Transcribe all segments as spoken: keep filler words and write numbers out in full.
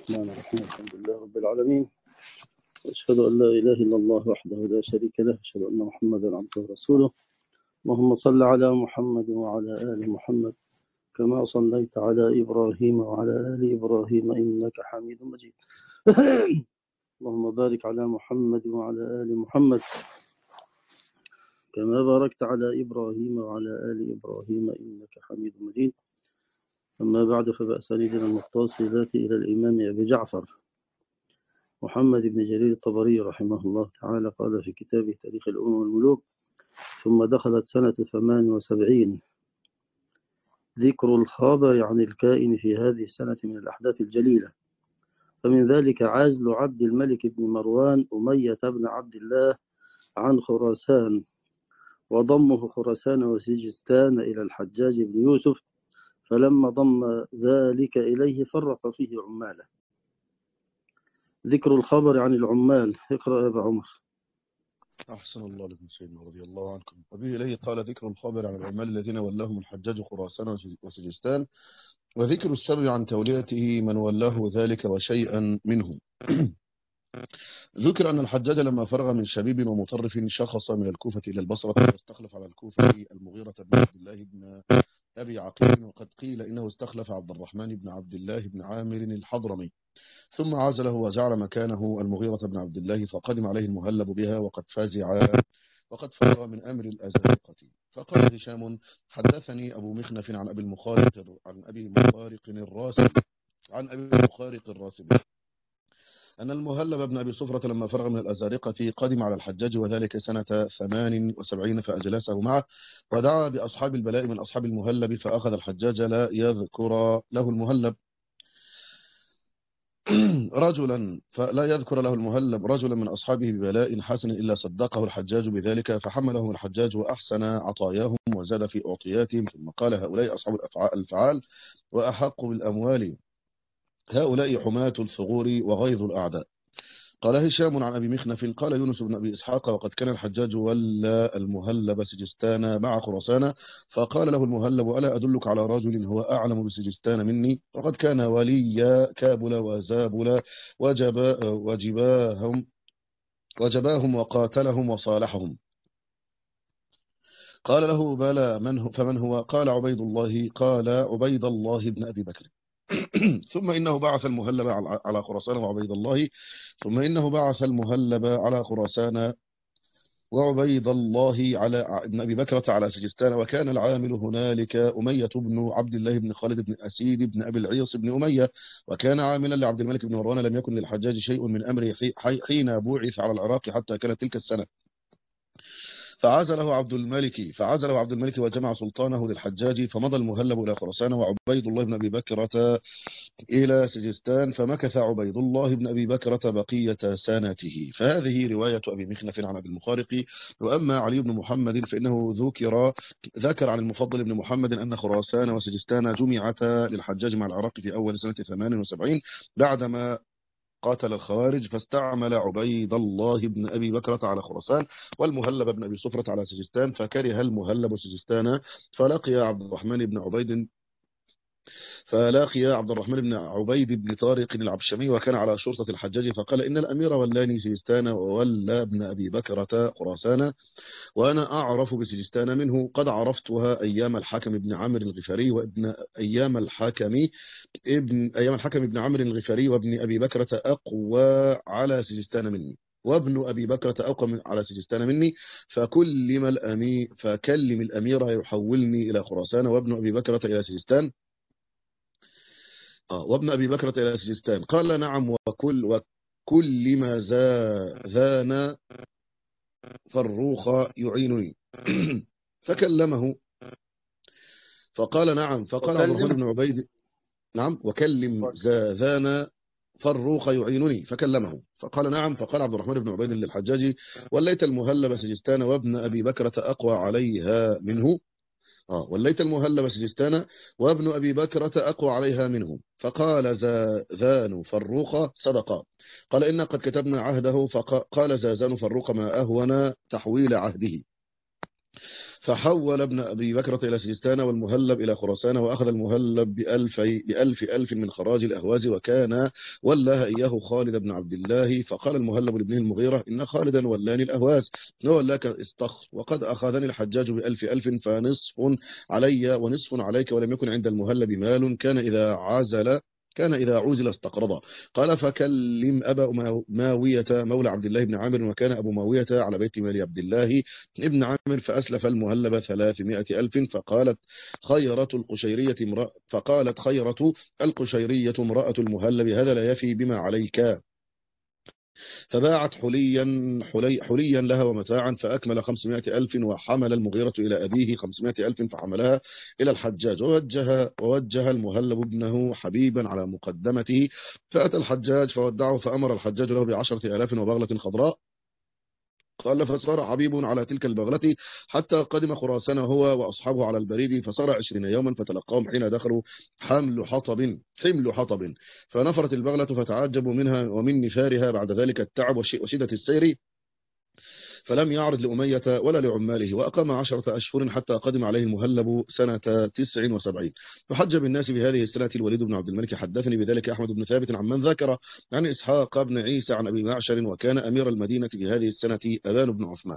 الرحمن الرحيم. الحمد لله رب العالمين، وأشهد أن لا إله إلا الله وحده لا شريك له، أشهد أن محمدا عبده ورسوله. اللهم صل على محمد وعلى آل محمد كما صليت على إبراهيم وعلى آل إبراهيم إنك حميد مجيد. اللهم بارك على محمد وعلى آل محمد كما باركت على إبراهيم وعلى آل إبراهيم إنك حميد مجيد. أما بعد، فبأسانيدنا المتصلة إلى الإمام أبي جعفر محمد بن جرير الطبري رحمه الله تعالى قال في كتابه تاريخ الأمم والملوك: ثم دخلت سنة ثمان وسبعين، ذكر الخبر عن الكائن في هذه السنة من الأحداث الجليلة، فمن ذلك عزل عبد الملك بن مروان أمية بن عبد الله عن خراسان، وضمه خراسان وسجستان إلى الحجاج بن يوسف، فلما ضم ذلك إليه فرق فيه عماله. ذكر الخبر عن العمال. اقرأ يا أبا عمر. أحسن الله لكم سيدنا رضي الله عنكم. وبه إليه قال: ذكر الخبر عن العمال الذين ولاهم الحجاج خراسان وسجستان، وذكر السبب عن توليته من ولاه ذلك وشيئا منه. ذكر أن الحجاج لما فرغ من شبيب ومطرف شخص من الكوفة إلى البصرة، واستخلف على الكوفة المغيرة بن عبد الله بن أبي عقيل، وقد قيل إنه استخلف عبد الرحمن بن عبد الله بن عامر الحضرمي، ثم عزله وجعل مكانه المغيرة بن عبد الله، فقدم عليه المهلب بها وقد فزع وقد فرغ من أمر الأزارقة. فقال هشام: حدثني أبو مخنف عن أبي المخارق عن أبي مخارق الراسب عن أبي المخارق الراسب أن المهلب بن أبي صفرة لما فرغ من الأزارقة قدم على الحجاج، وذلك سنة ثمان وسبعين، فأجلسه معه ودعا بأصحاب البلاء من أصحاب المهلب، فأخذ الحجاج لا يذكر له المهلب رجلا فلا يذكر له المهلب رجلا من أصحابه ببلاء حسن إلا صدقه الحجاج بذلك، فحملهم الحجاج وأحسن عطاياهم وزاد في أعطياتهم، ثم قال: هؤلاء أصحاب الأفعال وأحق بالأموال، هؤلاء حماة الثغور وغيظ الأعداء. قال هشام عن أبي مخنف قال يونس بن أبي إسحاق: وقد كان الحجاج ولا المهلب سجستان مع خراسان، فقال له المهلب: ألا أدلك على رجل هو أعلم بسجستان مني؟ وقد كان ولي كابل وزابل وجبا وجباهم وجباهم وقاتلهم وصالحهم. قال له: بلى، من هو؟ فمن هو؟ قال: عبيد الله. قال: عبيد الله بن أبي بكر. ثم إنه بعث المهلب على خراسان وعبيد الله ثم إنه بعث المهلب على خراسان وعبيد الله على ابن أبي بكرة على سجستان، وكان العامل هنالك أمية بن عبد الله بن خالد بن أسيد بن أبي العيص بن أمية، وكان عاملا لعبد الملك بن مروان. لم يكن للحجاج شيء من أمره حين بعث على العراق حتى كانت تلك السنة، فعزله عبد الملك فعزله عبد الملك وجمع سلطانه للحجاج، فمضى المهلب إلى خراسان وعبيد الله بن أبي بكرة إلى سجستان، فمكث عبيد الله بن أبي بكرة بقية سنته. فهذه رواية أبي مخنف عن أبي المخارق. وأما علي بن محمد فإنه ذكر ذكر عن المفضل بن محمد أن خراسان وسجستان جمعتا للحجاج مع العراق في أول سنة ثمان وسبعين بعدما قاتل الخوارج، فاستعمل عبيد الله بن أبي بكرة على خراسان والمهلب بن أبي صفرة على سجستان، فكره المهلب سجستان، فلقي عبد الرحمن بن عبيد فلاقي عبد الرحمن بن عبيد بن طارق العبشمي، وكان على شرطة الحجاج، فقال: إن الأمير ولاني سجستان وولى ابن أبي بكرة خراسان، وأنا أعرف بسجستان منه، قد عرفتها أيام الحكم بن عمرو الغفاري وابن أيام الحكم ابن أيام الحكم بن عمرو الغفاري وابن أبي بكرة أقوى على سجستان مني، وابن أبي بكرة أقوى على سجستان مني، فكلم الأمير فكلم الأمير يحولني إلى خراسان، وابن أبي بكرة إلى سجستان آه وابن أبي بكرة إلى سجستان. قال: نعم، وكل وكل ما زاذان فالروخ يعينني. فكلمه فقال: نعم. فقال عبد الرحمن وكلم بن عبيد: نعم، وكلم زاذان فالروخ يعينني. فكلمه فقال: نعم. فقال عبد الرحمن بن عبيد للحجاج: وليت المهلب سجستان وابن أبي بكرة أقوى عليها منه آه وليت المهلب سجستان وابن أبي بكرة أقوى عليها منه. فقال زاذان فروخ: صدقا. قال: إن قد كتبنا عهده. فقال زازان فروخ: ما أهون تحويل عهده. فحول ابن أبي بكرة إلى سجستان والمهلب إلى خراسان، وأخذ المهلب بألف, بألف ألف من خراج الأهواز، وكان ولاها إياه خالد بن عبد الله. فقال المهلب لابنه المغيرة: إن خالدا ولاني الأهواز وولاك استخر، وقد أخذني الحجاج بألف ألف، فنصف علي ونصف عليك، ولم يكن عند المهلب مال، كان إذا عزل كان إذا عوزل استقرض. قال: فكلم أبا ماوية مولى عبد الله بن عامر، وكان أبو ماوية على بيت مال عبد الله ابن عامر، فأسلف المهلب ثلاثمائة ألف. فقالت خيرة القشيرية امرأة فقالت خيرة القشيرية امرأة المهلب: هذا لا يفي بما عليك. فباعت حليا حلي حليا لها ومتاعا، فأكمل خمسمائة ألف. وحمل المغيرة إلى أبيه خمسمائة ألف، فحملها إلى الحجاج، ووجه, ووجه المهلب ابنه حبيبا على مقدمته. فأتى الحجاج فودعه، فأمر الحجاج له بعشرة آلاف وبغلة خضراء. قال: فصار حبيب على تلك البغلة حتى قدم خراسان هو وأصحابه على البريد، فصار عشرين يوما، فتلقاهم حين دخلوا حمل حطب حمل حطب فنفرت البغلة، فتعجبوا منها ومن نفارها بعد ذلك التعب وشدة السير، فلم يعرض لأمية ولا لعماله، وأقام عشرة أشهر حتى قدم عليه المهلب سنة تسع وسبعين. فحج بالناس بهذه السنة الوليد بن عبد الملك. حدثني بذلك أحمد بن ثابت عن من ذكر عن إسحاق بن عيسى عن أبي معشر، وكان أمير المدينة بهذه السنة أبان بن عثمان،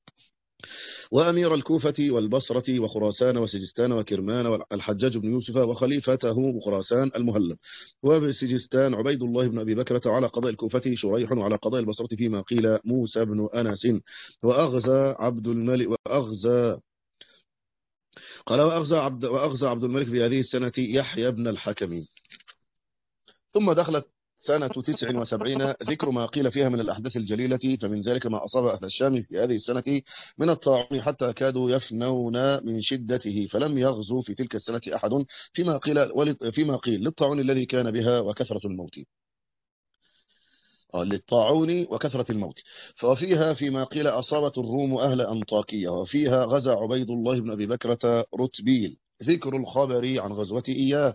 وأمير الكوفة والبصرة وخراسان وسجستان وكرمان الحجاج بن يوسف، وخليفته خراسان المهلب، وبسجستان عبيد الله بن أبي بكرة، وعلى قضاء الكوفة شريح، وعلى قضاء البصرة فيما قيل موسى بن أنس. وأغزى عبد الملك وأغزى قال وأغزى عبد وأغزى عبد الملك في هذه السنة يحيى بن الحكم. ثم دخلت سنة تسع وسبعين، ذكر ما قيل فيها من الأحداث الجليلة. فمن ذلك ما أصاب أهل الشام في هذه السنة من الطاعون حتى كادوا يفنون من شدته، فلم يغزو في تلك السنة أحد، فيما قيل فيما قيل للطاعون الذي كان بها وكثرة الموت للطاعون وكثرة الموت. ففيها فيما قيل أصابت الروم أهل أنطاكية، وفيها غزا عبيد الله بن أبي بكرة رتبيل. ذكر الخبر عن غزوة إياه.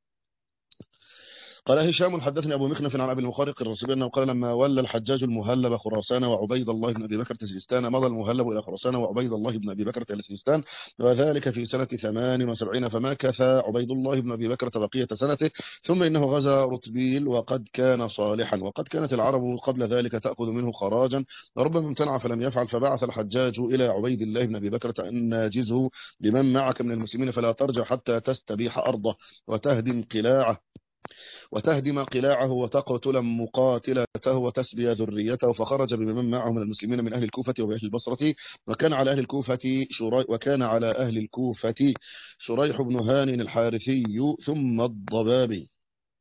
قال هشام: حدثني أبو مخنف عن أبي المخارق الرسول أنه قال: لما ولى الحجاج المهلب خراسان وعبيد الله بن أبي بكر سجستان، مضى المهلب إلى خراسان وعبيد الله بن أبي بكر إلى سجستان، وذلك في سنة ثمان وسبعين. فمكث عبيد الله بن أبي بكر بقية سنته، ثم إنه غزا رتبيل، وقد كان صالحا، وقد كانت العرب قبل ذلك تأخذ منه خراجا، وربما امتنع فلم يفعل. فبعث الحجاج إلى عبيد الله بن أبي بكر أن ناجزه بمن معك من المسلمين، فلا ترجع حتى تستبيح أرضه وتهدم قلاعه وتهدم قلاعه وتقتل مقاتلته وتسبي ذريته. فخرج بمن معه من المسلمين من أهل الكوفة وأهل البصرة، وكان على أهل الكوفة شري وكان على أهل الكوفة شريح بن هانئ الحارثي، ثم الضبابي،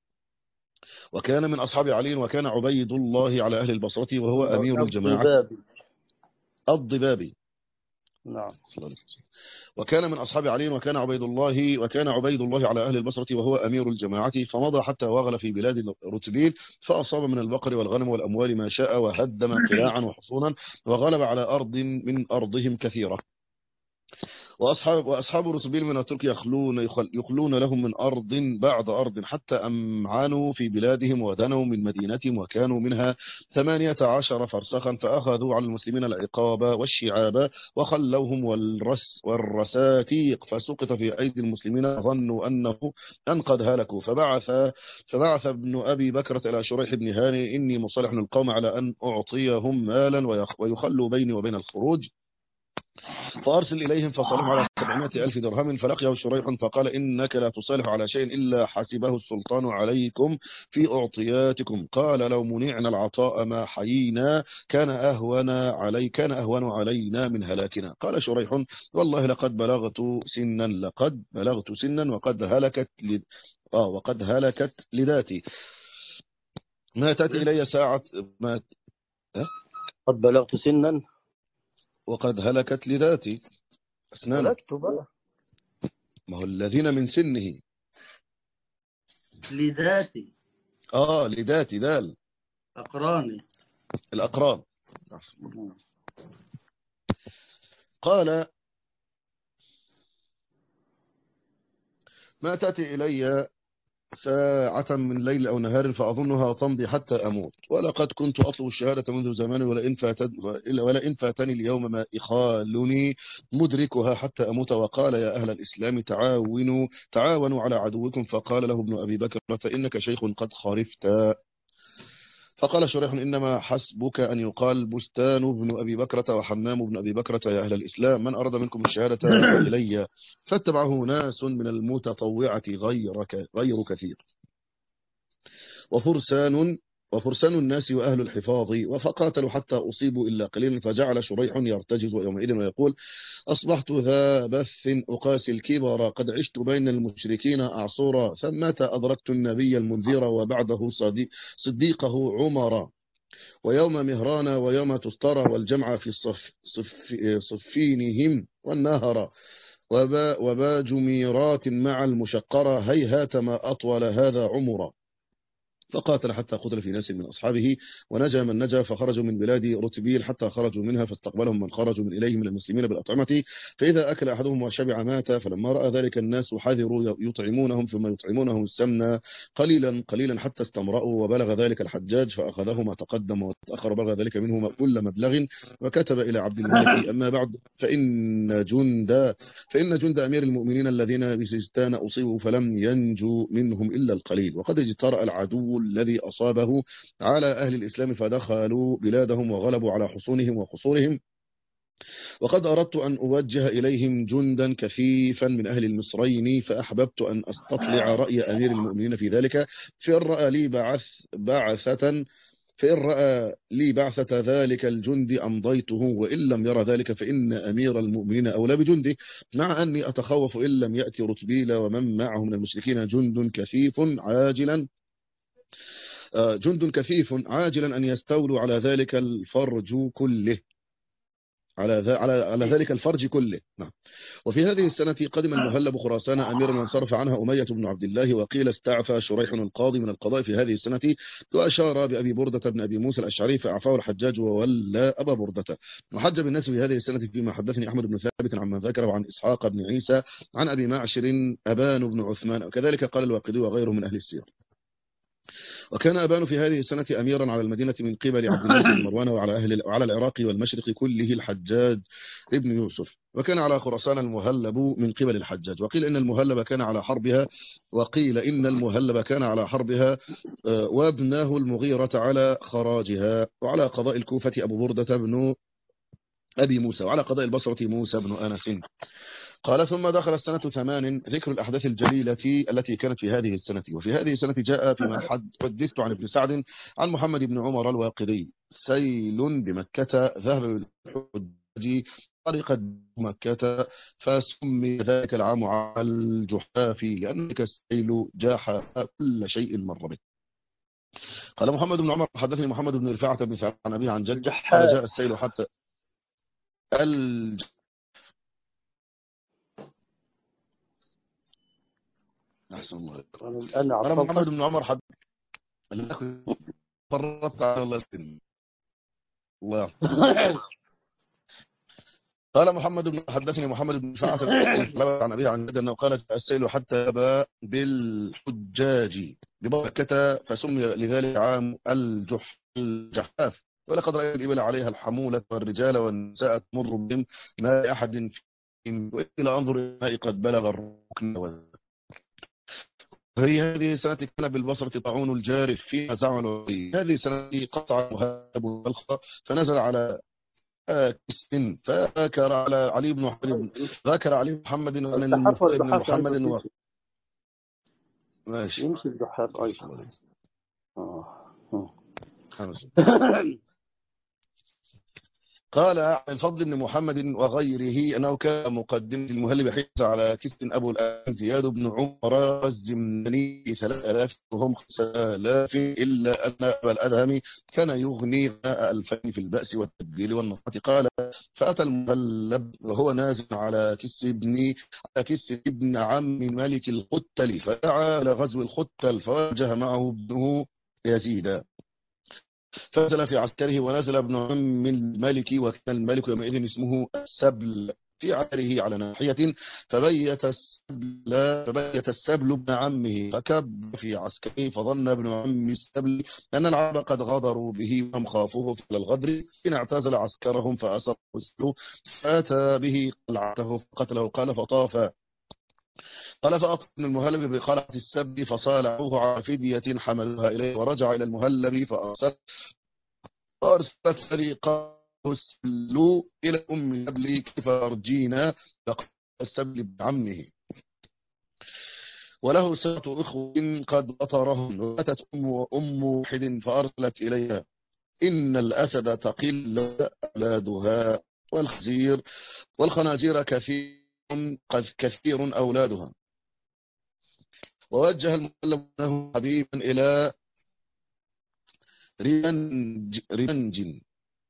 وكان من أصحاب علي، وكان عبيد الله على أهل البصرة وهو أمير الجماعة. الضبابي. الضبابي نعم. وكان من أصحاب علي، وكان عبيد الله وكان عبيد الله على أهل البصرة وهو أمير الجماعة. فمضى حتى وغل في بلاد رتبيل، فأصاب من البقر والغنم والأموال ما شاء، وهدم قلاعا وحصونا، وغلب على أرض من أرضهم كثيرة. وأصحاب, وأصحاب رتبيل من الترك يخلون, يخلون لهم من أرض بعد أرض، حتى أمعنوا في بلادهم ودنوا من مدينتهم، وكانوا منها ثمانية عشر فرسخا. فأخذوا على المسلمين العقاب والشعاب، وخلوهم والرس والرساتيق، فسقط في أيدي المسلمين، ظنوا أنه أن قد هلكوا. فبعث فبعث ابن أبي بكرة إلى شريح بن هاني: إني مصالح القوم على أن أعطيهم مالا ويخلوا بيني وبين الخروج. فأرسل إليهم فصالحوا على سبعمائة ألف درهم. فلقيه شريح فقال: إنك لا تصالح على شيء إلا حسبه السلطان عليكم في أعطياتكم. قال: لو منعنا العطاء ما حيينا، كان أهون علي كان أهون علينا من هلاكنا. قال شريح: والله لقد بلغت سنا لقد بلغت سنا وقد هلكت لد... آه وقد هلكت لذاتي، ما تأتي إلي ساعة ما قد بلغت سنا وقد هلكت لذاتي أسنانه. ولدت بقى ما هو الذين من سنه لذاتي آه لذاتي دال أقراني. الأقران. قال: ما تأتي إلي ساعة من ليل أو نهار فأظنها تمضي حتى أموت، ولقد كنت أطلب الشهادة منذ زمان، ولئن فاتت ولئن فاتني اليوم ما إخالني مدركها حتى أموت. وقال يا أهل الإسلام تعاونوا تعاونوا على عدوكم. فقال له ابن أبي بكر إنك شيخ قد خرفت. فقال شريح إنما حسبك أن يقال بستان بن أبي بكرة وحمام بن أبي بكرة يا أهل الإسلام، من أراد منكم الشهادة فإلي. فاتبعه ناس من المتطوعة غير غير كثير، وفرسان وفرسان الناس وأهل الحفاظ، فقاتلوا حتى أصيبوا إلا قليلا. فجعل شريح يرتجز يومئذ ويقول أصبحت ذا بث أقاسي الكبر، قد عشت بين المشركين أعصورا، ثمة أدركت النبي المنذر وبعده صديق صديقه عمر، ويوم مهران ويوم تسترى والجمع في الصف صف صفينهم والنهر وبا, وبا جميرات مع المشقرة، هيهات ما أطول هذا عمرا. فقاتل حتى قتل في ناس من أصحابه، ونجا من نجا، فخرجوا من بلاد رتبيل حتى خرجوا منها، فاستقبلهم من خرجوا من إليه من المسلمين بالأطعمة، فإذا أكل أحدهم وشبع مات. فلما رأى ذلك الناس حذروا يطعمونهم، ثم يطعمونهم السمنة قليلا قليلا حتى استمرأوا. وبلغ ذلك الحجاج فأخذه ما تقدم وتأخر، بلغ ذلك منه كل مبلغ، وكتب إلى عبد الملك أما بعد فإن جند فإن جند أمير المؤمنين الذين بسجستان أصيبوا فلم ينجو منهم إلا القليل، وقد اجترأ العدو الذي أصابه على أهل الإسلام فدخلوا بلادهم وغلبوا على حصونهم وقصورهم. وقد أردت أن أوجه إليهم جندا كثيفا من أهل المصرين، فأحببت أن أستطلع رأي أمير المؤمنين في ذلك، فإن رأى لي بعث بعثة فإن رأى لي بعثة ذلك الجند أمضيته، وإن لم يرى ذلك فإن أمير المؤمنين أولى بجنده، مع أني أتخوف إن لم يأتي رتبيل ومن معه من المشركين جند كثيف عاجلا جند كثيف عاجلا أن يستولوا على ذلك الفرج كله على على على ذلك الفرج كله. نعم. وفي هذه السنة قدم المهلب خراسان أميرا وانصرف عنها أمية بن عبد الله، وقيل استعفى شريح القاضي من القضاء في هذه السنة، وأشار بأبي بردة بن أبي موسى الأشعري فأعفاه الحجاج وولى أبا بردة. وحج بالناس في هذه السنة فيما حدثني أحمد بن ثابت عمن ذكر، وعن إسحاق بن عيسى عن أبي معشر أبان بن عثمان، وكذلك قال الواقدي وغيره من أهل السير. وكان أبان في هذه السنة أميرا على المدينة من قبل عبد الملك بن مروان، وعلى أهل وعلى العراق والمشرق كله الحجاج ابن يوسف. وكان على خراسان المهلب من قبل الحجاج، وقيل إن المهلب كان على حربها وقيل إن المهلب كان على حربها وابناه المغيرة على خراجها، وعلى قضاء الكوفة أبو بردة بن أبي موسى، وعلى قضاء البصرة موسى بن أنس. قال ثم دخل السنة ثمان ذكر الأحداث الجليلة التي كانت في هذه السنة. وفي هذه السنة جاء فيما حدثت عن ابن سعد عن محمد بن عمر الواقدي سيل بمكة ذهب بالحج طريق مكة، فسمي ذلك العام على الجحاف لأن السيل جاح كل شيء مر به. قال محمد بن عمر حدثني محمد بن رفاعة بن ثعلبة عن أبيه عن جد قال جاء السيل حتى الجحاف. أحسن الله عليكم. أنا محمد بن عمر حد فرطت على الله سن الله. قال محمد بن حدثني محمد بن رفاعة عن أبيه عن جد أنه قال السيل حتى باء بالحجاج بمكة فسمي لذلك عام الجح الجحاف. ولقد رأيت الإبل عليها الحمولة والرجال والنساء تمر بهم ما أحد فيهم إلى أنظر الماء قد بلغ الركن. هي هذه السنة كان بالبصرة طاعون الجارف فيما زعموا. هذه السنة قطع مهاب الخلق فنزل على كس فذكر على علي بن محمد ذكر علي بن محمد وأن المفضل بن محمد و... ماشي يمشي الضحاك أيضا. آه. قال عن الفضل بن محمد وغيره أنه كان مقدم المهلب حيث على كس أبو الآن زياد بن عمر الزمني ثلاثة آلاف وهم خمسة آلاف، إلا أن أبا الأدهم كان يغني ألفين في البأس والتبديل والنصرة. قال فأتى المهلب وهو نازل على كس ابن على كس ابن عم ملك الختل، فدعا إلى غزو الختل فواجه معه ابنه يزيد، فنزل في عسكره ونزل ابن عم الملك، وكان الملك يومئذ اسمه السبل في عاره على ناحية، فبيت السبل فبيت السبل ابن عمه فكب في عسكره، فظن ابن عم السبل أن العرب قد غدروا به وهم خافوه فعل الغدر، إن اعتزل عسكرهم فأسره السبل فأتى به قلعته فقتله. قال فطاف قال فأطلق ابن المهلب بقلعة السبل فصالعوه على فدية حملوها إليه، ورجع إلى المهلب فأرسل فأرسلت فريقه السبل إلى أم السبل كيف أرجينا فقال السبل ابن عمه وله سبعة إخوة قد أطرهم، وأتت أم أم واحد فأرسلت إليها إن الأسد تقل أولادها والخزير والخنازير كثير قد كثير أولادها. ووجه المؤلف له حبيبا إلى ريبنج ريبنج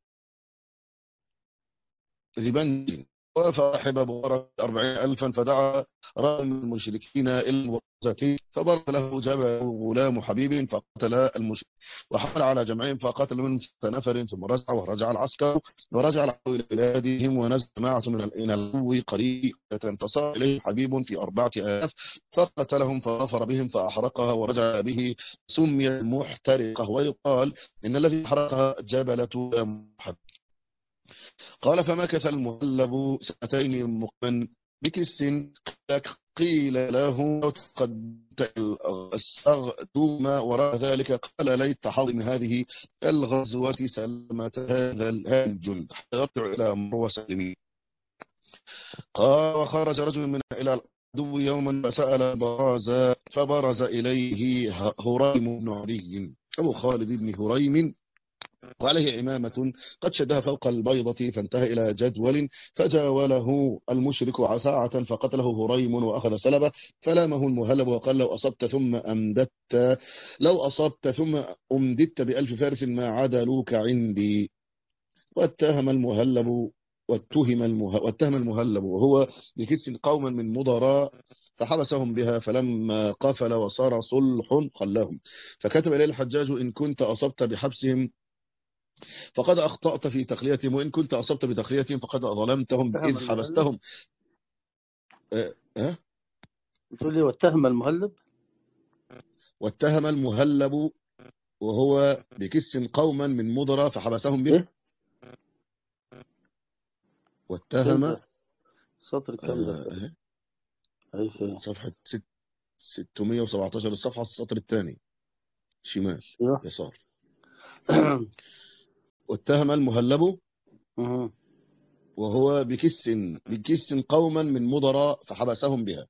ريبنج وفاحب بغرة أربعين ألفا، فدعا رأى من المشركين إلى المغزاة، فبر له جبل غلام حبيب فقتل المشرك، وحمل على جمعهم فقتل منهم ستة نفر، ثم رجع ورجع العسكر ورجع العدو إلى بلادهم، ونزل جماعة من العدو قريبة، فصار إليه حبيب في أربعة آلاف فقتلهم فغفر بهم فأحرقها ورجع به، سمي محترقة، ويقال إن الذي أحرقها جبلة محمد. قال فمكث المهلب سنتين مقبلا بكس، قيل له تقدمت السغدوم وراء ذلك، قال ليت حظي من هذه الغزوة سلمة هذا الجند حتى يرجع إلى مروة سالمين. قال وخرج رجل من إلى العدو يوما فسأل برز فبرز إليه هريم بن عدي أبو خالد بن هريم، وعليه عمامة قد شدها فوق البيضة، فانتهى إلى جدول فجاوله المشرك ساعة فقتله هريم وأخذ سلبه، فلامه المهلب وقال لو أصبت ثم أمددت لو أصبت ثم أمددت بألف فارس ما عدلوك عندي. واتهم المهلب واتهم المهلب, واتهم المهلب وهو بكس قوما من مضراء فحبسهم بها، فلما قفل وصار صلح خلاهم، فكتب إليه الحجاج إن كنت أصبت بحبسهم فقد أخطأت في تخليتهم، وإن كنت أصبت بتخليتهم فقد ظلمتهم إذ حبستهم. أه أه بتقول لي واتهم المهلب واتهم المهلب وهو بكس قوما من مضر فحبسهم به. ايه فين واتهم ده؟ سطر كام ده؟ أه أه اي فين؟ صفحة ستمائة وسبعة عشر الصفحة السطر الثاني شمال ايوه. يسار. واتهم المهلب مهم. وهو بكس بكس قوما من مضر فحبسهم بها،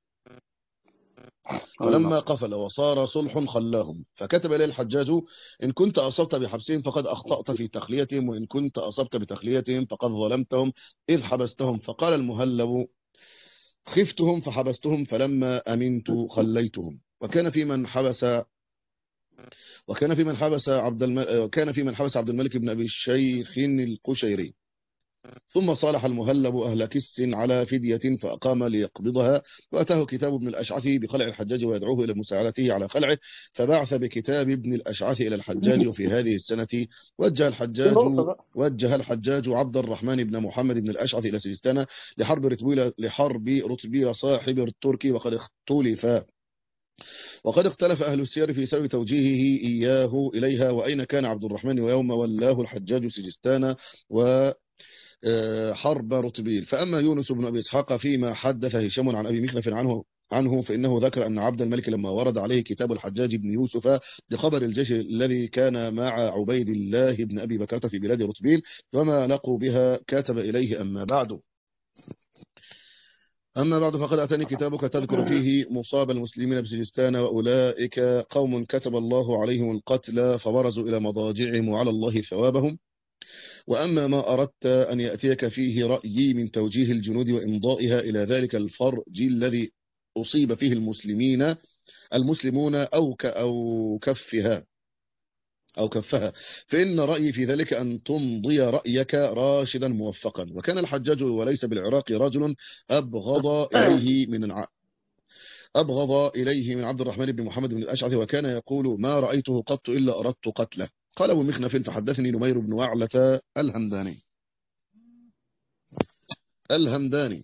الله. فلما قفل وصار صلح خلاهم، فكتب إليه الحجاج إن كنت أصبت بحبسهم فقد أخطأت في تخليتهم، وإن كنت أصبت بتخليتهم فقد ظلمتهم إذ حبستهم. فقال المهلب خفتهم فحبستهم، فلما أمنت خليتهم. وكان في من حبس وكان في من حبس عبد الم... كان في من حبس عبد الملك بن أبي الشيخ القشيري، ثم صالح المهلب أهل كس على فدية فأقام ليقبضها، وأتاه كتاب ابن الأشعث بخلع الحجاج ويدعوه إلى مساعدته على خلعه، فبعث بكتاب ابن الأشعث إلى الحجاج. وفي هذه السنة وجه في الحجاج نقطة بقى. وجه الحجاج عبد الرحمن بن محمد بن الأشعث إلى سجستان لحرب رتبيل لحرب رتبيل صاحب التركي، وقد اختلف وقد اختلف أهل السير في سبب توجيهه إياه إليها، وأين كان عبد الرحمن ويوم ولاه الحجاج سجستان و حرب رتبيل. فأما يونس بن أبي إسحاق فيما حدث هشام عن أبي مخلف عنه عنه فإنه ذكر أن عبد الملك لما ورد عليه كتاب الحجاج بن يوسف بخبر الجيش الذي كان مع عبيد الله بن أبي بكرة في بلاد رتبيل وما لقوا بها كاتب إليه أما بعد أما بعد فقد أتاني كتابك تذكر فيه مصاب المسلمين بسجستان، وأولئك قوم كتب الله عليهم القتل فبرزوا إلى مضاجعهم وعلى الله ثوابهم. وأما ما أردت أن يأتيك فيه رأيي من توجيه الجنود وإمضائها إلى ذلك الفرج الذي أصيب فيه المسلمين المسلمون أو أو كفها أو كفها، فإن رأيي في ذلك أن تمضي رأيك راشدا موفقا. وكان الحجاج وليس بالعراق رجل أبغض إليه من الع... أبغض إليه من عبد الرحمن بن محمد بن الأشعث، وكان يقول ما رأيته قط إلا أردت قتله. قال أبو مخنف فحدثني نمير بن وعلة الهمداني الهمداني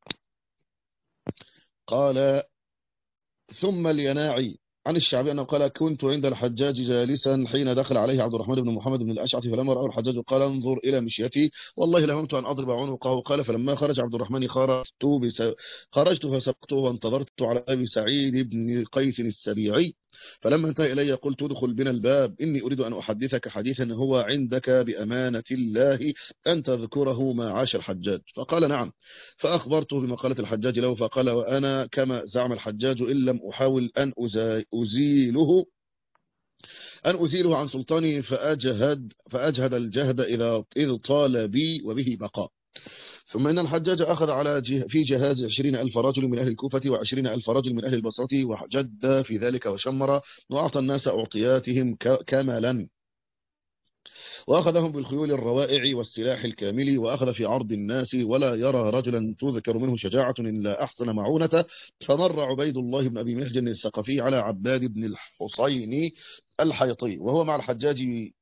قال ثم اليناعي عن الشعبي أنه قال كنت عند الحجاج جالسا حين دخل عليه عبد الرحمن بن محمد بن الأشعث فلما رأى الحجاج قال انظر إلى مشيتي والله لهمت أن أضرب عنقه. قال فلما خرج عبد الرحمن خرجت بس خرجت فسبقته وانتظرت على أبي سعيد بن قيس السبيعي فلما انتهى إلي قلت ادخل بنا الباب إني أريد أن أحدثك حديثا هو عندك بأمانة الله أن تذكره ما عاش الحجاج. فقال نعم. فأخبرته بمقالة الحجاج له فقال وأنا كما زعم الحجاج إن لم أحاول أن أزيله أن أزيله عن سلطاني فأجهد, فأجهد الجهد إذا إذ طال بي وبه بقاء. ثم إن الحجاج أخذ على جه في جهاز عشرين ألف رجل من أهل الكوفة وعشرين ألف رجل من أهل البصرة وجد في ذلك وشمر وأعطى الناس أعطياتهم كملا وأخذهم بالخيول الروائع والسلاح الكامل وأخذ في عرض الناس ولا يرى رجلا تذكر منه شجاعة إلا أحسن معونة. فمر عبيد الله بن أبي محجن الثقفي على عباد بن الحصين الحيطي وهو مع الحجاج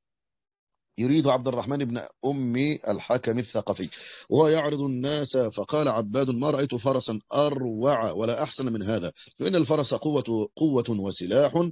يريد عبد الرحمن بن أم الحكم الثقفي وهو يعرض الناس. فقال عباد ما رأيت فرسا أروع ولا أحسن من هذا فإن الفرس قوة, قوة وسلاح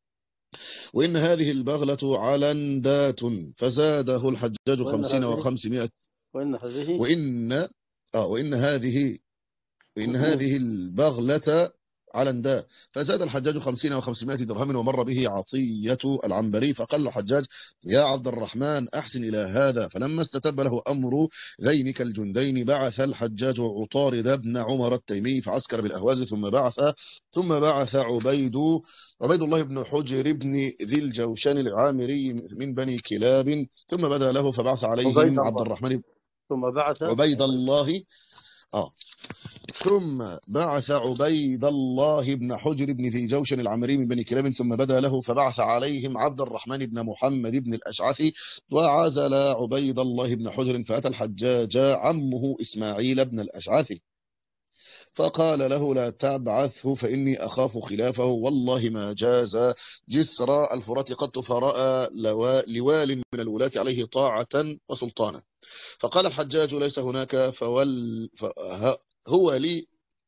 وإن هذه البغلة علندات. فزاده الحجاج خمسين وخمسمائة وإن هذه وإن, آه وإن هذه وإن هذه البغلة علنداء. فزاد الحجاج خمسين وخمسمائة درهم ومر به عطية العنبري فقال الحجاج يا عبد الرحمن أحسن إلى هذا. فلما استتب له أمر ذينك الجندين بعث الحجاج عطارد بن عمر التيمي فعسكر بالأهواز ثم بعث ثم بعث عبيد عبيد الله بن حجر بن ذي الجوشان العامري من بني كلاب ثم بدا له فبعث عليهم عبد الرحمن ثم بعث عبيد الله آه ثم بعث عبيد الله بن حجر بن ذي جوشن العمري من بني كلاب ثم بدا له فبعث عليهم عبد الرحمن بن محمد بن الأشعثي وعزل عبيد الله بن حجر فأتى الحجاج عمه إسماعيل بن الأشعثي فقال له لا تبعثه فإني أخاف خلافه والله ما جاز جسر الفرات قط فرأى لوال من الولاة عليه طاعة وسلطانا. فقال الحجاج ليس هناك فول هو لي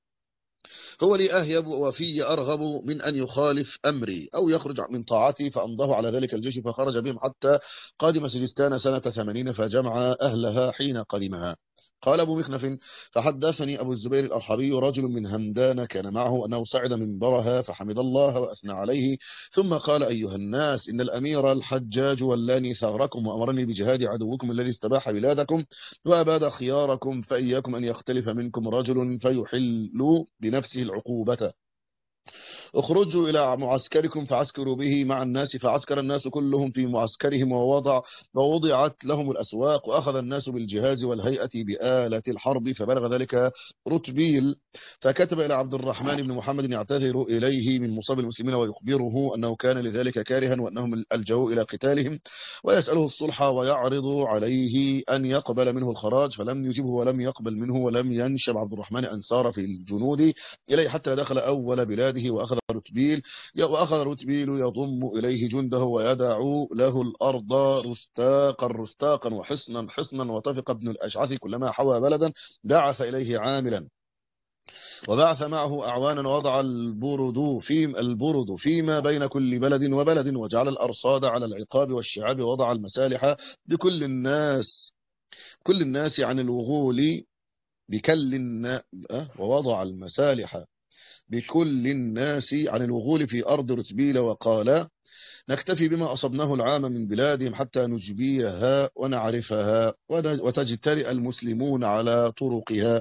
هو لي أهيب وفي أرغب من أن يخالف أمري أو يخرج من طاعتي. فأمضاه على ذلك الجيش فخرج بهم حتى قادم سجستان سنة ثمانين فجمع أهلها حين قدمها. قال أبو مخنف فحدثني أبو الزبير الأرحبي رجل من همدان كان معه أنه صعد منبرها فحمد الله وأثنى عليه ثم قال أيها الناس إن الأمير الحجاج ولاني ثغركم وأمرني بجهاد عدوكم الذي استباح بلادكم وأباد خياركم فإياكم أن يختلف منكم رجل فيحل بنفسه العقوبة. اخرجوا إلى معسكركم فعسكروا به مع الناس فعسكر الناس كلهم في معسكرهم ووضع ووضعت لهم الأسواق وأخذ الناس بالجهاز والهيئة بآلة الحرب فبلغ ذلك رتبيل فكتب إلى عبد الرحمن بن محمد يعتذر إليه من مصاب المسلمين ويخبره أنه كان لذلك كارها وأنهم ألجأوا إلى قتالهم ويسأله الصلح ويعرض عليه أن يقبل منه الخراج فلم يجبه ولم يقبل منه ولم ينشب عبد الرحمن أنصار في الجنود إليه حتى دخل أول بلاده وأخذ رتبيل وأخذ رتبيل يضم إليه جنده ويدعو له الأرض رستاقا رستاقا وحصنا حصنا وطفق ابن الأشعث كلما حوى بلدا بعث إليه عاملا وبعث معه أعوانا ووضع البرد في البرد فيما بين كل بلد وبلد وجعل الأرصاد على العقاب والشعاب ووضع المسالح بكل الناس كل الناس عن الوغول بكل ووضع المسالح بكل الناس عن الوغول في أرض رتبيل وقال نكتفي بما أصبناه العام من بلادهم حتى نجبيها ونعرفها وتجترئ المسلمون على طرقها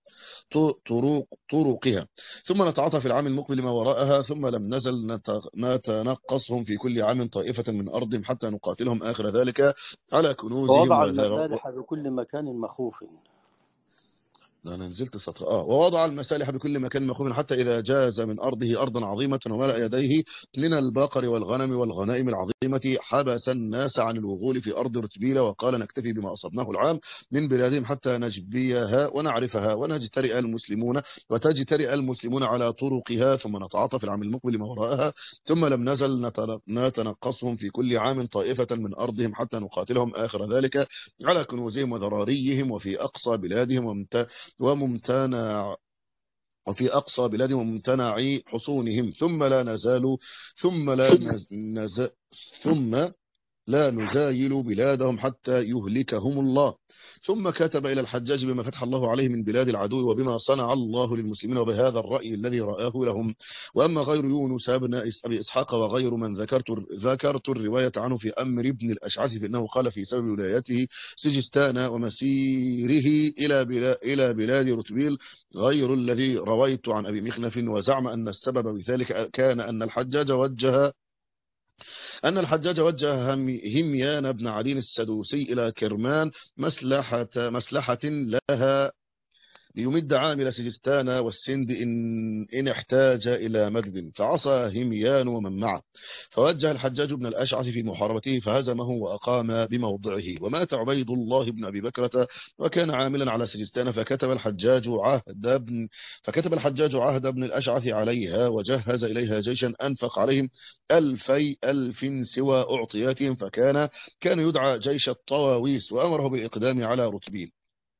طرق طرقها ثم نتعاطى في العام المقبل ما وراءها ثم لم نزل نتنقصهم في كل عام طائفة من أرضهم حتى نقاتلهم آخر ذلك على كنوزهم ووضع المسالح بكل مكان مخوف. ده انا نزلت سطر اه ووضع المسالح بكل مكان مقوم حتى اذا جاز من ارضه ارضا عظيمه وملأ يديه من البقر والغنم والغنائم العظيمه حبس الناس عن الوغول في ارض رتبيله وقال نكتفي بما اصبناه العام من بلادهم حتى نجبيها ونعرفها ونجترئ المسلمون وتجترئ المسلمون على طرقها ثم نتعاطى في العام المقبل ما وراءها ثم لم نزل نتن- نتنقصهم في كل عام طائفه من ارضهم حتى نقاتلهم اخر ذلك على كنوزهم وذراريهم وفي اقصى بلادهم ومت وممتنع وفي أقصى بلادهم وممتنع حصونهم ثم لا نزال ثم لا نز... نز... ثم لا نزايل بلادهم حتى يهلكهم الله. ثم كتب إلى الحجاج بما فتح الله عليه من بلاد العدو وبما صنع الله للمسلمين وبهذا الرأي الذي رآه لهم. وأما غير يونس بن أبي إسحاق وغير من ذكرت ذكرت الرواية عنه في أمر ابن الأشعث فإنه قال في سبب ولايته سجستان ومسيره إلى بلاد, إلى بلاد رتبيل غير الذي رويت عن أبي مخنف، وزعم أن السبب بذلك كان أن الحجاج وجه أن الحجاج وجه هم هميان بن علي السدوسي إلى كرمان مسلحة, مسلحة لها ليمد عامل سجستان والسند إن, إن احتاج إلى مدد، فعصى هميان ومن معه، فوجه الحجاج بن الأشعث في محاربته فهزمه وأقام بموضعه. ومات عبيد الله بن أبي بكرة وكان عاملا على سجستان، فكتب الحجاج عهد بن فكتب الحجاج عهد بن الأشعث عليها وجهز إليها جيشا أنفق عليهم ألفي ألف سوى أعطياتهم، فكان كان يدعى جيش الطواويس، وأمره بالإقدام على رتبيل.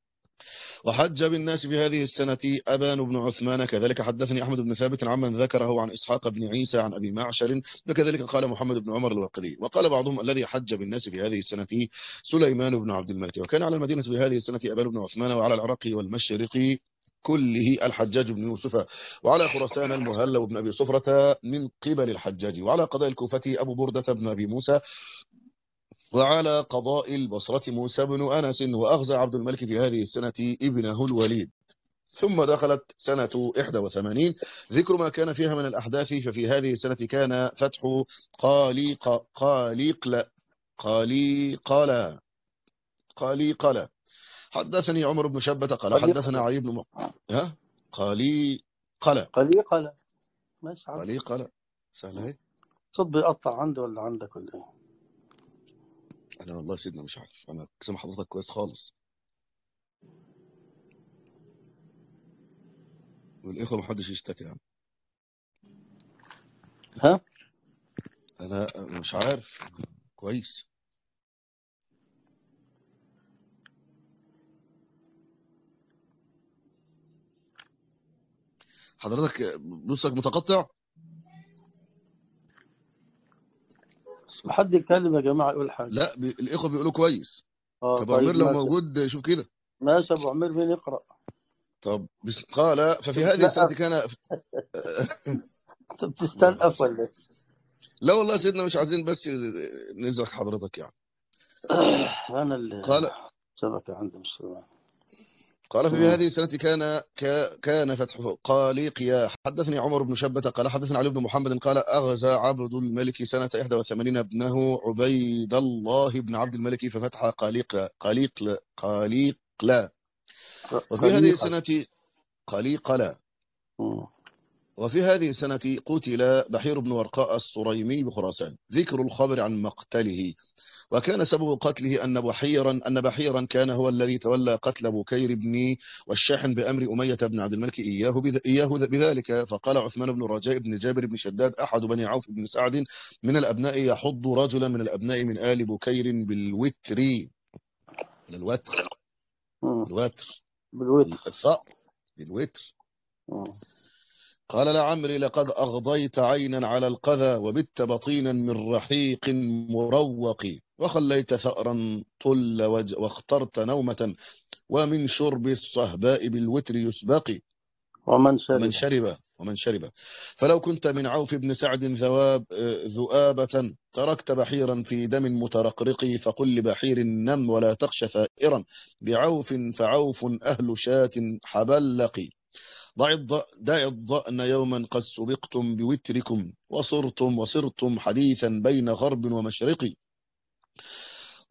وحج بالناس في هذه السنة أبان بن عثمان كذلك. حدثني أحمد بن ثابت عمن ذكره عن إسحاق بن عيسى عن أبي معشر وكذلك قال محمد بن عمر الوقدي. وقال بعضهم الذي حج بالناس في هذه السنة سليمان بن عبد الملك. وكان على المدينة في هذه السنة أبان بن عثمان، وعلى العراق والمشرق كله الحجاج بن يوسف، وعلى خراسان المهلب بن أبي صفرة من قبل الحجاج، وعلى قضاء الكوفة أبو بردة بن أبي موسى، وعلى قضاء البصرة موسى بن أنس. وأغزى عبد الملك في هذه السنة ابنه الوليد. ثم دخلت سنة إحدى وثمانين. ذكر ما كان فيها من الأحداث. ففي هذه السنة كان فتح قاليق قاليقل قاليقلا قاليقلا. حدثني عمر بن شبة قال حدثنا قليقلة علي بن م... ها قاليقلا قليقلة ماشي عادي. قاليقلا سهلة اهي. صوت بيقطع عنده ولا عندك ولا ايه؟ أنا والله سيدنا مش عارف، أنا سامع حضرتك كويس خالص، والإخوة محدش يشتكي يعني. ها؟ أنا مش عارف كويس. حضرتك بصك متقطع. حد يتكلم يا جماعة يقول حاجة. لا بي... الإخوة بيقولوا كويس. اه أبو عمير طيب لو ماشي. موجود شوف كده. ماشي ابو عمير مين يقرأ؟ طب بس قال ففي هذه السنة بتنقف كان انت الله يرحمه بتستنقف سيدنا. ولا ايه؟ لا والله سيدنا مش عايزين بس نزرق حضرتك يعني. انا اللي قال شبكة عندي مش تمام. قال ففي مم. هذه السنة كان ك... كان فتح قاليقيا. حدثني عمر بن شبة قال حدثنا علي بن محمد قال أغزى عبد الملك سنة إحدى وثمانين ابنه عبيد الله بن عبد الملك ففتح قاليق قاليق قاليقلا. وفي هذه قليقة. السنة قاليقلا. مم. وفي هذه السنة قتل بحير بن ورقاء الصريمي بخراسان. ذكر الخبر عن مقتله. وكان سبب قتله أن بحيرا أن بحيرا كان هو الذي تولى قتل بكير بن والشاحن بأمر أمية بن عبد الملك إياه, بذ... إياه بذلك. فقال عثمان بن رجاء بن جابر بن شداد أحد بني عوف بن سعد من الأبناء يحض رجلا من الأبناء من آل بكير بالوتر الوتر مم. الوتر بالوتر. الثأر بالوتر. مم. قال لعمري لقد أغضيت عينا على القذى وبت بطينا من رحيق مروق وخليت ثأرا طل وج واخترت نومة ومن شرب الصهباء بالوتر يسبق ومن ومن شرب. شرب ومن شرب فلو كنت من عوف بن سعد ذواب ذؤابة تركت بحيرا في دم مترقرق فقل لبحير نم ولا تخش ثائرا بعوف فعوف أهل شاة حبلق ضع الض- دع الضأن يوما قد سبقتم بوتركم وصرتم وصرتم حديثا بين غرب ومشرق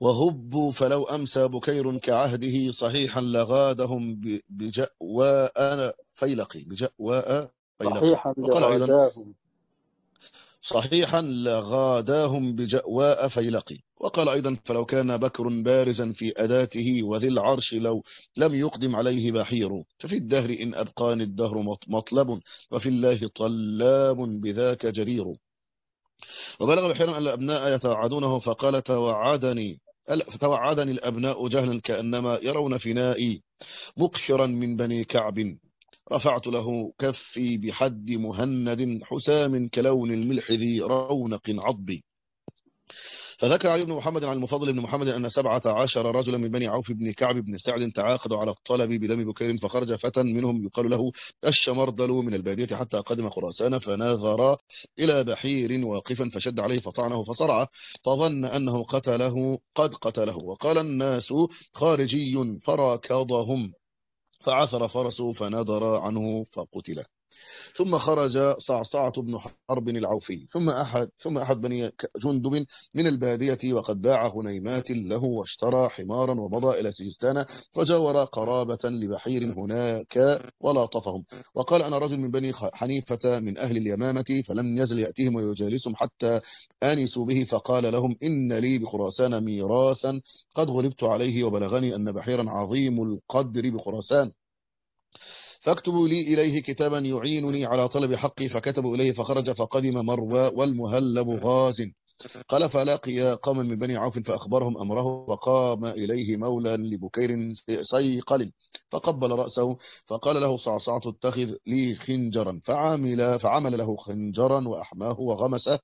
وهبوا فلو أمسى بكير كعهده صحيحا لغادهم ب- بجأواء فيلقي بجأواء فيلقي. صحيحا وقال أيضا لغداهم. صحيحا لغاداهم بجأواء فيلقي. وقال أيضا فلو كان بكر بارزا في أداته وذي العرش لو لم يقدم عليه بحير ففي الدهر إن أبقاني الدهر مط- مطلب وفي الله طلاب بذاك جدير. وبلغ بحيرا أن الأبناء يتوعدونه فقال توعدني فتوعدني الأبناء جهلا كأنما يرون فنائي مقشرا من بني كعب رفعت له كفي بحد مهند حسام كلون الملح ذي رونق عضبي. فذكر علي بن محمد عن المفضل بن محمد أن سبعة عشر رجلا من بني عوف بن كعب بن سعد تعاقدوا على الطلب بدم بكير فخرج فتى منهم يقال له الشمردل من البادية حتى قدم خراسان فناظر إلى بحير واقفا فشد عليه فطعنه فصرعه فظن أنه قتله قد قتله وقال الناس خارجي فراكضهم فعثر فرسه فنادر عنه فقتل. ثم خرج صعصعة بن حرب العوفي ثم أحد ثم أحد بني جندب من البادية وقد باع غنيمات له واشترى حمارا ومضى إلى سجستان فجاور قرابة لبحير هناك ولاطفهم وقال أنا رجل من بني حنيفة من أهل اليمامة فلم يزل يأتيهم ويجالسهم حتى آنسوا به فقال لهم إن لي بخراسان ميراثا قد غلبت عليه وبلغني أن بحيرا عظيم القدر بخراسان فاكتبوا لي إليه كتابا يعينني على طلب حقي فكتبوا إليه فخرج فقدم مروى والمهلب غاز. قال فلاقي قوما من بني عوف فأخبرهم أمره فقام إليه مولى لبكير صيقل فقبل رأسه فقال له صعصعة اتخذ لي خنجرا فعمل, فعمل له خنجرا وأحماه وغمسه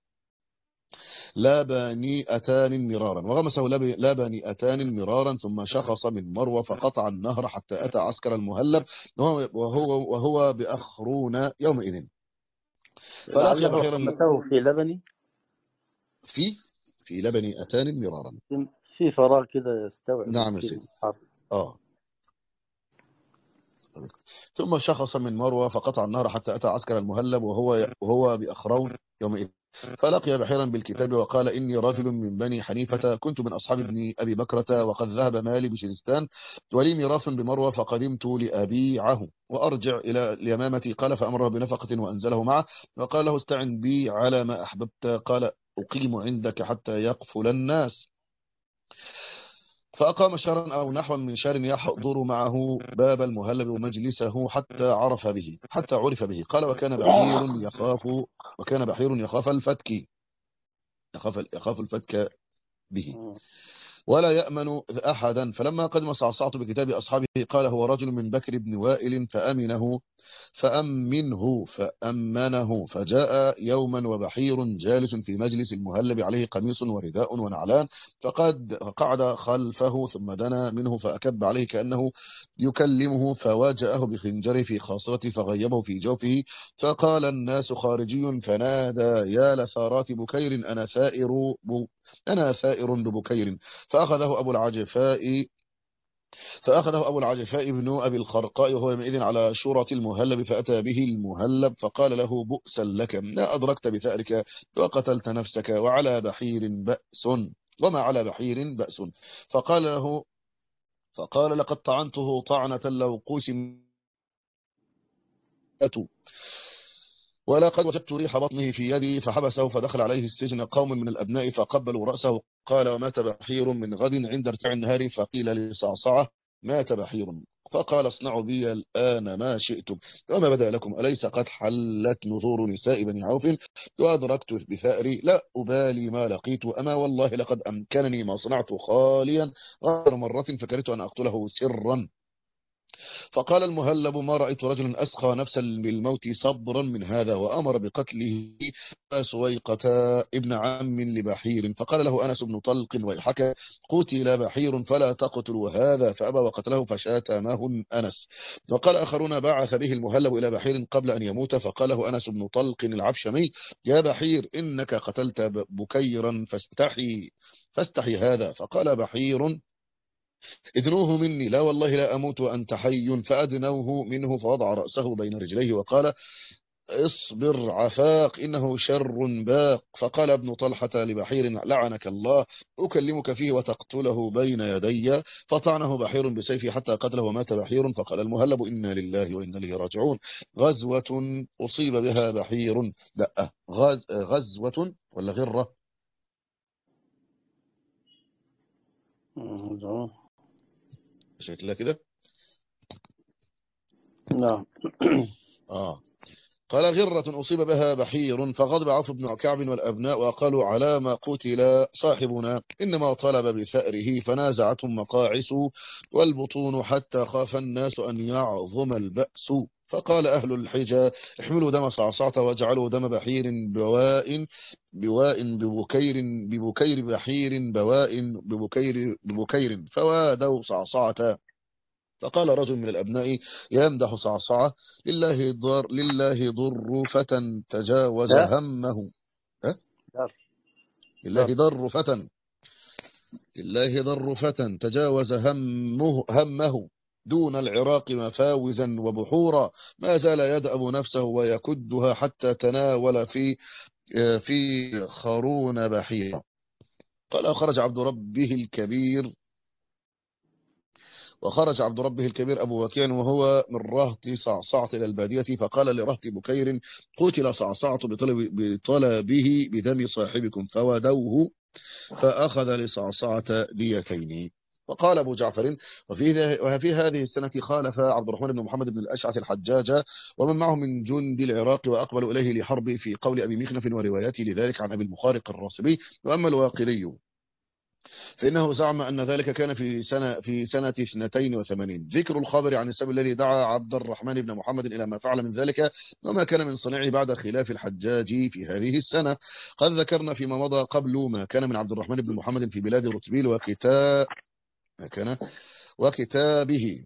لابانيئتان مرارا وغمسه لابانيئتان مرارا ثم شخص من مروى فقطع النهر حتى أتى عسكر المهلب وهو, وهو, وهو بأخرون يومئذ فلاقي لعله بحيرا خمسه في لبني. في في لبنيئتان مرارا. في فراغ كده يستوعب نعم يا كلمة سيدي. حرب. آه ثم شخص من مروى فقطع النهر حتى أتى عسكر المهلب وهو وهو بأخرون يومئذ فلقي بحيرا بالكتاب وقال إني رجل من بني حنيفة كنت من أصحاب ابن أبي بكرة وقد ذهب مالي بشنستان ولي ميراث بمروى فقدمت لأبيعه وأرجع إلى اليمامة قال فأمره بنفقة وأنزله معه وقال له استعن بي على ما أحببت قال أقيم عندك حتى يقفل الناس فأقام شهرا أو نحوا من شهر يحضر معه باب المهلب ومجلسه حتى عرف به حتى عرف به قال وكان بحير يخاف وكان بحير يخاف الفتك يخاف يخاف الفتك به ولا يأمن أحدا. فلما قدم صعصعت بكتاب أصحابه قال هو رجل من بكر بن وائل فأمنه فأمنه فأمنه فجاء يوما وبحير جالس في مجلس المهلب عليه قميص ورداء ونعلان فقد قعد خلفه ثم دنا منه فأكب عليه كأنه يكلمه فواجأه بخنجره في خاصرته فغيبه في جوفه فقال الناس خارجي فنادى يا لثارات بكير أنا ثائر ب... أنا ثائر ببكير فأخذه أبو العجفاء فأخذه أبو العجفاء بن أبي الخرقاء وهو يومئذ على شورة المهلب فأتى به المهلب فقال له بؤسا لك لا أدركت بثأرك وقتلت نفسك وعلى بحير بأس وما على بحير بأس فقال له فقال لقد طعنته طعنة لو قسمت ولقد وجدت ريح بطنه في يدي فحبسه فدخل عليه السجن قوم من الأبناء فقبلوا رأسه قال ومات بحير من غد عند ارتفاع النهار فقيل لصعصعة مات بحير فقال اصنعوا بي الآن ما شئتم وما بدا لكم أليس قد حلت نذور نساء بني عوف وأدركت بثأري لا أبالي ما لقيت أما والله لقد أمكنني ما صنعت خاليا غير مرة فكرت أن أقتله سرا. فقال المهلب ما رأيت رجلا أسخى نفسا بالموت صبرا من هذا وأمر بقتله سويقة ابن عم لبحير فقال له أنس بن طلق ويحكى قتل بحير فلا تقتلوا هذا فأبى وقتله فشاتمه أنس. وقال آخرون بعث به المهلب إلى بحير قبل أن يموت فقال له أنس بن طلق العبشمي يا بحير إنك قتلت بكيرا فاستحي فاستحي هذا. فقال بحير ادنوه مني لا والله لا أموت وأنت حي فأدنوه منه فوضع رأسه بين رجليه وقال اصبر عفاق إنه شر باق. فقال ابن طلحة لبحير لعنك الله أكلمك فيه وتقتله بين يدي. فطعنه بحير بسيفه حتى قتله ومات بحير. فقال المهلب إنا لله وإنا إليه راجعون. غزوة أصيب بها بحير، لا غز غزوة ولا غرة؟ شكلها كده. نعم. آه قال غرة أصيب بها بحير. فغضب عوف بن كعب والأبناء وقالوا على ما قتل صاحبنا إنما طلب بثأره. فنازعتهم مقاعس والبطون حتى خاف الناس أن يعظم البأس. فقال أهل الحجى احملوا دم صعصعة واجعلوا دم بحير بواء بواء ببكير ببكير بحير بواء ببكير ببكير. فوادوا صعصعة. فقال رجل من الأبناء يمدح صعصعة لله ضر لله ضر فتى تجاوز ها همه. أه؟ در لله در ضر فتى لله ضر فتى تجاوز همه همه دون العراق مفاوزا وبحورا. ما زال يدأب نفسه ويكدها حتى تناول في في خرون بحيرة. قال خرج عبد ربه الكبير وخرج عبد ربه الكبير أبو وكيع وهو من رهط صعصعة إلى البادية. فقال لرهط بكير قتل صعصعة بطلب بطلبه بدم صاحبكم. فودوه فأخذ لصعصعة ديتين. وقال أبو جعفر وفي, وفي هذه السنة خالف عبد الرحمن بن محمد بن الأشعث الحجاج ومن معه من جند العراق وأقبلوا إليه لحرب في قول أبي مخنف ورواياته لذلك عن أبي المخارق الراسبي. وأما الواقلي فإنه زعم أن ذلك كان في سنة في سنة اثنتين وثمانين. ذكر الخبر عن السبب الذي دعا عبد الرحمن بن محمد إلى ما فعل من ذلك وما كان من صنيعه بعد خلاف الحجاج في هذه السنة. قد ذكرنا فيما مضى قبل ما كان من عبد الرحمن بن محمد في بلاد رتبيل وكتاب ما كان وكتابه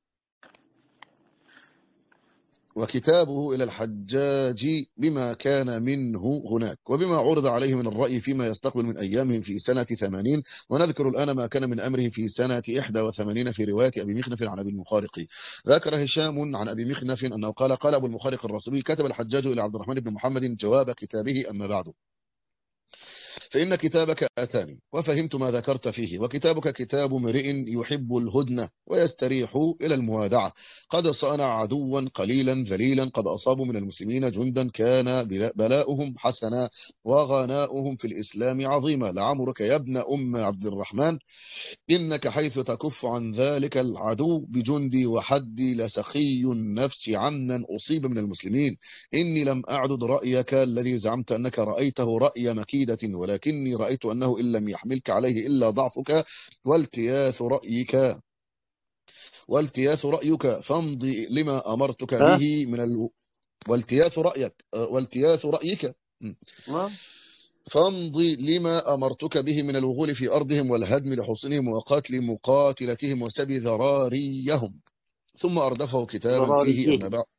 وكتابه إلى الحجاج بما كان منه هناك وبما عرض عليه من الرأي فيما يستقبل من أيامهم في سنة ثمانين. ونذكر الآن ما كان من أمره في سنة إحدى وثمانين في رواية أبي مخنف عن أبي المخارق. ذكر هشام عن أبي مخنف أنه قال قال أبو المخارق الراسبي كتب الحجاج إلى عبد الرحمن بن محمد جواب كتابه أما بعد فإن كتابك أتاني وفهمت ما ذكرت فيه وكتابك كتاب امرئ يحب الهدنة ويستريح إلى الموادعة. قد صنع عدوا قليلا ذليلا قد أصابوا من المسلمين جندا كان بلاؤهم حسنا وغناؤهم في الإسلام عظيما. لعمرك يا ابن أم عبد الرحمن إنك حيث تكف عن ذلك العدو بجندي وحدي لسخي النفس عمن أصيب من المسلمين. إني لم أعدد رأيك الذي زعمت أنك رأيته رأي مكيدة ولكني رأيت أنه إن لم يحملك عليه إلا ضعفك والتياث رأيك والتياث رأيك فامضي لما أمرتك ها به من ال... والتياث رأيك والتياث رأيك ما فامضي لما أمرتك به من الوغول في أرضهم والهدم لحصنهم وقتل مقاتلتهم وسبي ذراريهم. ثم أردفه كتابا فيه أما ضراريهم بعد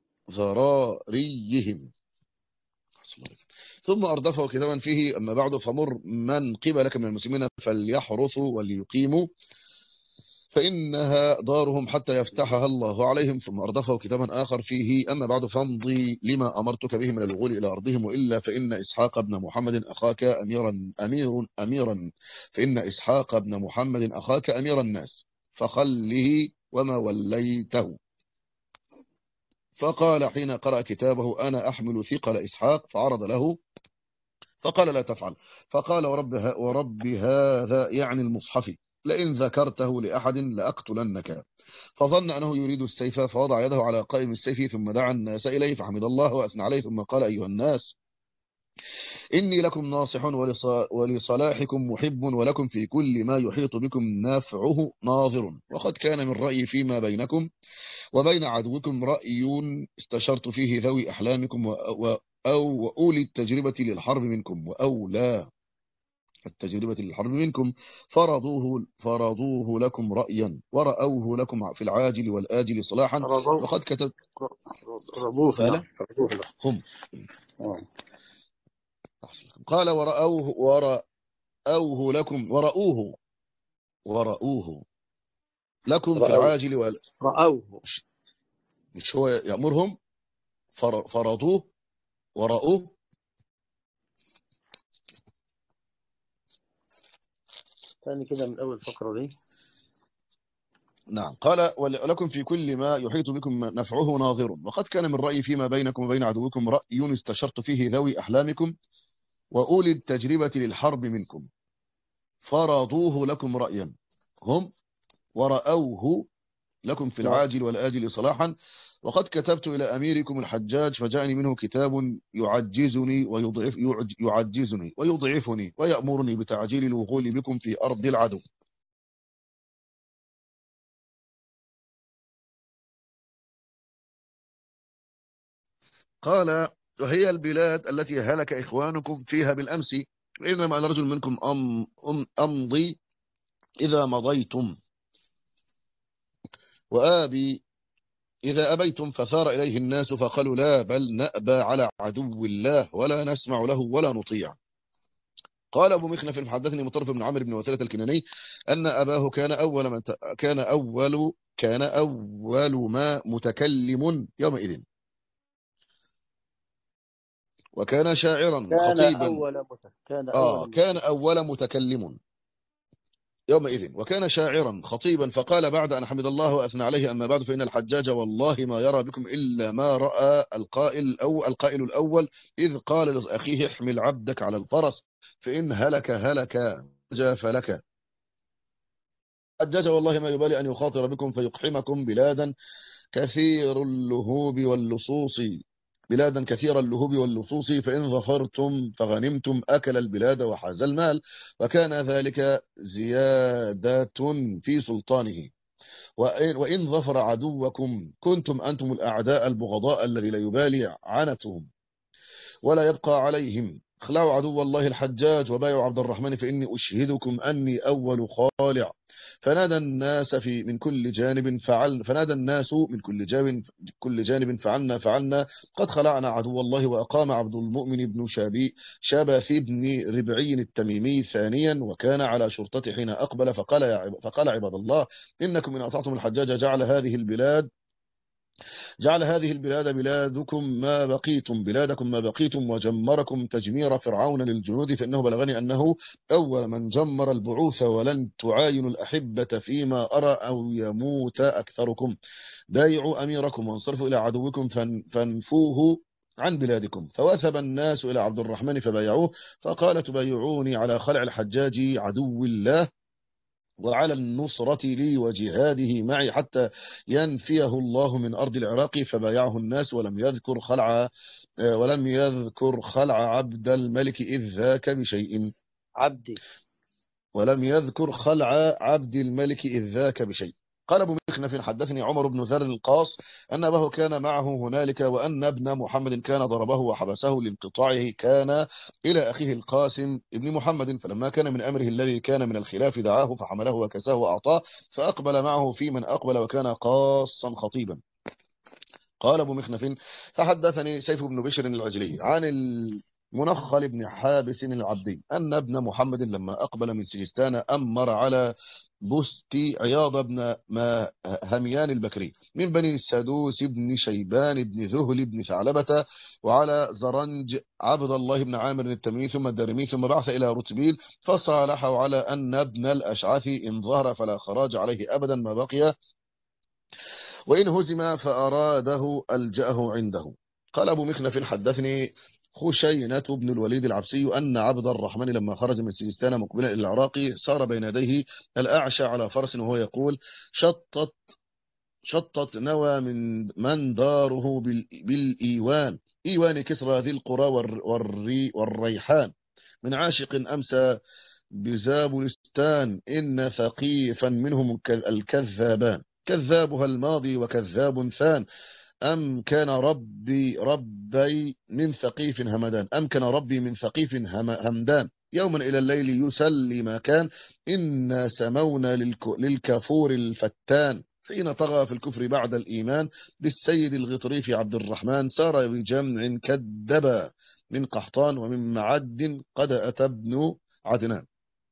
ذراريهم ثم أردفه كتابا فيه أما بعد فمر من قبلك من المسلمين فليحرثوا وليقيموا فإنها دارهم حتى يفتحها الله عليهم. ثم أردفه كتابا آخر فيه أما بعد فامضي لما أمرتك به من الوغول إلى أرضهم وإلا فإن إسحاق بن محمد أخاك أميرا أمير أميرا فإن إسحاق بن محمد أخاك أمير الناس فخله وما وليته. فقال حين قرأ كتابه أنا أحمل ثقل إسحاق فعرض له فقال لا تفعل. فقال ورب, ورب هذا يعني المصحف لئن ذكرته لأحد لأقتلنك. فظن أنه يريد السيف فوضع يده على قائم السيف ثم دعا الناس إليه فحمد الله وأثنى عليه ثم قال أيها الناس إني لكم ناصح ولصلاحكم محب ولكم في كل ما يحيط بكم نافعه ناظر. وقد كان من رأيي فيما بينكم وبين عدوكم رأي استشرت فيه ذوي أحلامكم و أو أولي التجربة للحرب منكم وأولى التجربة للحرب منكم فرضوه, فرضوه لكم رأيا ورأوه لكم في العاجل والآجل صلاحا. وقد كتب رضوه فعلا نعم رضوه له هم آه. قال ورأوه ورأوه لكم ورأوه ورأوه لكم في رأوه العاجل وال رأوه مش هو يأمرهم فر- فرضوه ورأوه. تاني كده من أول فقرة دي. نعم. قال ولكم في كل ما يحيط بكم نفعه ناظر، وقد كان من رأيي فيما بينكم وبين عدوكم رأي استشرت فيه ذوي أحلامكم وأولي التجربة للحرب منكم، فرضوه لكم رأيا هم ورأوه لكم في نعم. العاجل والآجل صلاحا. وقد كتبت إلى أميركم الحجاج فجاءني منه كتاب يعجزني ويضعف يعج- يعجزني ويضعفني ويأمرني بتعجيل الوغول بكم في أرض العدو. قال وهي البلاد التي هلك إخوانكم فيها بالأمس، إنما أنا رجل منكم أم أم أمضي إذا مضيتم، وآبي إذا أبيتم. فثار إليه الناس فقالوا لا، بل نأبى على عدو الله ولا نسمع له ولا نطيع. قال أبو مخنف حدثني مطرف بن عمرو بن وثيلة الكناني أن أباه كان أول من ت... كان أول كان أول ما متكلم يومئذ، وكان شاعرا كان خطيبا. أول مت... كان آه أول كان متكلم. أول متكلم يومئذ، وكان شاعرا خطيبا. فقال بعد أن حمد الله وأثنى عليه أما بعد، فإن الحجاج والله ما يرى بكم إلا ما رأى القائل أو القائل الأول إذ قال لأخيه احمل عبدك على الفرس فإن هلك هلك جاف لك. حجاج والله ما يبالي أن يخاطر بكم فيقحمكم بلادا كثير اللهوب واللصوص بلادا كثير اللهوب واللصوص، فإن ظفرتم فغنمتم أكل البلاد وحاز المال، وكان ذلك زيادة في سلطانه. وإن, وإن ظفر عدوكم كنتم أنتم الأعداء البغضاء الذي لا يبالي عنتهم ولا يبقى عليهم. اخلعوا عدو الله الحجاج وبايعوا عبد الرحمن فإني أشهدكم أني أول خالع. فنادى الناس في من كل جانب فعل فنادى الناس من كل جانب كل جانب فعلنا فعلنا قد خلعنا عدو الله. وأقام عبد المؤمن بن شابي شبث بن ربعي التميمي ثانيا، وكان على شرطته حين أقبل فقال يا عب... فقال عباد الله إنكم إن أطعتم الحجاج جعل هذه البلاد جعل هذه البلاد بلادكم ما بقيتم بلادكم ما بقيتم وجمركم تجمير فرعون للجنود، فإنه بلغني أنه أول من جمر البعوث ولن تعاينوا الأحبة فيما أرى أو يموت أكثركم. بايعوا أميركم وانصرفوا إلى عدوكم فان- فانفوه عن بلادكم. فوثب الناس إلى عبد الرحمن فبايعوه، فقال تبايعوني على خلع الحجاج عدو الله وعلى النصرة لي وجهاده معي حتى ينفيه الله من أرض العراق. فبايعه الناس ولم يذكر خلع ولم يذكر خلع عبد الملك إذ ذاك بشيء عبدي. ولم يذكر خلع عبد الملك إذ ذاك بشيء. قال أبو مخنف حدثني عمر بن ذر القاص أن أباه كان معه هنالك، وأن ابن محمد كان ضربه وحبسه لانقطاعه كان إلى أخيه القاسم ابن محمد، فلما كان من أمره الذي كان من الخلاف دعاه فحمله وكساه وأعطاه فأقبل معه في من أقبل وكان قاصا خطيبا. قال أبو مخنف فحدثني سيف بن بشر العجلي عن المنخل بن حابس العبدي أن ابن محمد لما أقبل من سجستان أمر على بست عياض بن ما هميان البكري من بني السدوس بن شيبان بن ذهل بن ثعلبة، وعلى زرنج عبد الله بن عامر التميمي ثم الدارمي، ثم بعث إلى رتبيل فصالحوا على أن ابن الأشعث إن ظهر فلا خراج عليه أبدا ما بقي، وإن هزم فأراده ألجأه عنده. قال أبو مخنف حدثني خشينة بن الوليد العبسي أن عبد الرحمن لما خرج من سجستان مقبلا إلى العراق صار بين يديه الأعشى على فرس وهو يقول شطت شطت نوى من من داره بال- بالإيوان إيوان كسرى ذي القرى والر- والري والريحان من عاشق أمسى بزابلستان إن ثقيفا منهم الك- الكذابان كذابها الماضي وكذاب ثان أم كان ربي ربي من ثقيف همدان أم كان ربي من ثقيف هم- همدان يوما إلى الليل يسلي ما كان إنا سمونا للك- للكفور الفتان حين طغى في الكفر بعد الإيمان بالسيد الغطريف عبد الرحمن سار بجمع كدبا من قحطان ومن معد قد أتى ابن عدنان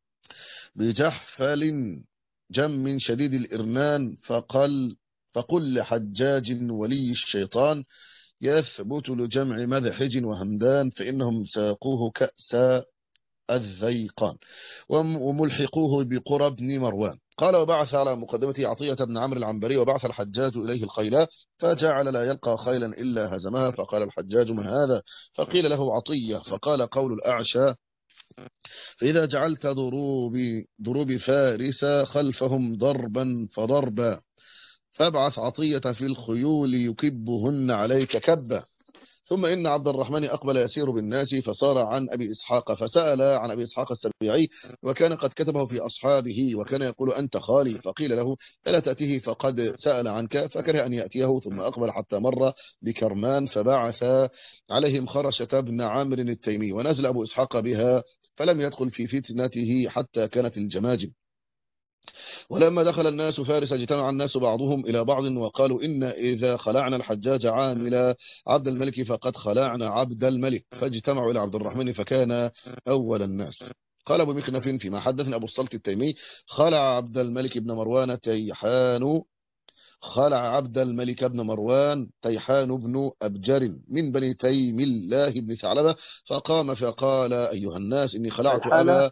بجحفل جم شديد الإرنان فقل فقل لحجاج ولي الشيطان يثبت لجمع مذحج وهمدان فإنهم ساقوه كأس الذيقان وملحقوه بقرى بن مروان. قال وبعث على مقدمته عطية بن عمرو العنبري وبعث الحجاج إليه الخيل فجعل لا يلقى خيلا إلا هزمها. فقال الحجاج من هذا؟ فقيل له عطية. فقال قول الأعشى فإذا جعلت ضروب, ضروب فارس خلفهم ضربا فضربا فابعث عطية في الخيول يكبهن عليك كبا. ثم إن عبد الرحمن أقبل يسير بالناس فصار عن أبي إسحاق فسأل عن أبي إسحاق السبيعي وكان قد كتبه في أصحابه وكان يقول أنت خالي. فقيل له ألا تأتيه فقد سأل عنك فكره أن يأتيه. ثم أقبل حتى مر بكرمان فبعث عليهم خرشة بن عامر التيمي ونزل أبو إسحاق بها فلم يدخل في فتنته حتى كانت الجماجم. ولما دخل الناس فارس اجتمع الناس بعضهم إلى بعض وقالوا إن إذا خلعنا الحجاج عامل عبد الملك فقد خلعنا عبد الملك فاجتمعوا إلى عبد الرحمن فكان أول الناس. قال أبو مخنف فيما حدثنا أبو الصلت التيمي خلع عبد الملك بن مروان تيحان خلع عبد الملك بن مروان تيحان بن أبجر من بني تيم الله بن ثعلبة فقام فقال أيها الناس إني خلعت أبا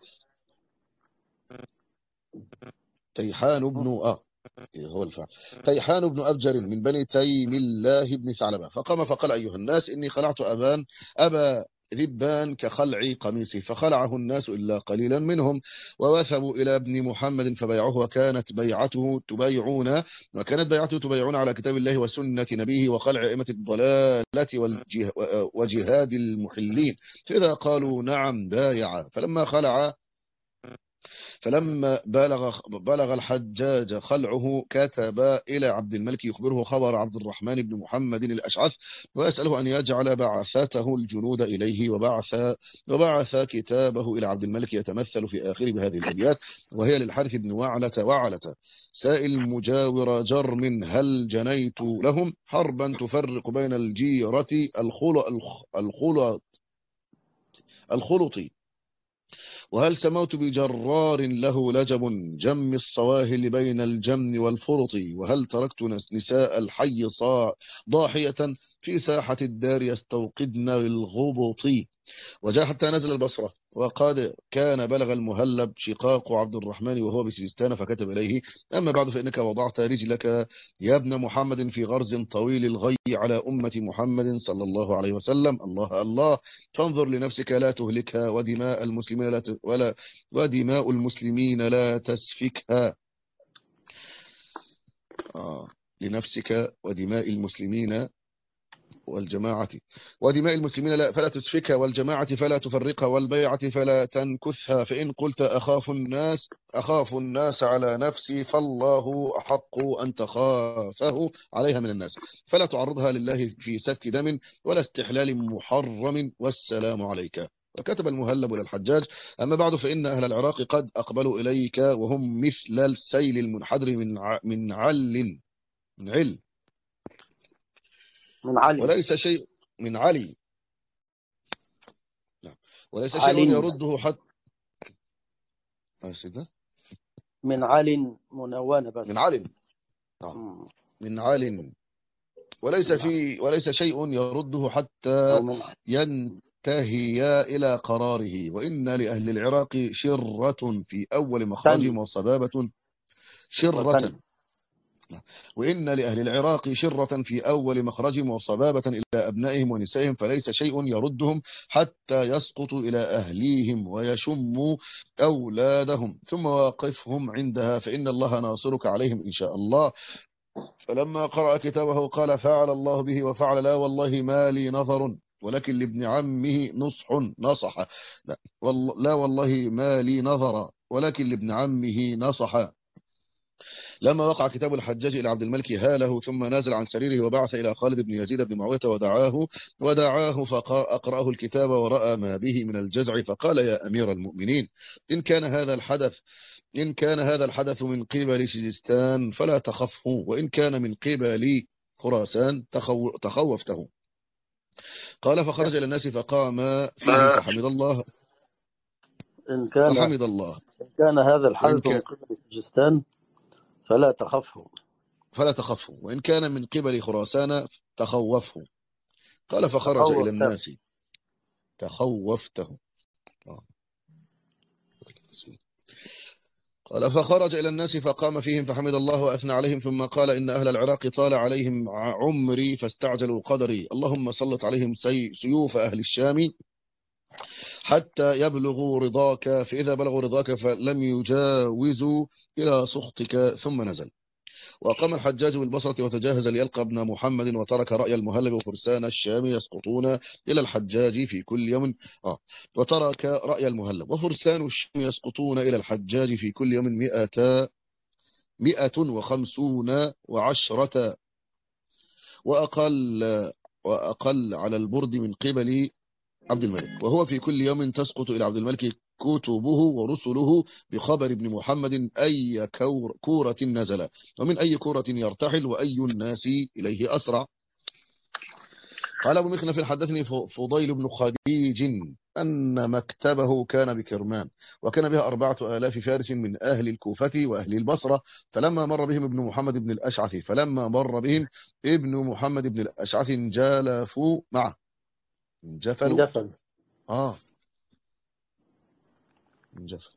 تيحان بن آه هو الفعل تيحان بن أبجر من بني تيم الله بن ثعلبة فقام فقال أيها الناس إني خلعت أبان أبا ذبان كخلع قميصه فخلعه الناس إلا قليلا منهم ووثبوا إلى ابن محمد فبيعوه وكانت بيعته تبايعون وكانت بيعته تبايعون على كتاب الله وسنة نبيه وخلع أئمة الضلالة والجه وجهاد المحلين فإذا قالوا نعم بايع. فلما خلع فلما بلغ بلغ الحجاج خلعه كتب إلى عبد الملك يخبره خبر عبد الرحمن بن محمد الأشعث ويسأله أن يجعل بعثته الجنود إليه وبعث وبعث كتابه إلى عبد الملك يتمثل في آخر بهذه الأبيات وهي للحارث بن وعلة وعلة سائل مجاور جرم هل جنيت لهم حربا تفرق بين الجيرة الخلط الخلط الخلط وهل سموت بجرار له لجب جم الصواهل بين الجمن والفرط وهل تركت نساء الحي ضاحية في ساحة الدار يستوقدن بالغبط وجاء حتى نزل البصرة وقد كان بلغ المهلب شقاق عبد الرحمن وهو بسجستان فكتب إليه أما بعد فإنك وضعت رجلك يا ابن محمد في غرز طويل الغي على أمة محمد صلى الله عليه وسلم الله الله فانظر لنفسك لا تهلكها ودماء المسلمين لا ت... ولا ودماء المسلمين لا تسفكها آه. لنفسك ودماء المسلمين والجماعة ودماء المسلمين لا فلا تسفكها والجماعة فلا تفرقها والبيعة فلا تنكثها فإن قلت أخاف الناس أخاف الناس على نفسي فالله أحق أن تخافه عليها من الناس فلا تعرضها لله في سفك دم ولا استحلال محرم والسلام عليك. وكتب المهلب للحجاج أما بعد فإن أهل العراق قد أقبلوا إليك وهم مثل السيل المنحدر من ع... من عل من عل من علي وليس شيء من علي لا. وليس شيء علي يرده حتى من علي منونة بس من علم آه. من علم وليس في وليس شيء يرده حتى ينتهي إلى قراره وإن لأهل العراق شرة في أول مخرج وصبابة شرة وإن لأهل العراق شرة في أول مخرج وصبابة إلى أبنائهم ونسائهم فليس شيء يردهم حتى يسقطوا إلى أهليهم ويشموا أولادهم ثم واقفهم عندها فإن الله ناصرك عليهم إن شاء الله. فلما قرأ كتابه قال فعل الله به وفعل لا والله ما لي نظر ولكن لابن عمه نصح نصح لا والله, لا والله ما لي نظر ولكن لابن عمه نصح. لما وقع كتاب الحجاج إلى عبد الملك هاله ثم نازل عن سريره وبعث إلى خالد بن يزيد بن معاوية ودعاه ودعاه فأقرأه الكتاب ورأى ما به من الجزع فقال يا أمير المؤمنين إن كان هذا الحدث إن كان هذا الحدث من قبل سجستان فلا تخفه وإن كان من قبل خراسان تخو تخوفته. قال فخرج إلى الناس فقام فيهم فحمد الله إن كان فحمد الله إن كان هذا الحدث من قبل سجستان فلا تخفه فلا تخفه وإن كان من قبل خراسان تخوفه. قال فخرج إلى تخوفته. الناس. تخوفته. آه. قال فخرج إلى الناس فقام فيهم فحمد الله وأثنى عليهم ثم قال إن أهل العراق طال عليهم عمري فاستعجلوا قدري، اللهم سلط عليهم سي سيوف أهل الشام حتى يبلغوا رضاك، فإذا بلغوا رضاك فلم يجاوزوا إلى سخطك. ثم نزل وقام الحجاج بالبصرة وتجهز ليلقى ابن محمد، وترك رأي المهلب وفرسان الشام يسقطون إلى الحجاج في كل يوم آه وترك رأي المهلب وفرسان الشام يسقطون إلى الحجاج في كل يوم مئة مئة وخمسون وعشرة وأقل وأقل على البرد من قبل عبد الملك، وهو في كل يوم تسقط إلى عبد الملك كتبه ورسله بخبر ابن محمد أي كور كورة نزل ومن أي كورة يرتحل وأي الناس إليه أسرع. قال أبو مخنف حدثني فضيل بن خديج أن مكتبه كان بكرمان وكان بها أربعة آلاف فارس من أهل الكوفة وأهل البصرة، فلما مر بهم ابن محمد بن الأشعث فلما مر بهم ابن محمد بن الأشعث جالفوا معه انجفلوا اندفن. آه انجفل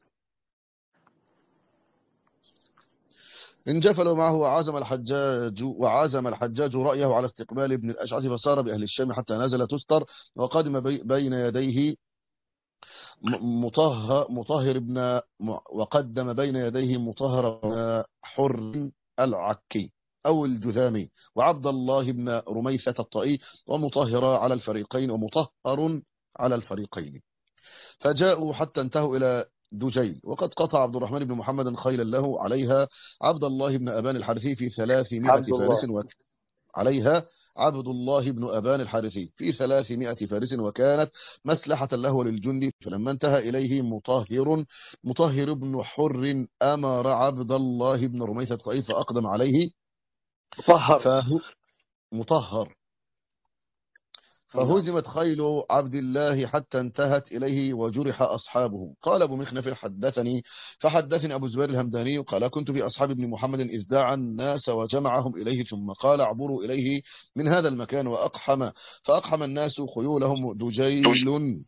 انجفلوا معه وعزم الحجاج وعزم الحجاج رأيه على استقبال ابن الأشعث، فسار بأهل الشام حتى نزل تستر وقدم بي بين يديه مطهر مطهر ابن وقدم بين يديه مطهر بن حر العكي أو الجذامي وعبد الله بن رميثة الطائي ومطهر على الفريقين ومطهر على الفريقين، فجاءوا حتى انتهوا إلى دجيل، وقد قطع عبد الرحمن بن محمد خيلا له عليها عبد الله بن أبان الحارثي في ثلاثمائة عبد فارس الله. عليها عبد الله بن أبان الحارثي في ثلاثمائة فارس، وكانت مسلحة له وللجند، فلما انتهى إليه مطهر مطهر بن حر أمر عبد الله بن رميثة الطائي فأقدم عليه مطهر. فهو مطهر فهزمت خيل عبد الله حتى انتهت إليه وجرح أصحابه. قال أبو مخنف حدثني فحدثني أبو زبير الهمداني قال كنت في أصحاب ابن محمد إذ دعا الناس وجمعهم إليه ثم قال اعبروا إليه من هذا المكان، وأقحم فأقحم الناس خيولهم دجيل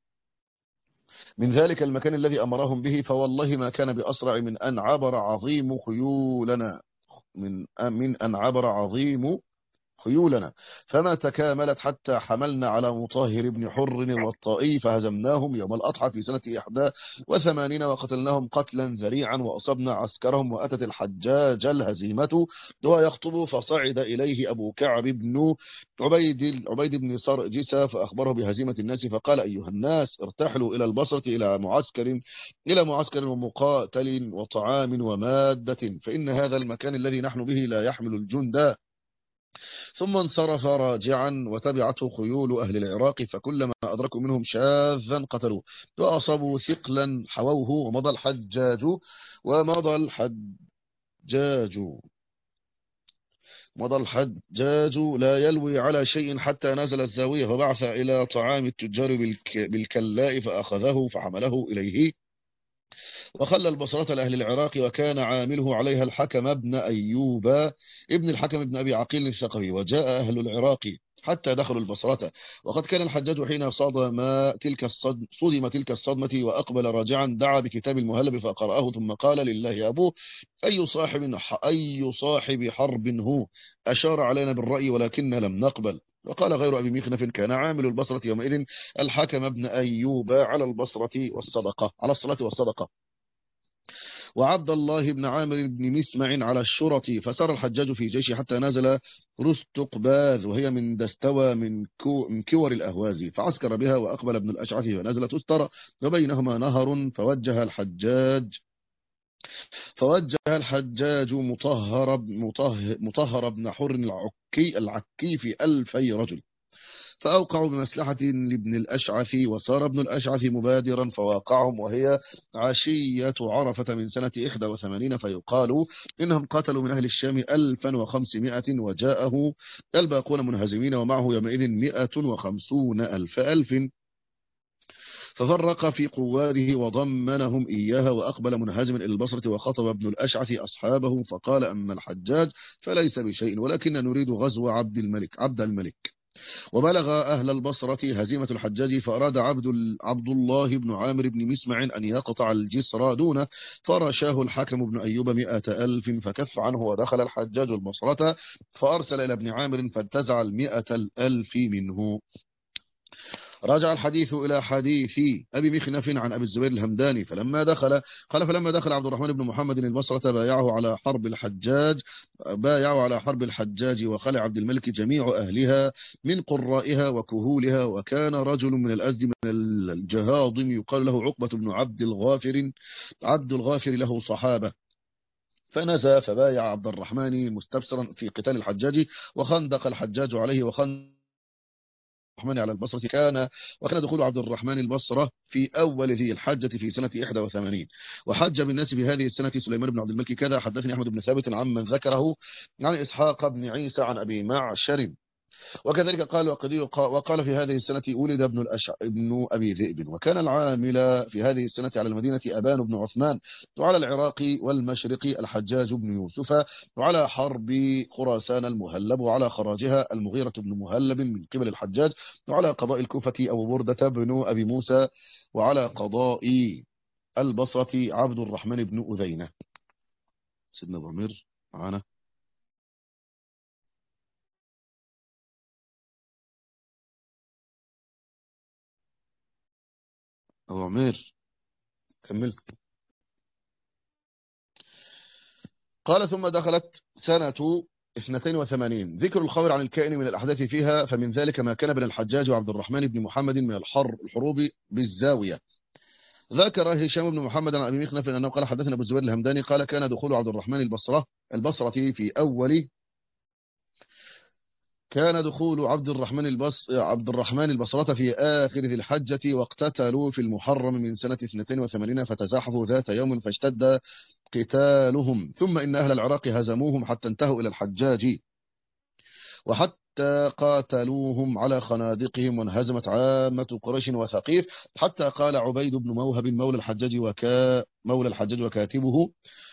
من ذلك المكان الذي أمرهم به، فوالله ما كان بأسرع من أن عبر عظيم خيولنا من من أن عبر عظيم خيولنا، فما تكاملت حتى حملنا على مطهر بن حر والطائي فهزمناهم يوم الأضحى في سنة إحدى وثمانين وقتلناهم قتلا ذريعا وأصبنا عسكرهم، وأتت الحجاج الهزيمة وهو يخطب فصعد إليه أبو كعب بن عبيد عبيد بن سرجس فأخبره بهزيمة الناس، فقال أيها الناس ارتحلوا إلى البصرة إلى معسكر إلى معسكر ومقاتل وطعام ومادة، فإن هذا المكان الذي نحن به لا يحمل الجند. ثم انصرف راجعا وتبعته خيول أهل العراق، فكلما أدركوا منهم شاذا قتلوه وأصابوا ثقلا حووه، ومضى الحجاج ومضى الحجاج مضى الحجاج لا يلوي على شيء حتى نزل الزاوية، فبعث إلى طعام التجار بالك بالكلاء فأخذه فحمله إليه وخلى البصرة لأهل العراق، وكان عامله عليها الحكم ابن أيوب ابن الحكم ابن أبي عقيل الثقفي، وجاء أهل العراق حتى دخلوا البصرة، وقد كان الحجاج حين صدم تلك الصدمة صدم تلك الصدمة وأقبل راجعا دعا بكتاب المهلب فقرأه ثم قال لله يا أبوه أي صاحب أي صاحب حرب هو أشار علينا بالرأي ولكن لم نقبل. وقال غير أبي مخنف كان عامل البصرة يومئذ الحكم ابن أيوب على البصرة والصدقة على الصلاة والصدقة، وعبد الله بن عامر بن مسمع على الشرط، فسار الحجاج في جيشه حتى نزل رستقباذ وهي من دستوى من, كو من كور الأهوازي، فعسكر بها وأقبل ابن الأشعث ونزل تستر وبينهما نهر، فوجه الحجاج فوجه الحجاج مطهر مطهر, مطهر بن حر العكي العكي في ألفي رجل، فأوقعوا بمسلحة لابن الأشعث، وصار ابن الأشعث مبادرا فواقعهم، وهي عشية عرفة من سنة إحدى وثمانين، فيقال إنهم قتلوا من أهل الشام ألفا وخمسمائة، وجاءه الباقون منهزمين ومعه يومئذ مئة وخمسون ألف ألف، ففرق في قواده وضمنهم إياها، وأقبل منهزما إلى البصرة، وخطب ابن الأشعث أصحابه فقال أما الحجاج فليس بشيء ولكن نريد غزو عبد الملك عبد الملك وبلغ أهل البصرة هزيمة الحجاج فأراد عبد, عبد الله بن عامر بن مسمع أن يقطع الجسر دونه، فرشاه الحكم بن أيوب مئة ألف فكف عنه، ودخل الحجاج البصرة فأرسل إلى ابن عامر فانتزع المئة الألف منه. رجع الحديث إلى حديث أبي مخنف عن أبي الزبير الهمداني فلما دخل قال فلما دخل عبد الرحمن بن محمد البصرة بايعه على حرب الحجاج بايعه على حرب الحجاج وخلع عبد الملك جميع أهلها من قرائها وكهولها، وكان رجل من الأزد من الجهاضم يقال له عقبة بن عبد الغافر عبد الغافر له صحابة، فنزى فبايع عبد الرحمن مستبصرا في قتال الحجاج، وخندق الحجاج عليه وخندق الرحمن على البصرة. كان وكان دخول عبد الرحمن البصرة في أول ذي الحجة في سنة إحدى وثمانين، وحج بالناس في هذه السنة سليمان بن عبد الملك كذا. حدثني أحمد بن ثابت عمن ذكره عن إسحاق بن عيسى عن أبي معشر، وكذلك قال وقدي وقال في هذه السنة ولد ابن الأشع ابن أبي ذئب. وكان العامل في هذه السنة على المدينة أبان بن عثمان، وعلى العراق والمشرق الحجاج بن يوسف، وعلى حرب خراسان المهلب، وعلى خراجها المغيرة بن مهلب من قبل الحجاج، وعلى قضاء الكوفة أبو بردة بن أبي موسى، وعلى قضاء البصرة عبد الرحمن بن أذينة. سيدنا ضمير معانا. أبو عمير كمل. قال ثم دخلت سنة اثنتين وثمانين ذكر الخبر عن الكائن من الأحداث فيها، فمن ذلك ما كان بين الحجاج وعبد الرحمن بن محمد من الحر الحروب بالزاوية. ذكر هشام بن محمد عن أبي مخنف أنه قال حدثنا أبو الزبير الهمداني قال كان دخول عبد الرحمن البصرة البصرة في أول كان دخول عبد الرحمن البص عبد الرحمن البصرة في آخر ذي الحجة، واقتتلوا في المحرم من سنة اثنتين وثمانين فتزاحفوا ذات يوم فاشتد قتالهم، ثم إن أهل العراق هزموهم حتى انتهوا إلى الحجاج، وحتى قاتلوهم على خنادقهم، وانهزمت عامة قريش وثقيف، حتى قال عبيد بن موهب مولى الحجاج وكا مولى الحجاج وكاتبه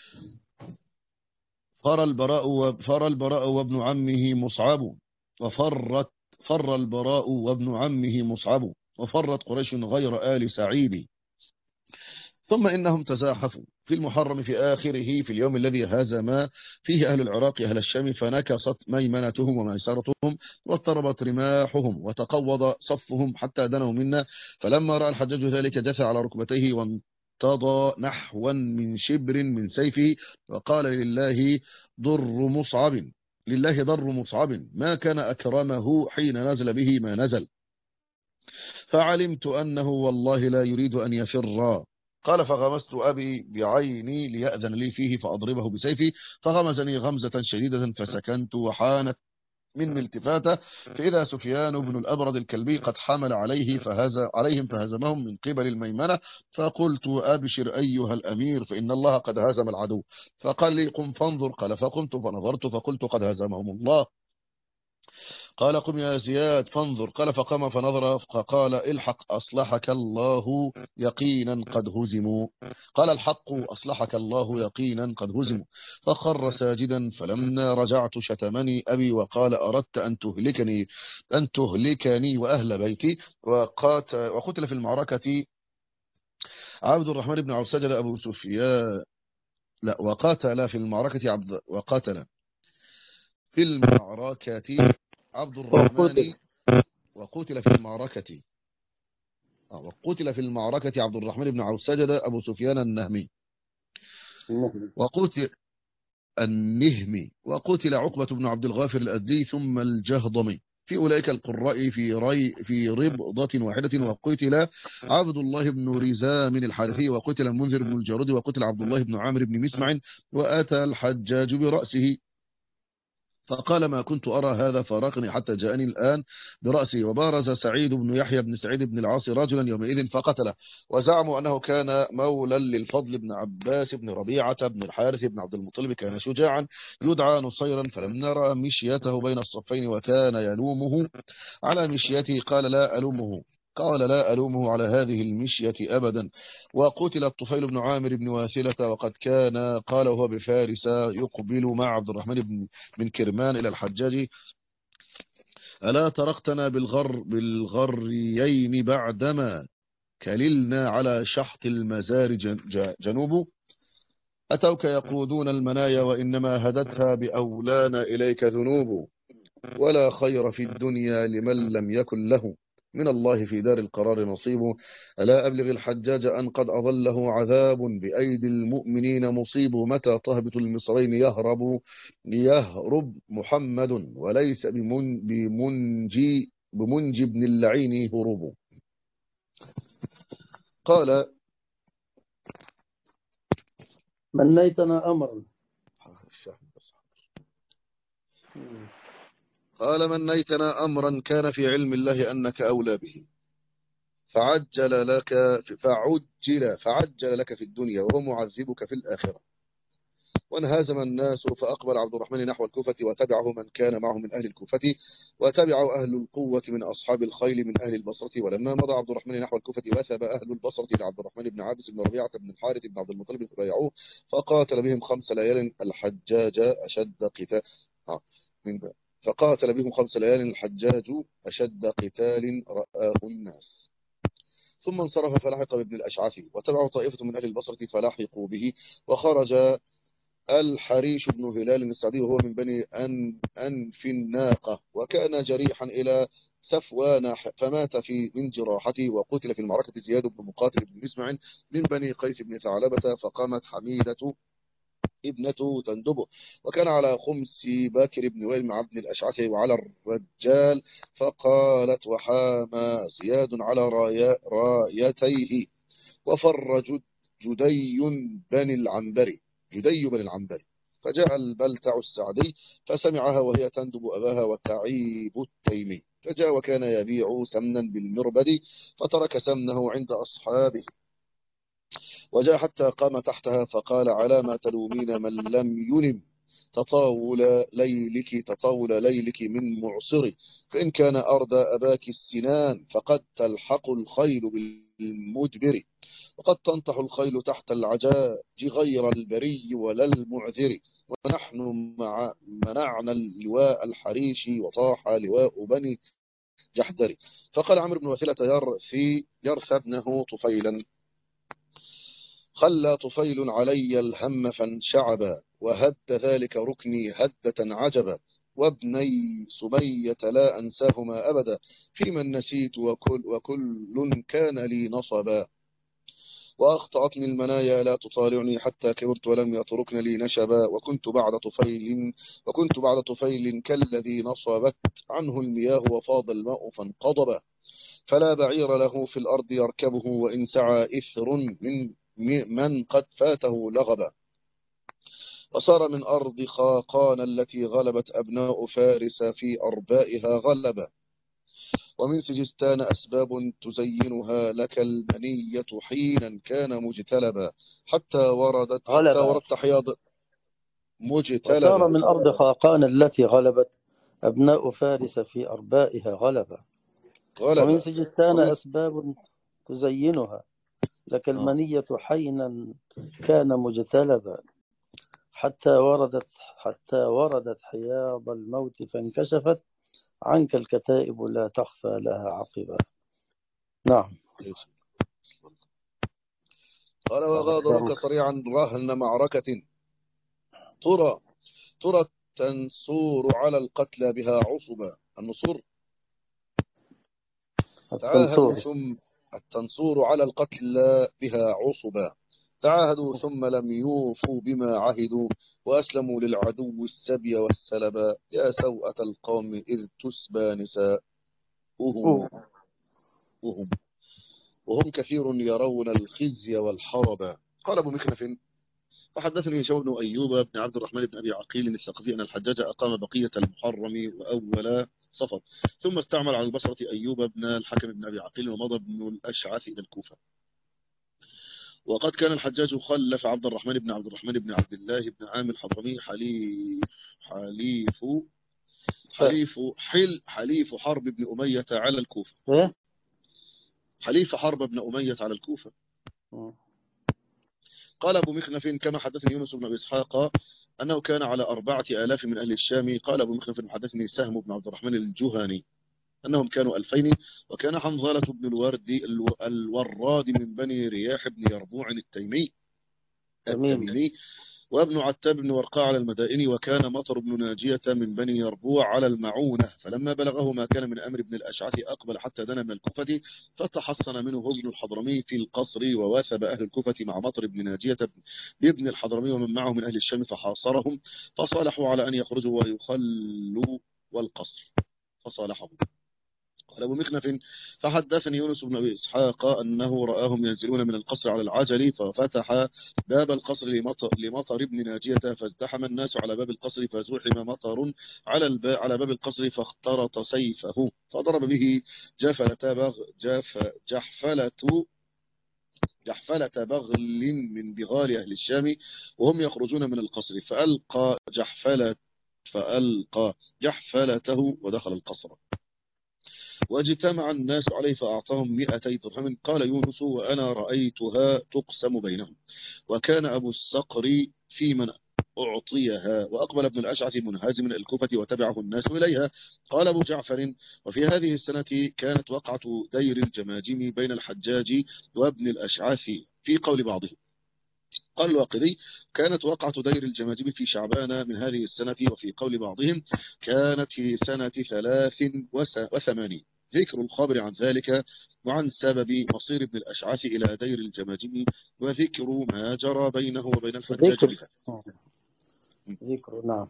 فر البراء وفر البراء وابن عمه مصعب وفرت فر البراء وابن عمه مصعب وفرت قريش غير آل سعيد، ثم إنهم تزاحفوا في المحرم في آخره في اليوم الذي هزم فيه أهل العراق أهل الشام، فنكصت ميمنتهم وميسرتهم واضطربت رماحهم وتقوض صفهم حتى دنوا منا، فلما رأى الحجاج ذلك جثى على ركبتيه وانتضى نحوا من شبر من سيفه وقال لله ضر مصعب لله ضر مصعب ما كان أكرمه حين نزل به ما نزل، فعلمت أنه والله لا يريد أن يفر. قال فغمست أبي بعيني ليأذن لي فيه فأضربه بسيفي، فغمزني غمزة شديدة فسكنت، وحانت من التفاتة فإذا سفيان بن الأبرد الكلبي قد حمل عليه فهز عليهم فهزمهم من قبل الميمنة، فقلت أبشر أيها الأمير فإن الله قد هزم العدو، فقال لي قم فانظر، قال فقمت فنظرت فقلت قد هزمهم الله، قال قم يا زياد فانظر، قال فقام فنظر فقال الحق أصلحك الله يقينا قد هزموا، قال الحق أصلحك الله يقينا قد هزموا، فخر ساجدا، فلما رجعت شتمني أبي وقال أردت أن تهلكني أن تهلكني وأهل بيتي، وقاتل, وقتل في المعركة عبد الرحمن بن عوسجل أبو سفيان لا وقاتل في المعركة عبد وقاتل في المعركة عبد الرحمن وقتل في المعركة وقتل في المعركة عبد الرحمن بن عوسجة أبو سفيان النهمي وقتل النهمي وقتل عقبة بن عبد الغافر الأزدي ثم الجهضمي في أولئك القراء في ري في ربضة واحدة، وقتل عبد الله بن رزام الحارثي وقتل المنذر بن الجارود وقتل عبد الله بن عامر بن مسمع، وأتى الحجاج برأسه فقال ما كنت أرى هذا فارقني حتى جاءني الآن برأسي، وبارز سعيد بن يحيى بن سعيد بن العاص رجلا يومئذ فقتله، وزعموا أنه كان مولا للفضل بن عباس بن ربيعة بن الحارث بن عبد المطلب، كان شجاعا يدعى نصيرا، فلما رأى مشيته بين الصفين وكان يلومه على مشيته قال لا ألومه قال لا ألومه على هذه المشية أبدا. وقتل الطفيل بن عامر بن واثلة وقد كان قال وهو بفارس يقبل مع عبد الرحمن بن من كرمان إلى الحجاج، ألا تركتنا بالغر بالغريين بعدما كللنا على شحط المزار جن- جنوب. أتوك يقودون المنايا وإنما هدتها بأولانا إليك ذنوب. ولا خير في الدنيا لمن لم يكن له من الله في دار القرار نصيب. ألا أبلغ الحجاج أن قد أظله عذاب بأيدي المؤمنين مصيب. متى تهبط المصرين يهرب يهرب محمد وليس بمن بمنجي بمنجي ابن اللعين هروب. قال منيتنا أمرا. قال منيتنا أمرا كان في علم الله أنك أولى به فعجل لك فعجل فعجل لك في الدنيا وهو معذبك في الآخرة. وانهزم الناس فأقبل عبد الرحمن نحو الكوفة وتبعه من كان معه من أهل الكوفة وتبعه أهل القوة من أصحاب الخيل من أهل البصرة. ولما مضى عبد الرحمن نحو الكوفة وثب أهل البصرة لعبد الرحمن بن عابس بن ربيعة بن الحارث بن عبد المطلب فبايعوه فقاتل بهم خمس ليال الحجاج أشد قتال آه، من فقاتل بهم خمس ليال الحجاج أشد قتال رآه الناس. ثم انصرف فلحق بابن الأشعث وتبعه طائفة من أهل البصرة فلاحقوا به. وخرج الحريش بن هلال السعدي وهو من بني أن أنف الناقة وكان جريحا إلى سفوان فمات في من جراحته. وقتل في المعركة زياد بن مقاتل بن مسمع من بني قيس بن ثعلبة فقامت حميدة ابنته تندبه. وكان على خمس باكر بن وائل مع ابن الأشعث وعلى الرجال فقالت وحامى زياد على رايا رايتيه وفر جد جدي بن العنبري جدي بن العنبري. فجاء البلتع السعدي فسمعها وهي تندب أباها وتعيب التيمي فجاء وكان يبيع سمنا بالمربد فترك سمنه عند أصحابه وجاء حتى قام تحتها فقال على ما تلومين من لم ينم تطاول ليلك تطاول ليلك من معصري فإن كان أردى أباك السنان فقد تلحق الخيل بالمدبر وقد تنطح الخيل تحت العجاج غير البري ولا المعذر. ونحن مع منعنا اللواء الحريش وطاح لواء بني جحدر. فقال عمرو بن وثيلة يرثي يرثى ابنه طفيلا خلى طفيل علي الهم فانشعبا وهد ذلك ركني هدة عجبا وابني سمية لا أنساهما أبدا في من نسيت وكل, وكل كان لي نصبا. وأخطأتني المنايا لا تطالعني حتى كبرت ولم يتركن لي نشبا وكنت بعد طفيل وكنت بعد طفيل كالذي نصبت عنه المياه وفاض الماء فانقضبا فلا بعير له في الأرض يركبه وإن سعى إثر من من قد فاته لغبا. وصار من أرض خاقان التي غلبت أبناء فارس في أربائها غلبا. ومن سجستان أسباب تزينها لك المنية حينا كان مجتلبا حتى وردت حتى غلبة. وردت حياض وصار مجتلبا. من أرض خاقان التي غلبت أبناء فارس في أربائها غلبة. ومن غلبا سجستان ومن أسباب تزينها لك آه. المنية حينا كان مجتلبا حتى وردت حتى وردت حياض الموت فانكشفت عنك الكتائب لا تخفى لها عقبا. نعم. قال وغادرك صريعا رهن معركة ترى ترى التنصور على القتلى بها عصبا. النصور تعاهدوا التنصور. ثم التنصور على القتلى بها عصبا تعاهدوا ثم لم يوفوا بما عهدوا وأسلموا للعدو السبي والسلبا. يا سوءة القوم إذ تسبى نساؤهم وهم, وهم كثير يرون الخزي والحرب. قال أبو مخنف وحدثني هشام بن أيوب بن عبد الرحمن بن أبي عقيل الثقفي أن الحجاج أقام بقية المحرم وأول صفر ثم استعمل على البصرة أيوب بن الحكم بن أبي عقيل ومضى بن الأشعث إلى الكوفة. وقد كان الحجاج خلف عبد الرحمن بن عبد الرحمن بن عبد الله بن عامر الحضرمي حليف حليف حليف حل حليف حرب بن أمية على الكوفة. حليف حرب بن أمية على الكوفة. قال أبو مخنف كما حدثني يونس بن أبي إسحاق أنه كان على أربعة آلاف من أهل الشام. قال أبو مخنف حدثني سهم بن عبد الرحمن الجهني أنهم كانوا ألفين. وكان حنظلة بن الورد الوراد من بني رياح بن يربوع التيمي التميمي وابن عتاب بن ورقاء على المدائن. وكان مطر بن ناجية من بني يربوع على المعونة. فلما بلغه ما كان من أمر ابن الأشعث أقبل حتى دنا من الكوفة فتحصن منه ابن الحضرمي في القصر. وواثب أهل الكوفة مع مطر بن ناجية بابن الحضرمي ومن معه من أهل الشام فحاصرهم فصالحوا على أن يخرجوا ويخلوا والقصر فصالحهم. قال أبو مخنف فحدثني يونس بن أبي إسحاق أنه رآهم ينزلون من القصر على العجل ففتح باب القصر لمطر, لمطر ابن ناجية فازدحم الناس على باب القصر فزحم مطر على الباب على باب القصر فاخترط سيفه فضرب به جفلة بغ جف جحفلة جحفلة بغل من بغال أهل الشام وهم يخرجون من القصر فألقى جحفلة فألقى جحفلته ودخل القصر. واجتمع الناس عليه فأعطاهم مئتي درهم. قال يونس وأنا رأيتها تقسم بينهم وكان أبو الصقر في من أعطيها. وأقبل ابن الأشعث منهزم الكوفة وتبعه الناس إليها. قال أبو جعفر وفي هذه السنة كانت وقعة دير الجماجم بين الحجاج وابن الأشعث في قول بعضهم. قال الواقدي كانت وقعة دير الجماجم في شعبان من هذه السنة وفي قول بعضهم كانت في سنة ثلاث وثمانين. ذكر الخبر عن ذلك وعن سبب مصير ابن الأشعث إلى دير الجماجم وذكر ما جرى بينه وبين الحجاج ذكر بها. ذكر نعم.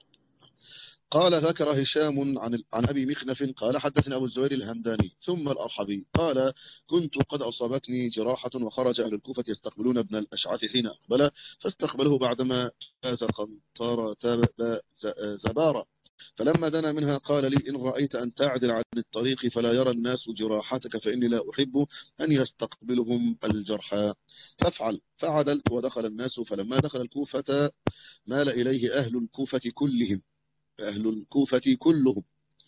قال ذكر هشام عن عن أبي مخنف قال حدثنا أبو الزبير الهمداني ثم الأرحبي قال كنت قد أصابتني جراحة وخرج أهل الكوفة يستقبلون ابن الأشعث حين أقبل فاستقبله بعدما جاز قنطرة زبارة فلما دنا منها قال لي إن رأيت أن تعدل عن الطريق فلا يرى الناس جراحتك فإني لا أحب أن يستقبلهم الجرحى فافعل. فعدلت ودخل الناس فلما دخل الكوفة مال إليه أهل الكوفة كلهم أهل الكوفة كلهم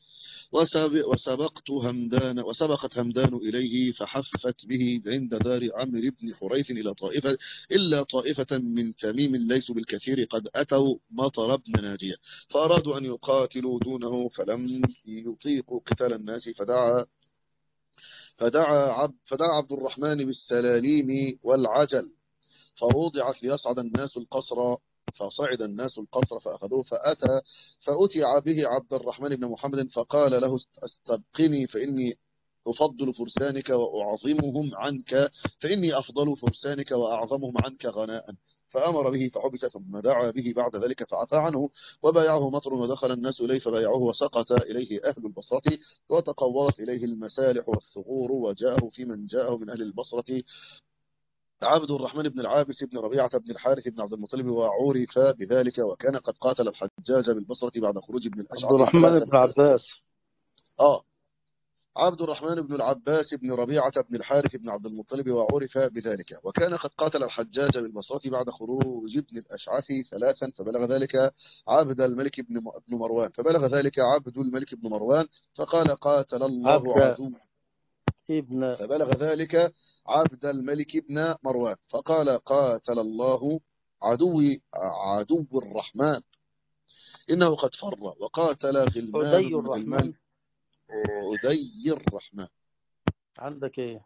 وسبقت همدان وسبقت همدان إليه فحفت به عند دار عمرو بن حريث إلى طائفة إلا طائفة من تميم ليسوا بالكثير قد أتوا مطر بن ناجية فأرادوا أن يقاتلوا دونه فلم يطيقوا قتال الناس فدعا فدعا عبد, فدعا عبد الرحمن بالسلاليم والعجل فوضعت ليصعد الناس القصر فصعد الناس القصر فأخذوه فأتى فأتع به عبد الرحمن بن محمد فقال له استبقني فإني أفضل فرسانك وأعظمهم عنك فإني أفضل فرسانك وأعظمهم عنك غناء فأمر به فحبس ثم دعا به بعد ذلك فعفى عنه وبايعه مطر ودخل الناس إليه فبايعوه وسقط إليه أهل البصرة وتقورت إليه المسالح والثغور وجاءه في من جاءه من أهل البصرة عبد الرحمن بن العابس بن ربيعة بن الحارث بن عبد المطلب وعرف بذلك وكان قد قاتل الحجاج بالبصرة بعد خروج ابن الأشعث عبد الرحمن بن عباس آه عبد الرحمن بن العباس بن ربيعة بن الحارث بن عبد المطلب وعرف بذلك وكان قد قاتل الحجاج بالبصرة بعد خروج ابن الأشعث ثلاثا فبلغ ذلك عبد الملك بن مروان فبلغ ذلك عبد الملك بن مروان فقال قاتل الله عدو ابن فبلغ ذلك عبد الملك بن مروان فقال قاتل الله عدو عدو الرحمن إنه قد فر وقاتل غلمان عدي من غلمان الرحمن. عدي الرحمن. عندك ايه؟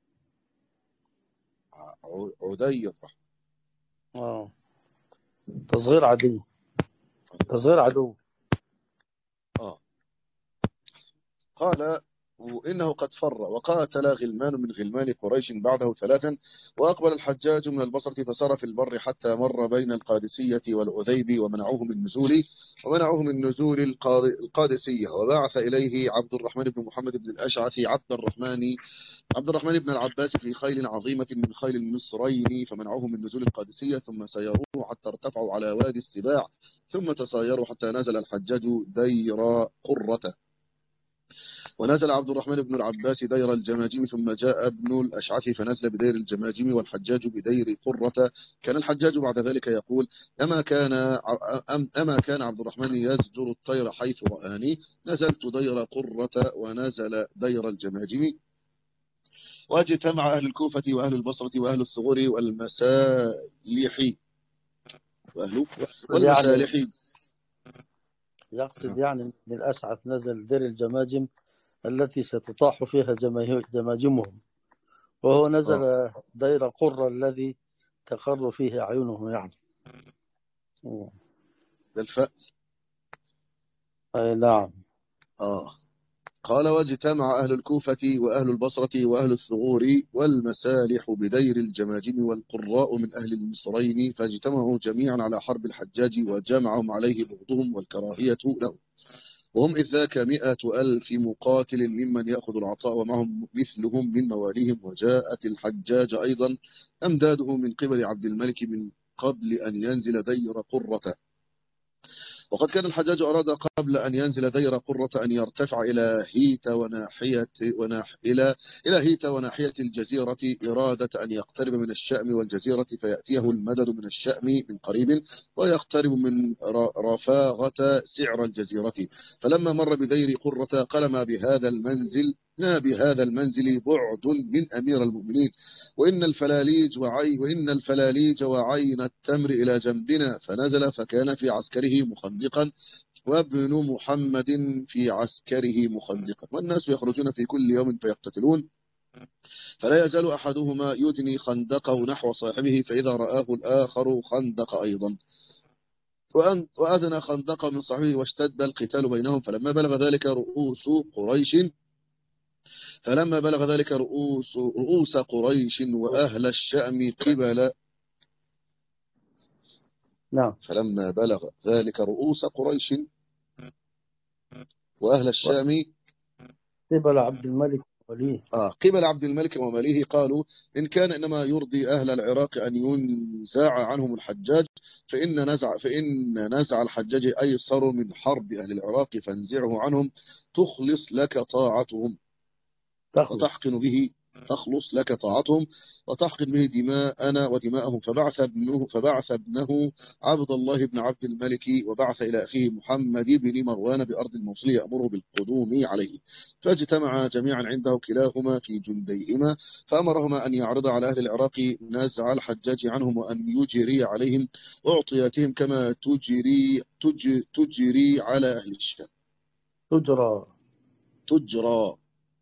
عدي الرحمن اه تصغير عدو تصغير عدو آه. قال وإنه قد فر وقاتل غلمان من غلمان قريش بعده ثلاثا وأقبل الحجاج من البصرة فسار في البر حتى مر بين القادسية والعذيب ومنعوه من نزول ومنعوه من نزول القادسية وبعث إليه عبد الرحمن بن محمد بن الأشعث عبد الرحمن عبد الرحمن بن العباس في خيل عظيمة من خيل المصرين فمنعوه من نزول القادسية ثم سيروه حتى ارتفعوا على وادي السباع ثم تسايروا حتى نزل الحجاج دير قرة ونزل عبد الرحمن بن العباس دير الجماجم ثم جاء ابن الأشعث فنزل بدير الجماجم والحجاج بدير قرة. كان الحجاج بعد ذلك يقول أما كان أما كان عبد الرحمن يزجر الطير حيث رآني نزلت دير قرة ونزل دير الجماجم واجتمع أهل الكوفة وأهل البصرة وأهل الثغور والمسالح وأهل يعني والمسالح يقصد يعني من الأشعث نزل دير الجماجم التي ستطاح فيها جماهير- جماجمهم، وهو آه نزل دير قرة الذي تقر فيه أعينهم يعني. مم. ده الفاء. أي نعم. آه قال واجتمع أهل الكوفة وأهل البصرة وأهل الثغور والمسالح بدير الجماجم والقراء من أهل المصرين، فاجتمعوا جميعا على حرب الحجاج وجمعهم عليه بغضهم والكراهية له، وهم إذ ذاك مئة ألف مقاتل ممن يأخذ العطاء ومعهم مثلهم من مواليهم. وجاءت الحجاج أيضا أمداده من قبل عبد الملك من قبل أن ينزل دير قرة. وقد كان الحجاج أراد قبل أن ينزل دير قرة أن يرتفع إلى هيت وناحية وناح إلى إلى هيت وناحية الجزيرة، إرادة أن يقترب من الشأم والجزيرة فيأتيه المدد من الشأم من قريب ويقترب من ر- رفاغة سعر الجزيرة. فلما مر بدير قرة قال ما بهذا المنزل ما بهذا المنزل بعد من أمير المؤمنين، وإن الفلاليج وعي وإن الفلاليج وعين التمر إلى جنبنا. فنزل فكان في عسكره مخندقا وابن محمد في عسكره مخندقا، والناس يخرجون في كل يوم فيقتتلون، فلا يزال أحدهما يدني خندقه نحو صاحبه، فإذا رآه الآخر خندق أيضا وأن وأدنى خندقه من صاحبه، واشتد القتال بينهم. فلما بلغ ذلك رؤوس قريش فلما بلغ ذلك رؤوس رؤوس قريش وأهل الشأم قبل نعم. فلما بلغ ذلك رؤوس قريش وأهل الشام قبل عبد الملك وليه. آه قبل عبد الملك وماليه قالوا إن كان إنما يرضي أهل العراق أن ينزع عنهم الحجاج، فإن نزع فإن نزع الحجاج أيسر من حرب أهل العراق، فانزعه عنهم تخلص لك طاعتهم تخلص. وتحقن به تخلص لك طاعتهم وتحقن به دماءنا ودماءهم. فبعث ابنه فبعث ابنه عبد الله بن عبد الملك وبعث إلى أخيه محمد بن مروان بأرض الموصل يأمره بالقدوم عليه، فاجتمع جميعا عنده كلاهما في جنديهما، فأمرهما أن يعرض على أهل العراق نزع الحجاج عنهم وأن يجري عليهم أعطياتهم كما تجري تج تجري على أهل الشام تجرى. تجرى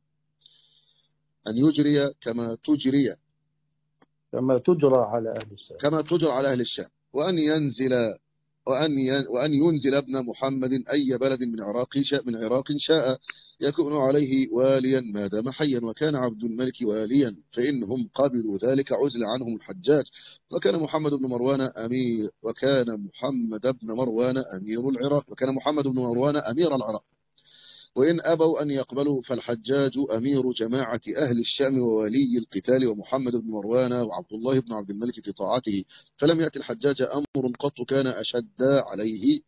أن يجري كما تجري كما تجرى على أهل الشام. كما تجرى على أهل الشام، وأن ينزل وأن ين- وأن ينزل ابن محمد أي بلد من عراق شاء من عراق شاء يكون عليه واليا ما دام حيا. وكان عبد الملك واليا، فإنهم قبلوا ذلك عزل عنهم الحجاج. وكان محمد بن مروان أمير وكان محمد بن مروان أمير العراق وكان محمد بن مروان أمير العراق. وإن أبوا أن يقبلوا فالحجاج أمير جماعة أهل الشام وولي القتال، ومحمد بن مروان وعبد الله بن عبد الملك في طاعته. فلم يأتي الحجاج أمر قط كان أشد عليه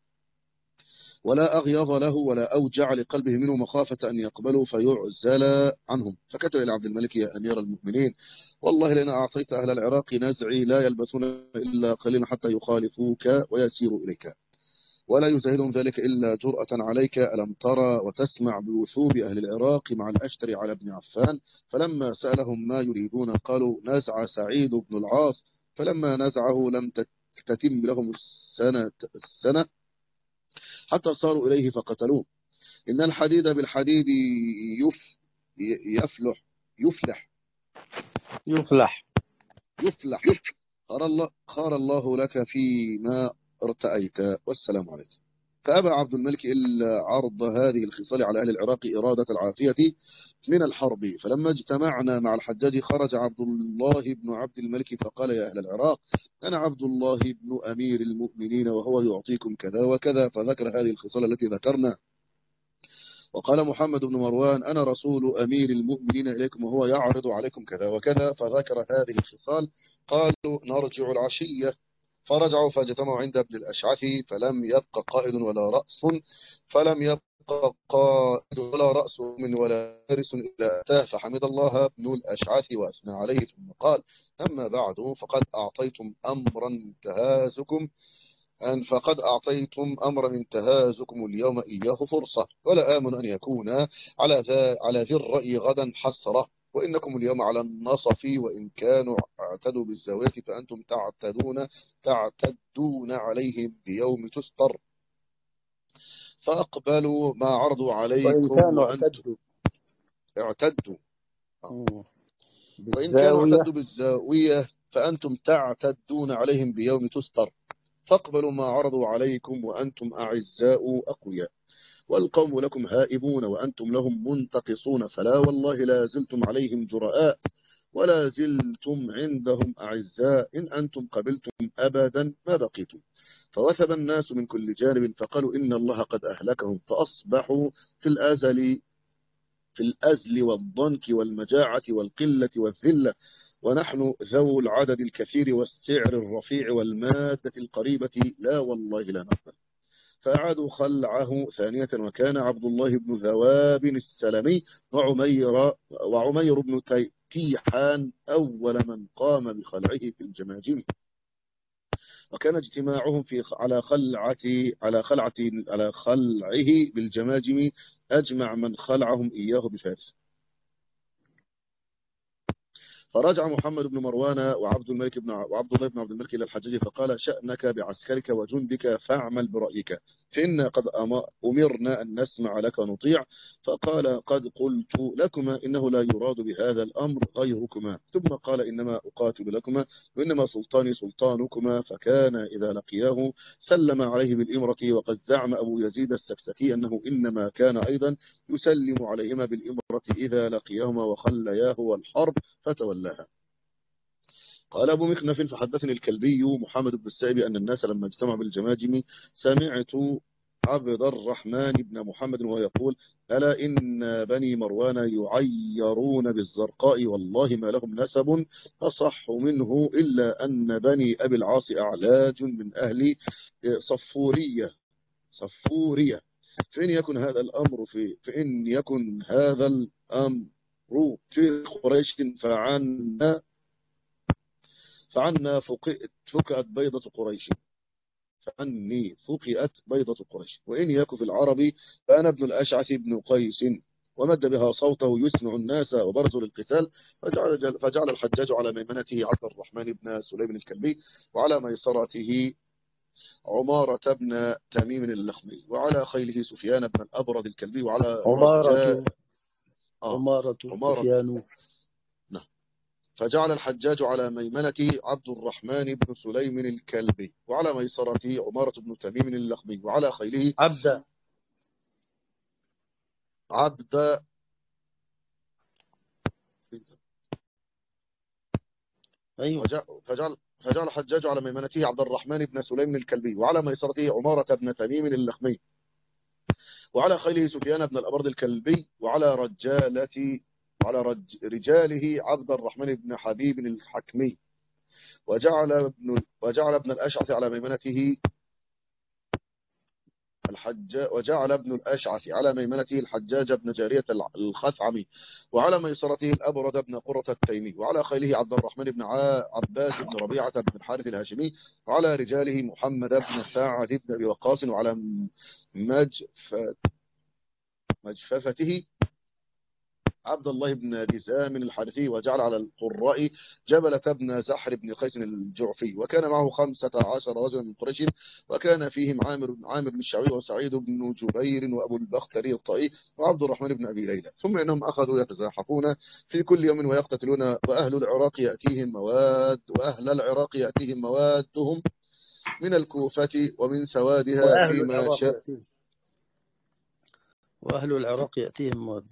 ولا أغيظ له ولا أوجع لقلبه منه مخافة أن يقبلوا فيعزل عنهم. فكتب إلى عبد الملك يا أمير المؤمنين والله لئن أعطيت أهل العراق نزعي لا يلبثون إلا قليلا حتى يخالفوك ويسيروا إليك، ولا يزهدهم ذلك إلا جرأة عليك. ألم ترى وتسمع بوثوب أهل العراق مع الأشتر على ابن عفان؟ فلما سألهم ما يريدون قالوا نزع سعيد بن العاص، فلما نزعه لم تتم لهم السنة, السنة حتى صاروا إليه فقتلوه. إن الحديد بالحديد يف يفلح يفلح يفلح. يفلح خار الله, خار الله لك فيما ارتأيت. والسلام عليكم. فأبى عبد الملك إلا عرض هذه الخصال على أهل العراق إرادة العافية من الحرب. فلما اجتمعنا مع الحجاج خرج عبد الله بن عبد الملك فقال يا أهل العراق أنا عبد الله بن أمير المؤمنين وهو يعطيكم كذا وكذا، فذكر هذه الخصال التي ذكرنا. وقال محمد بن مروان أنا رسول أمير المؤمنين إليكم وهو يعرض عليكم كذا وكذا، فذكر هذه الخصال. قالوا نرجع العشية، فرجعوا فاجتمعوا عند ابن الأشعث فلم يبق قائد ولا رأس فلم يبق قائد ولا رأس من ولا فارس إلا أتاه، فحمد الله ابن الأشعث وأثنى عليه ثم قال أما بعد فقد أعطيتم أمرا انتهازكم أن فقد أعطيتم أمرا انتهازكم اليوم إياه فرصة، ولا آمن أن يكون على ذا على ذي الرأي غدا حسرة. وإنكم اليوم على النصف، وإن كانوا اعتدوا بالزاوية فأنتم تعتدون تعتدون عليهم بيوم تسطر، فأقبلوا ما عرضوا وإن عليكم كانوا وأنتم اعتدوا اعتدوا مم. وإن كانوا بالزاوية. اعتدوا بالزاوية فأنتم تعتدون عليهم بيوم تسطر، فاقبلوا ما عرضوا عليكم وأنتم أعزاء أقوياء، والقوم لكم هائبون وأنتم لهم منتقصون، فلا والله لا زلتم عليهم جراء ولا زلتم عندهم أعزاء، إن أنتم قبلتم أبدا ما بقيتم. فوثب الناس من كل جانب فقالوا إن الله قد أهلكهم، فأصبحوا في الأزل في الأزل والضنك والمجاعة والقلة والذلة، ونحن ذو العدد الكثير والسعر الرفيع والمادة القريبة لا والله لا نقبل. فأعادوا خلعه ثانية، وكان عبد الله بن ذواب السلمي وعمير وعمير بن تيحان أول من قام بخلعه في الجماجم، وكان اجتماعهم في على خلعة على خلعة على خلعه بالجماجم أجمع من خلعهم إياه بفارس. فرجع محمد بن مروان وعبد الملك بن وعبد الله بن عبد الملك إلى الحجاج فقال: شأنك بعسكرك وجندك فاعمل برأيك، فإنا قد أمرنا أن نسمع لك ونطيع. فقال: قد قلت لكما إنه لا يراد بهذا الأمر غيركما. ثم قال: إنما أقاتل لكما وإنما سلطاني سلطانكما. فكان إذا لقياه سلم عليه بالإمرة، وقد زعم أبو يزيد السكسكي أنه إنما كان أيضا يسلم عليهما بالإمرة إذا لقياهما وخلياه والحرب فتولاها. قال أبو مخنف: فحدثني الكلبي محمد بن السائب أن الناس لما اجتمعوا بالجماجم سمعت عبد الرحمن بن محمد وهو يقول: ألا إن بني مروان يعيرون بالزرقاء والله ما لهم نسب أصح منه، إلا أن بني أبي العاص أعلاج من أهل صفورية صفورية فإن يكن هذا الأمر في فإن يكن هذا الأمر في قريش فعنا فعنا فقئت فقئت بيضة قريش فعني فقئت بيضة قريش وإن يكن في العرب فأنا ابن الأشعث بن قيس. ومد بها صوته يسمع الناس وبرزوا للقتال. فجعل, فجعل الحجاج على ميمنته عبد الرحمن بن سليم الكلبي، وعلى ميسرته عمارة بن تميم اللخمي، وعلى خيله سفيان بن الأبرد الكلبي، وعلى رجاء عمارة آه عمارة عمارة سفيان. نعم. فجعل الحجاج على ميمنته عبد الرحمن بن سليم الكلبي، وعلى ميسرته عمارة بن تميم اللخمي، وعلى خيله عبد عبد أيوه. فجعل فجعل الحجاج على ميمنته عبد الرحمن بن سليم الكلبي، وعلى ميسرته عمارة بن تميم اللخمي، وعلى خيله سفيان بن الأبرد الكلبي، وعلى رجالة وعلى رج رجاله عبد الرحمن بن حبيب الحكمي، وجعل ابن وجعل ابن الأشعث على ميمنته الحج وجعل ابن الأشعث على ميمنته الحجاج بن جارية الخثعمي، وعلى ميسرته الأبرد بن قرة التيمي، وعلى خيله عبد الرحمن بن عباس بن ربيعة بن الحارث الهاشمي، وعلى رجاله محمد بن سعد بن أبي وقاص، وعلى مجف مجففته عبد الله بن جزام الحارثي، وجعل على القراء جبلة بن زحر بن قيس الجعفي، وكان معه خمسة عشر رجلا من قريش، وكان فيهم عامر عامر بن الشعبي وسعيد بن جبير وأبو البختري الطائي وعبد الرحمن بن أبي ليلى. ثم إنهم أخذوا يتزاحفون في كل يوم ويقتتلون، وأهل العراق يأتيهم مواد وأهل العراق يأتيهم موادهم من الكوفة ومن سوادها وأهل فيما العراق شاء. يأتيهم وأهل العراق يأتيهم مواد.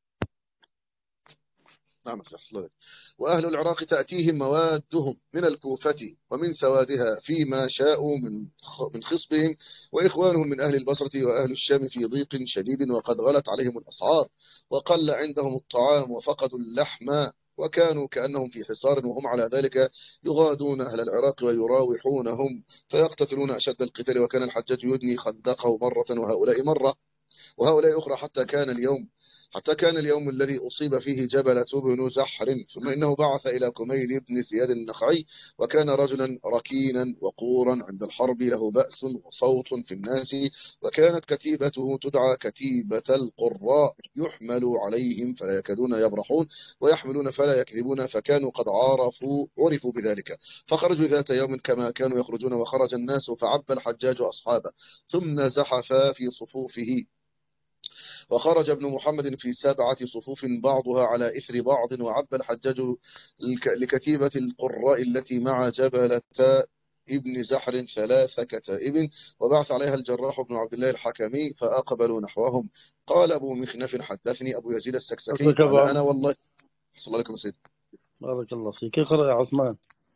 نعم الله. وأهل العراق تأتيهم موادهم من الكوفة ومن سوادها فيما شاءوا من من خصبهم، وإخوانهم من أهل البصرة وأهل الشام في ضيق شديد، وقد غلت عليهم الأسعار وقل عندهم الطعام وفقدوا اللحم، وكانوا كأنهم في حصار، وهم على ذلك يغادون أهل العراق ويراوحونهم فيقتتلون أشد القتال. وكان الحجاج يدني خندقه مرة وهؤلاء مرة وهؤلاء أخرى، حتى كان اليوم حتى كان اليوم الذي أصيب فيه جبلة بن زحر. ثم إنه بعث إلى كميل بن زياد النخعي، وكان رجلا ركينا وقورا عند الحرب، له بأس وصوت في الناس، وكانت كتيبته تدعى كتيبة القراء، يحمل عليهم فلا يكادون يبرحون، ويحملون فلا يكذبون، فكانوا قد عرفوا عرفوا بذلك. فخرجوا ذات يوم كما كانوا يخرجون، وخرج الناس فعب الحجاج أصحابه، ثم زحفا في صفوفه. وخرج ابن محمد في سبعة صفوف بعضها على إثر بعض، وعب الحجاج لكتيبة القراء التي مع جبلة ابن زحر ثلاث كتائب، وبعث عليها الجراح بن عبد الله الحكمي، فأقبلوا نحوهم. قال أبو مخنف حدثني أبو يزيد السكسكي قال أنا والله. صلى الله عليكم سيد. بارك الله فيك. اقرأ يا عثمان.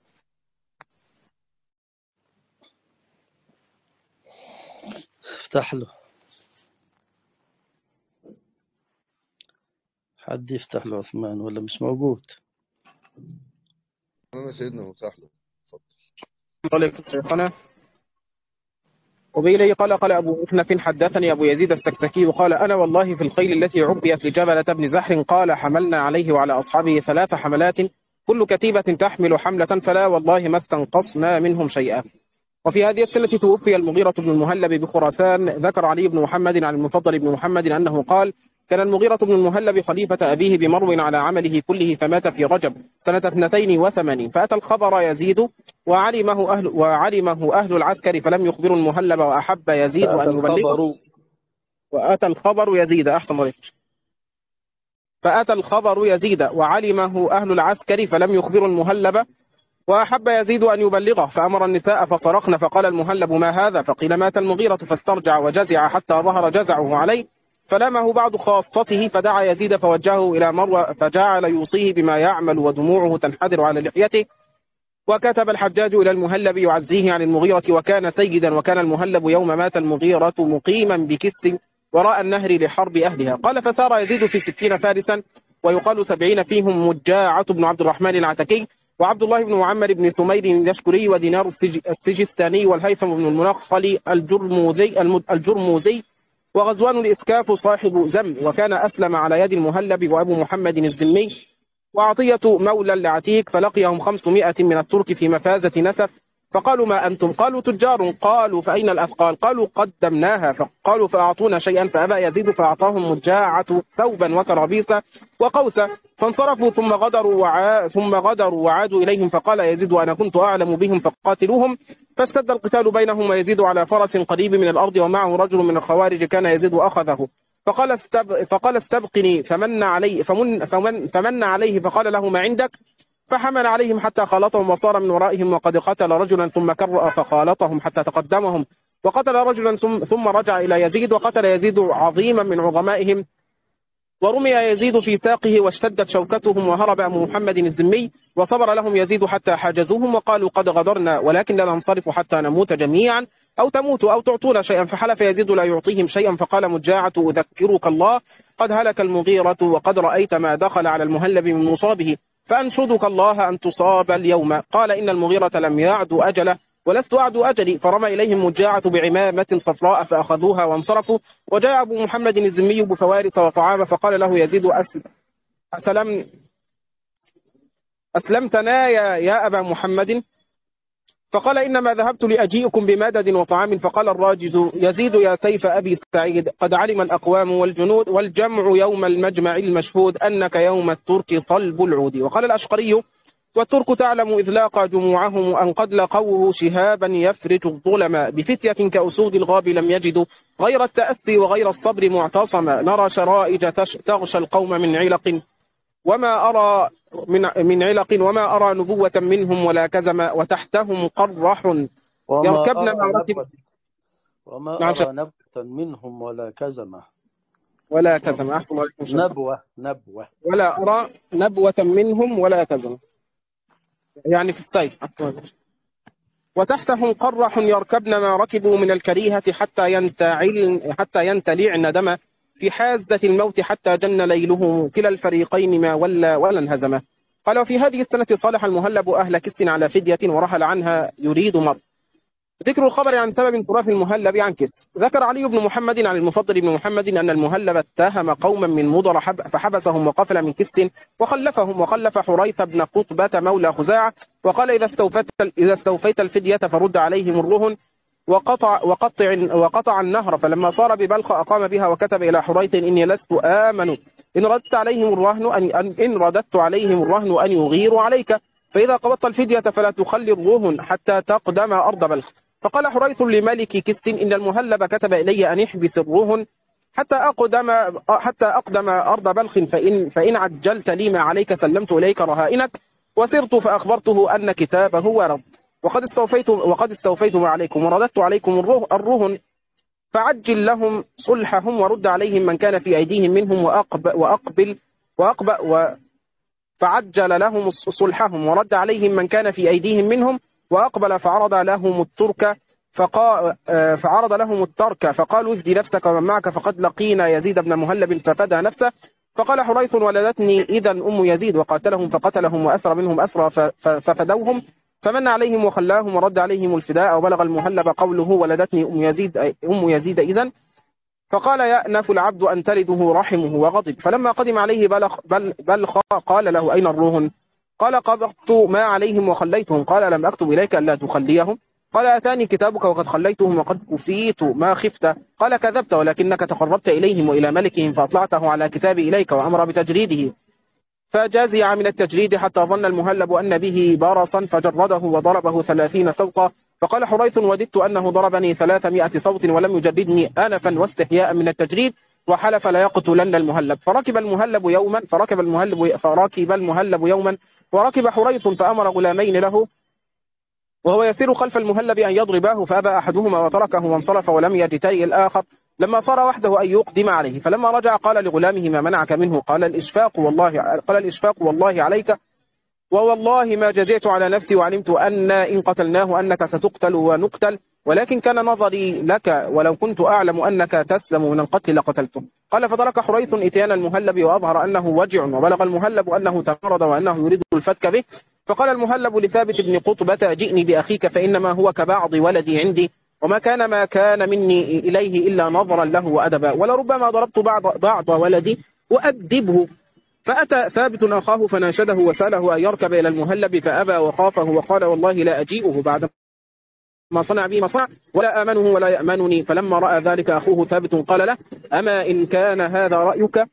افتح له، حد يفتح له عثمان ولا مش موجود؟ تمام يا سيدنا، مفتاح له. عليكم شيخنا. وبإليه قال قال أبو مخنف حدثني أبو يزيد السكسكي قال أنا والله في الخيل التي عبيت لجبلة بن زحر قال حملنا عليه وعلى أصحابه ثلاث حملات كل كتيبة تحمل حملة، فلا والله ما استنقصنا منهم شيئا. وفي هذه السنة توفي المغيرة بن المهلب بخراسان. ذكر علي بن محمد عن المفضل بن محمد أنه قال كان المغيرة بن المهلب خليفة أبيه بمرو على عمله كله، فمات في رجب سنة اثنتين وثمانين. فأتى الخبر يزيد وعلمه أهل, وعلمه أهل العسكر فلم يخبروا المهلب، وأحب يزيد أن يبلغه. وأتى الخبر يزيد أحسن عليك. فأتى الخبر يزيد وعلمه أهل العسكر فلم يخبروا المهلب، وأحب يزيد أن يبلغه، فأمر النساء فصرخن، فقال المهلب ما هذا؟ فقيل مات المغيرة، فاسترجع وجزع حتى ظهر جزعه عليه، فلامه بعض خاصته، فدعا يزيد فوجهه إلى مروى، فجعل يوصيه بما يعمل ودموعه تنحدر على لحيته. وكتب الحجاج إلى المهلب يعزيه عن المغيرة، وكان سيدا. وكان المهلب يوم مات المغيرة مقيما بكس وراء النهر لحرب أهلها. قال فسار يزيد في ستين فارسا، ويقال سبعين فيهم مجاعة بن عبد الرحمن العتكي، وعبد الله بن معمر بن سمير اليشكري، ودينار السجستاني، والهيثم بن المنخل الجرموزي, الجرموزي وغزوان الإسكاف صاحب زم، وكان أسلم على يد المهلب، وأبو محمد الزمي، وعطية مولى العتيك. فلقيهم خمسمائة من الترك في مفازة نسف، فقالوا ما أنتم؟ قالوا تجار. قالوا فأين الأثقال؟ قالوا قدمناها. فقالوا فأعطونا شيئا، فأبى يزيد، فأعطاهم مجاعة ثوبا وكرابيسا وقوسا، فانصرفوا ثم غدروا وعا ثم غدروا وعادوا إليهم. فقال يزيد وأنا كنت أعلم بهم فقاتلوهم. فاشتد القتال بينهم، ويزيد على فرس قريب من الأرض، ومعه رجل من الخوارج كان يزيد أخذه، فقال استب... فقال استبقني، فمن عليه فمن... فمن... فمن عليه، فقال له ما عندك؟ فحمل عليهم حتى خالطهم، وصار من ورائهم، وقد قتل رجلا ثم كرأ فخالطهم حتى تقدمهم، وقتل رجلا ثم رجع إلى يزيد، وقتل يزيد عظيما من عظمائهم، ورمي يزيد في ساقه، واشتدت شوكتهم، وهرب أبو محمد الزمي، وصبر لهم يزيد حتى حاجزوهم، وقالوا قد غدرنا، ولكن لا ننصرف حتى نموت جميعا أو تموتوا أو تعطونا شيئا. فحلف يزيد لا يعطيهم شيئا. فقال مجاعة أذكرك الله، قد هلك المغيرة، وقد رأيت ما دخل على المهلب من مصابه، فأنشدك الله أن تصاب اليوم. قال إن المغيرة لم يعد أجله، ولست أعد أجلي. فرمى إليهم مجاعة بعمامة صفراء، فأخذوها وانصرفوا. وجاء أبو محمد الزمي بفوارس وطعام، فقال له يزيد أسلم أسلم أسلمتنا يا, يا أبا محمد؟ فقال إنما ذهبت لأجيئكم بمدد وطعام. فقال الراجز يزيد يا سيف أبي سعيد، قد علم الأقوام والجنود والجمع يوم المجمع المشهود أنك يوم الترك صلب العود. وقال الأشقري والترك تعلم إذ لاقى جموعهم أن قد لقوه شهابا يفرج الظلم، بفتية كأسود الغاب لم يجدوا غير التأسي وغير الصبر معتصما. نرى شرائج تغشى القوم من علق وما أرى من, من علق وما أرى نبوة منهم ولا كزما، وتحتهم قرح يركبن معركب وما أرى نبوة منهم ولا كزما ولا كزما أحسن نبوة نبوة ولا أرى نبوة منهم ولا كزما، يعني في السيف. وتحتهم قرح يركبن ما ركبوا من الكريهة حتى ينتعل حتى ينتلعن دما، في حازة الموت حتى جن ليله، كلا الفريقين ما ولا ولا انهزما. قال وفي هذه السنة صالح المهلب أهل كس على فدية، ورحل عنها يريد مر ذكر الخبر عن سبب انصراف المهلب عن كس. ذكر علي بن محمد عن المفضل بن محمد أن المهلب اتهم قوما من مضر فحبسهم وقفل من كس وخلفهم، وخلف حريث بن قطبة مولى خزاعة وقال إذا استوفيت إذا استوفيت الفدية فرد عليهم الرهن وقطع وقطع وقطع النهر. فلما صار ببلخ أقام بها وكتب إلى حريث إني لست آمن إن ردت عليهم الرهن أن إن رددت عليهم الرهن أن يغيروا عليك، فإذا قبضت الفدية فلا تخلي الرهن حتى تقدم أرض بلخ. فقال حريث لملك كس إن المهلب كتب إلي أن يحبس الرهن حتى أقدم حتى أقدم أرض بلخ، فإن فإن عجلت لي ما عليك سلمت إليك رهائنك. وسرت فأخبرته أن كتابه ورد وقد استوفيت وقد استوفيت ما عليكم ورددت عليكم الرهن، فعجل لهم صلحهم ورد عليهم من كان في أيديهم منهم وأقبل وأقبل وأقبل و فعجل لهم صلحهم ورد عليهم من كان في أيديهم منهم وأقبل فعرض لهم الترك فقا فعرض لهم الترك فقالوا اهدي نفسك ومن معك فقد لقينا يزيد بن مهلب ففدى نفسه. فقال حريث ولدتني إذا أم يزيد وقاتلهم فقتلهم وأسر منهم أسرى ففدوهم، فمن عليهم وخلاهم ورد عليهم الفداء. وبلغ المهلب قوله ولدتني أم يزيد أم يزيد إذن، فقال يأنف العبد أن تلده رحمه وغضب. فلما قدم عليه بلخ بل بلخ قال له أين الرهن؟ قال قبضت ما عليهم وخليتهم. قال لم أكتب إليك ألا تخليهم؟ قال أتاني كتابك وقد خليتهم وقد كفيت ما خفت. قال كذبت ولكنك تقربت إليهم وإلى ملكهم فأطلعته على كتابي إليك وأمر بتجريده، فجازع من التجريد حتى ظن المهلب أن به برصا فجرده وضربه ثلاثين سوطا. فقال حريث وددت أنه ضربني ثلاثمائة صوت ولم يجردني أنفا واستحياء من التجريد، وحلف لا يقتلن المهلب. فركب المهلب يوما فركب المهلب فركب المهلب يوما وركب حريث فأمر غلامين له وهو يسير خلف المهلب أن يضرباه، فأبى أحدهما وتركه وانصرف ولم يجترئ الآخر لما صار وحده أن يقدم عليه. فلما رجع قال لغلامه ما منعك منه؟ قال الإشفاق والله قال الإشفاق والله عليك، ووالله ما جزعت على نفسي وعلمت أن إن قتلناه أنك ستقتل ونقتل، ولكن كان نظري لك ولو كنت أعلم أنك تسلم من القتل لقتلته. قال فترك حريث إتيان المهلب وأظهر أنه وجع، وبلغ المهلب أنه تمرض وأنه يريد الفتك به. فقال المهلب لثابت بن قطبة جئني بأخيك فإنما هو كبعض ولدي عندي وما كان ما كان مني إليه إلا نظرا له وأدبا، ولربما ضربت بعض, بعض ولدي وأدبه. فأتى ثابت أخاه فناشده وسأله أن يركب إلى المهلب فأبى وخافه وقال والله لا أجيئه بعد ما صنع بي ما صنع ولا آمنه ولا يأمنني. فلما رأى ذلك أخوه ثابت قال له أما إن كان هذا رأيك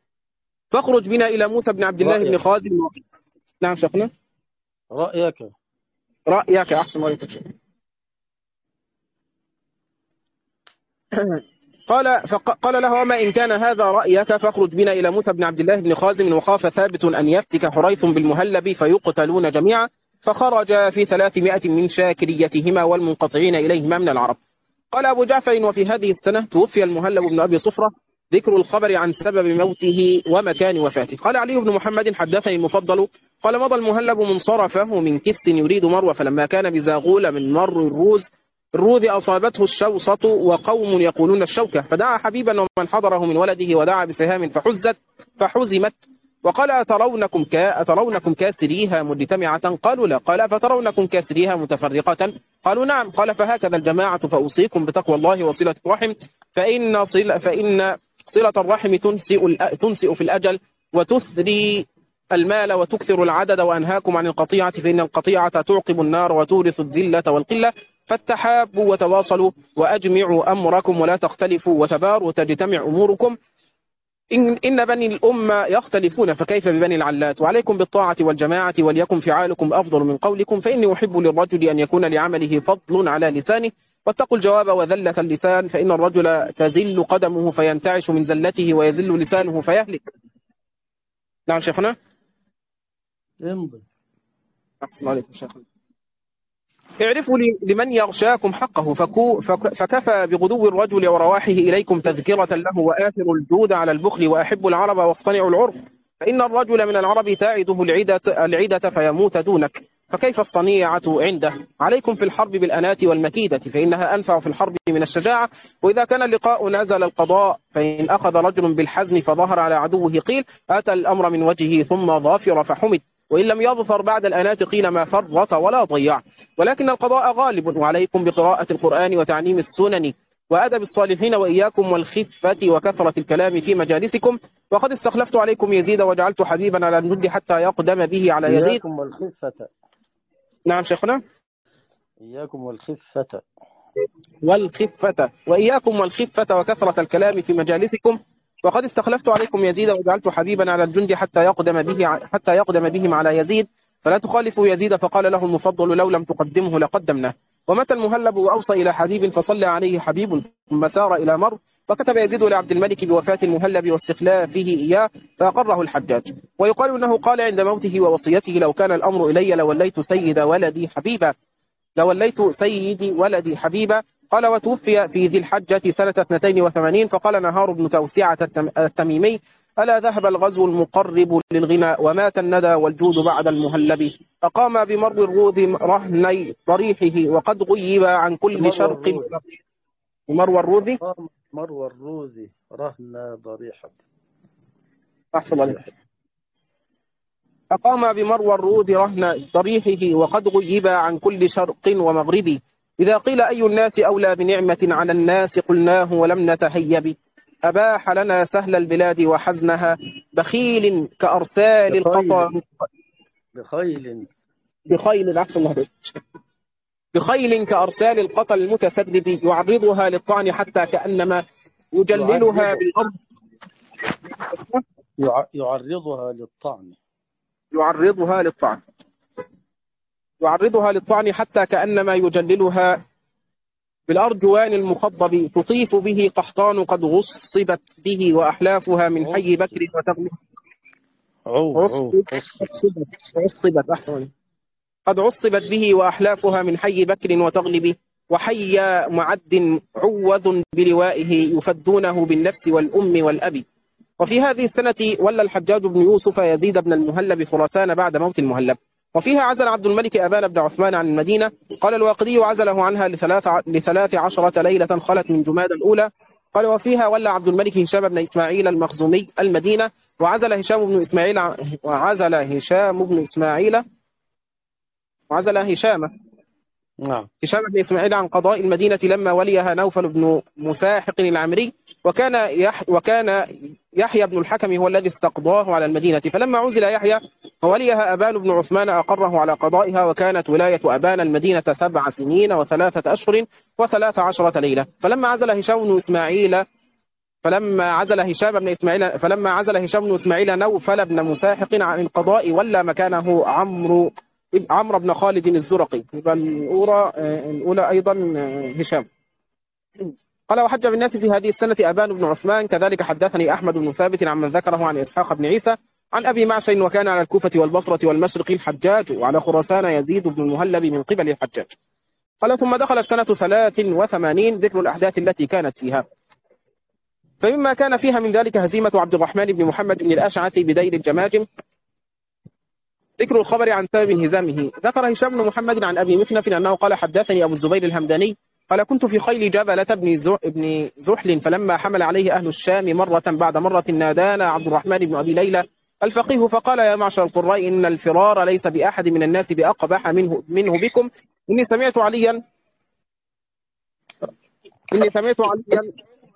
فاخرج بنا إلى موسى بن عبد الله بن خازم. نعم شيخنا. رأيك رأيك أحسن رأيك شيخ. قال فقال له وما إن كان هذا رأيك فاخرج بنا إلى موسى بن عبد الله بن خازم. وخاف ثابت أن يفتك حريث بالمهلب فيقتلون جميعا، فخرج في ثلاثمائة من شاكريتهما والمنقطعين إليهما من العرب. قال أبو جعفر وفي هذه السنة توفي المهلب بن أبي صفرة. ذكر الخبر عن سبب موته ومكان وفاته. قال علي بن محمد حدثني المفضل قال مضى المهلب منصرفه من كس يريد مروة، فلما كان بزاغول من مر الروز الروذ أصابته الشوصة وقوم يقولون الشوكة، فدعا حبيبا ومن حضره من ولده ودعا بسهام فحزت فحزمت، وقال أترونكم, كا أترونكم كاسريها مجتمعة؟ قالوا لا. قال فترونكم كاسريها متفرقة؟ قالوا نعم. قال فهكذا الجماعة، فأوصيكم بتقوى الله وصلة الرحم، فإن, صل فإن صلة الرحم تنسئ, تنسئ في الأجل وتثري المال وتكثر العدد، وأنهاكم عن القطيعة فإن القطيعة تعقب النار وتورث الذلة والقلة، فاتحابوا وتواصلوا وأجمعوا أمركم ولا تختلفوا وتباروا تجتمع أموركم. إن, إن بني الأمة يختلفون فكيف ببني العلات؟ وعليكم بالطاعة والجماعة وليكن فعالكم أفضل من قولكم، فإني أحب للرجل أن يكون لعمله فضل على لسانه، واتقوا الجواب وذلة اللسان، فإن الرجل تزل قدمه فينتعش من زلته ويزل لسانه فيهلك. نعم شيخنا. امضي. أحسن عليكم شيخنا. اعرفوا لمن يغشاكم حقه فكو فكفى بغدو الرجل ورواحه إليكم تذكرة له، وآثر الجود على البخل، وأحب العرب واصطنعوا العرف، فإن الرجل من العرب تعده العدة, العدة فيموت دونك، فكيف الصنيعة عنده؟ عليكم في الحرب بالأنات والمكيدة، فإنها أنفع في الحرب من الشجاعة، وإذا كان اللقاء نزل القضاء، فإن أخذ رجل بالحزم فظهر على عدوه قيل أتى الأمر من وجهه ثم ظافر فحمد، وإن لم يظفر بعد الأنات قيل ما فرط ولا ضيع، ولكن القضاء غالب، وعليكم بقراءة القرآن وتعليم السنن وأدب الصالحين، وإياكم والخفة وكثرة الكلام في مجالسكم. وقد استخلفت عليكم يزيد وجعلت حبيبا على الجند حتى يقدم به على يزيد. إياكم والخفة. نعم شيخنا. إياكم والخفة. والخفة وإياكم والخفة وكثرة الكلام في مجالسكم. وقد استخلفت عليكم يزيد وجعلت حبيبا على الجند حتى يقدم به حتى يقدم بهم على يزيد، فلا تخالفوا يزيد. فقال له المفضل لو لم تقدمه لقدمناه. ومتى المهلب وأوصى إلى حبيب فصلى عليه حبيب ثم سار إلى مر، فكتب يزيد لعبد الملك بوفاة المهلب واستخلافه إياه فأقره الحجاج. ويقال أنه قال عند موته ووصيته لو كان الأمر إلي لوليت سيد ولدي حبيبا لوليت سيدي ولدي حبيبا. قال وتوفي في ذي الحجة سنة اثنتين وثمانين. فقال نهار بن توسعة التميمي ألا ذهب الغزو المقرب للغنى ومات الندى والجود بعد المهلب. أقام بمرو الروذ رهني ضريحه وقد غيب عن كل شرق. مروى الروذ مروى الروذ رهن ضريحة. أحسن عليك. أقام بمروى الروذ رهن ضريحه وقد غيب عن كل شرق ومغرب. إذا قيل أي الناس أولى بنعمة على الناس قلناه ولم نتهيب. أباح لنا سهل البلاد وحزنها بخيل كأرسال القطر. بخيل بخيل أحسن الله بخيل كأرسال القطر المتسرب يعرضها للطعن حتى كأنما يجللها بالأرض. يعرضها للطعن يعرضها للطعن يعرضها للطعن حتى كأنما يجللها بالأرجوان المخضب. تطيف به قحطان قد غصبت به وأحلافها من حي بكر وتغلب. عصبت عصبت أحسن قد عصبت به وأحلافها من حي بكر وتغلب. وحي معد عوذ بلوائه يفدونه بالنفس والأم والأب. وفي هذه السنة ولى الحجاج بن يوسف يزيد بن المهلب خراسان بعد موت المهلب. وفيها عزل عبد الملك أبان بن عثمان عن المدينة. قال الواقدي عزله عنها لثلاث, لثلاث عشرة ليلة خلت من جماد الأولى. قال وفيها ولى عبد الملك هشام بن إسماعيل المخزومي المدينة. وعزل هشام بن إسماعيل وعزل هشام بن إسماعيل وعزل هشام نعم هشام بن إسماعيل عن قضاء المدينة لما وليها نوفل بن مساحق العمري. وكان يح وكان يحيى بن الحكم هو الذي استقضاه على المدينة. فلما عزل يحيى ووليها أبان بن عثمان أقره على قضائها. وكانت ولاية أبان المدينة سبع سنين وثلاثة أشهر وثلاث عشرة ليلة. فلما عزل هشام بن إسماعيل فلما عزل هشام بن إسماعيل فلما عزل هشام بن إسماعيل نوفل بن مساحق عن القضاء ولى مكانه عمرو عمرو بن خالد الزرقي. يبقى الأولى الأولى أيضا هشام. قال وحج بالناس في هذه السنة أبان بن عثمان. كذلك حدثني أحمد بن ثابت عن من ذكره عن إسحاق بن عيسى عن أبي معشر. وكان على الكوفة والبصرة والمشرق الحجاج وعلى خراسان يزيد بن المهلب من قبل الحجاج. قال ثم دخلت سنة ثلاث وثمانين ذكر الأحداث التي كانت فيها. فمما كان فيها من ذلك هزيمة عبد الرحمن بن محمد بن الأشعث بدير الجماجم. ذكر الخبر عن سبب انهزامه. ذكر هشام بن محمد عن أبي مخنف أنه قال حدثني أبو الزبير الهمداني قال كنت في خيل جبلة بن زحل فلما حمل عليه أهل الشام مرة بعد مرة نادانا عبد الرحمن بن أبي ليلى الفقيه فقال يا معشر القراء إن الفرار ليس بأحد من الناس بأقبح منه, منه بكم. إني سمعت عليا إني سمعت عليا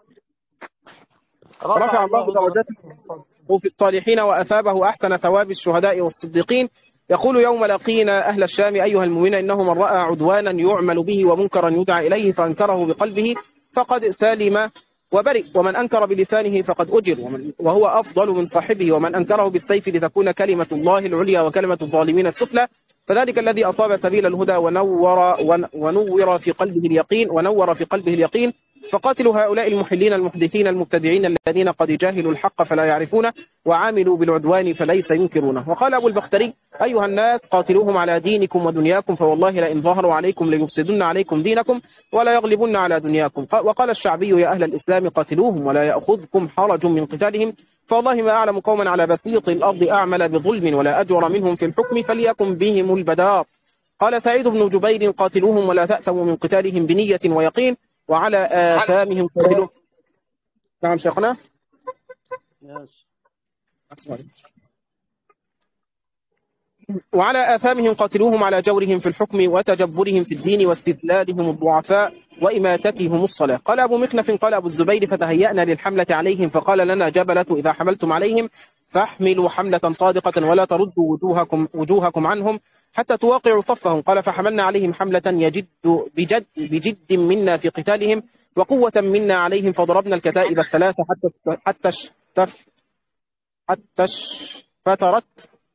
رفع الله درجته في الصالحين وأثابه أحسن ثواب الشهداء والصديقين. يقول يوم لقينا أهل الشام أيها المؤمنين إنه من رأى عدوانا يعمل به ومنكرا يدعى إليه فأنكره بقلبه فقد سالم وبرئ، ومن أنكر بلسانه فقد أجر وهو أفضل من صاحبه، ومن أنكره بالسيف لتكون كلمة الله العليا وكلمة الظالمين السفلى. فذلك الذي أصاب سبيل الهدى ونور ونور في قلبه اليقين ونور في قلبه اليقين. فقاتلوا هؤلاء المحلين المحدثين المبتدعين الذين قد جاهلوا الحق فلا يعرفونه وعاملوا بالعدوان فليس ينكرونه. وقال أبو البختري أيها الناس قاتلوهم على دينكم ودنياكم فوالله لئن ظهروا عليكم ليفسدن عليكم دينكم ولا يغلبن على دنياكم. وقال الشعبي يا أهل الإسلام قاتلوهم ولا يأخذكم حرج من قتالهم فوالله ما أعلم قوما على بسيط الأرض أعمل بظلم ولا أجور منهم في الحكم فليكن بهم البدار. قال سعيد بن جبير قاتلوهم ولا تأثموا من قتالهم بنية ويقين وعلى آثامهم قاتلوهم. نعم شيخنا. وعلى آثامهم قاتلوهم على جورهم في الحكم وتجبرهم في الدين واستذلالهم الضعفاء وإماتتهم الصلاة. قال أبو مخنف قال أبو الزبير فتهيأنا للحملة عليهم فقال لنا جبلة إذا حملتم عليهم فاحملوا حملة صادقة ولا تردوا وجوهكم, وجوهكم عنهم حتى توقعوا صفهم. قال فحملنا عليهم حملة يجد بجد, بجد منا في قتالهم وقوة منا عليهم فضربنا الكتائب الثلاثة حتى حتى اشتف حتى فترت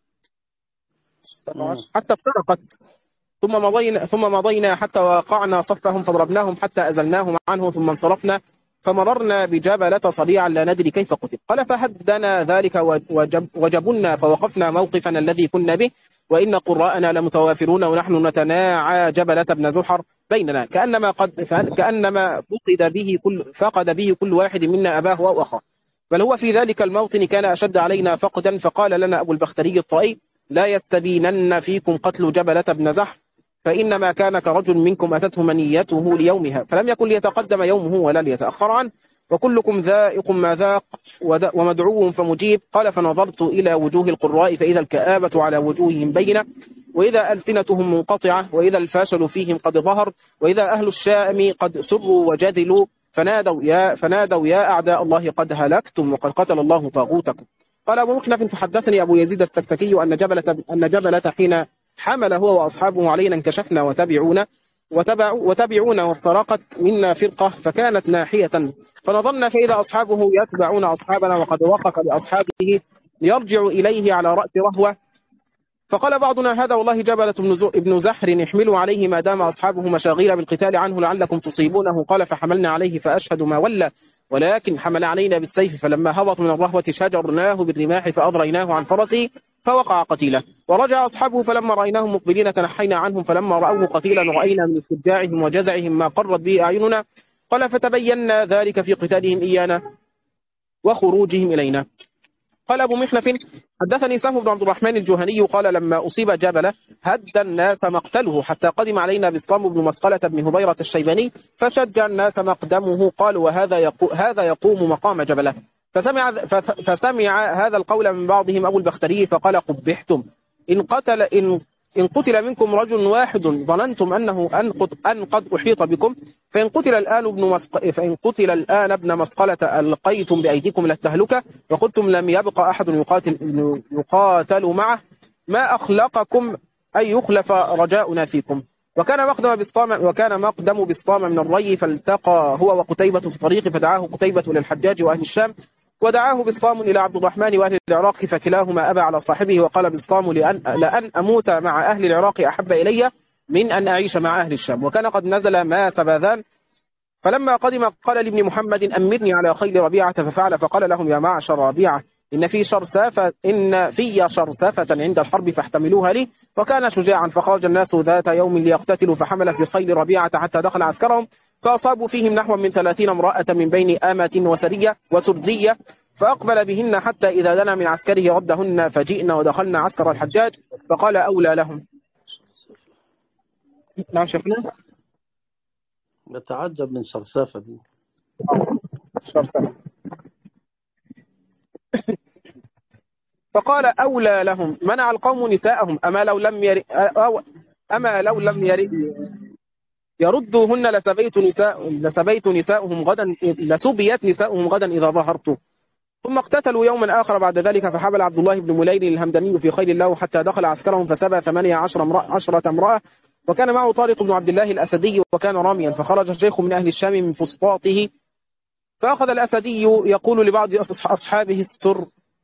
حتى افترقت ثم مضينا ثم مضينا حتى وقعنا صفهم فضربناهم حتى أزلناهم عنه ثم انصرفنا فمررنا بجبلة صريعا لا ندري كيف قتل. قال فهدنا ذلك وجب وجبنا فوقفنا موقفنا الذي كنا به وإن قراءنا لمتوافرون ونحن نتناعى جبلة بن زحر بيننا كأنما قد كأنما فقد به كل فقد به كل واحد منا أباه أو أخاه، بل هو في ذلك الموطن كان أشد علينا فقدا. فقال لنا أبو البختري الطائي لا يستبينن فيكم قتل جبلة بن زحر فإنما كان كرجل منكم أتته منيته ليومها فلم يكن ليتقدم يومه ولا ليتأخر عنه وكلكم ذائق ما ذاق ومدعو فمجيب. قال فنظرت إلى وجوه القراء فإذا الكآبة على وجوههم بينة وإذا ألسنتهم منقطعة وإذا الفاشل فيهم قد ظهر وإذا أهل الشام قد سروا وجدلوا فنادوا يا, فنادوا يا أعداء الله قد هلكتم وقد قتل الله طاغوتكم. قال أبو مخنف فحدثني أبو يزيد السكسكي أن جبلة, أن جبلة حين حمل هو وأصحابه علينا انكشفنا وتبعونا وتبعوا وتبعونا وافترقت منا فرقة فكانت ناحية فنظرنا فإذا أصحابه يتبعون أصحابنا وقد وقف لأصحابه ليرجعوا إليه على رأس رهوة. فقال بعضنا هذا والله جبلة ابن زحر احملوا عليه ما دام أصحابه مشاغيل بالقتال عنه لعلكم تصيبونه. قال فحملنا عليه فأشهد ما ولى ولكن حمل علينا بالسيف فلما هبط من الرهوة شجرناه بالرماح فأضريناه عن فرسه فوقع قتيلا. ورجع أصحابه فلما رأيناهم مقبلين تنحينا عنهم فلما رأوه قتيلا رأينا من استرجاعهم وجزعهم ما قرت به أعيننا. قال فتبينا ذلك في قتالهم إيانا وخروجهم إلينا. قال أبو مخنف حدثني سهم بن عبد الرحمن الجهني قال لما أصيب جبلة هد الناس مقتله حتى قدم علينا بسطام بن مسقلة بن هبيرة الشيباني فشج الناس مقدمه قالوا وهذا يقو هذا يقوم مقام جبلة. فسمع, فسمع هذا القول من بعضهم أبو البختري فقال قبحتم إن قتل إن إن قتل منكم رجل واحد ظننتم أنه أن قد, أن قد أحيط بكم فإن قتل الآن ابن مسق فإن قتل الآن ابن مسقلة ألقيتم بأيديكم للتهلكة وقلتم لم يبقى أحد يقاتل يقاتل معه ما أخلقكم أن يخلف رجاؤنا فيكم. وكان مقدم بسطام وكان مقدم بسطام من الري فالتقى هو وقتيبة في الطريق فدعاه قتيبة للحجاج وأهل الشام ودعاه بسطام إلى عبد الرحمن وأهل العراق فكلاهما أبى على صاحبه وقال بسطام لأن, لأن أموت مع أهل العراق أحب إلي من أن أعيش مع أهل الشام. وكان قد نزل ما سباذان فلما قدم قال لابن محمد أمرني على خيل ربيعة ففعل فقال لهم يا معشر ربيعة إن في شرسافة إن في شرسافة عند الحرب فاحتملوها لي. وكان شجاعا فخرج الناس ذات يوم ليقتتلوا فحمل في خيل ربيعة حتى دخل عسكرهم فأصابوا فيهم نحو من ثلاثين امرأة من بين آمة وسرية وسردية فأقبل بهن حتى إذا دنا من عسكره ردهن فجئنا ودخلنا عسكر الحجاج فقال أولى لهم. نعم شفنا نتعجب من شرسافة دي شرسافة. فقال أولى لهم منع القوم نساءهم أما لو لم ير... أو... أما لو لم ير... يردوهن لسبيت نساء لسبيت نساؤهم غدا لسبيت نساؤهم غدا إذا ظهرت. ثم اقتتلوا يوما آخر بعد ذلك فحبل عبد الله بن مليل الهمداني في خيل الله حتى دخل عسكرهم فسبى ثمانية عشر امرأة, عشرة امرأة وكان معه طارق بن عبد الله الأسدي وكان راميا. فخرج الشيخ من أهل الشام من فسطاطه فأخذ الأسدي يقول لبعض أصحابه استر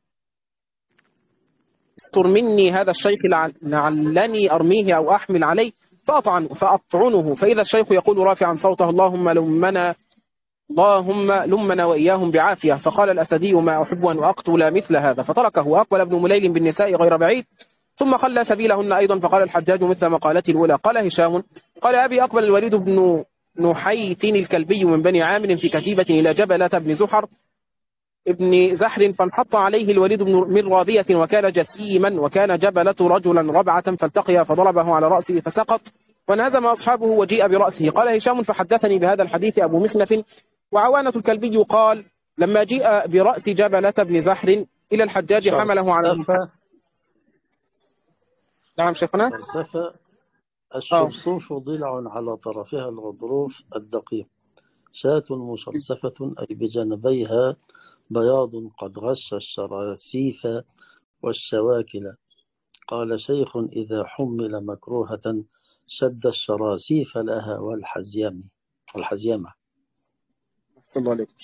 استر مني هذا الشيخ لعلني أرميه أو أحمل عليه فأطعن فأطعنه فإذا الشيخ يقول رافعا صوته اللهم لمنا اللهم لمنا وإياهم بعافية. فقال الأسدي ما أحب أن أقتل مثل هذا فتركه وأقبل ابن مليل بالنساء غير بعيد ثم خلى سبيلهن أيضا. فقال الحجاج مثل مقالتي الأولى. قال هشام قال أبي أقبل الوليد بن نحيث الكلبي من بني عامر في كتيبة إلى جبلة بن زحر ابن زحر فانحط عليه الوليد بن من رابية وكان جسيما وكان جبلة رجلا ربعة فالتقيا فضربه على رأسه فسقط وانهزم أصحابه وجيء برأسه. قال هشام فحدثني بهذا الحديث أبو مخنف. وعوانة الكلبي قال لما جيء برأس جبلة بن زحر إلى الحجاج حمله على نعم شيخنا. فلسفة. اه الشرصوف ضلع على طرفها الغضروف الدقيق، شاة مشرسفة أي بجانبيها بياض قد غش الشراثيف والشواكل. قال شيخ إذا حمل مكروهة شد الشراسيف لها والحزيم والحزيمة. أحسن الله عليكم.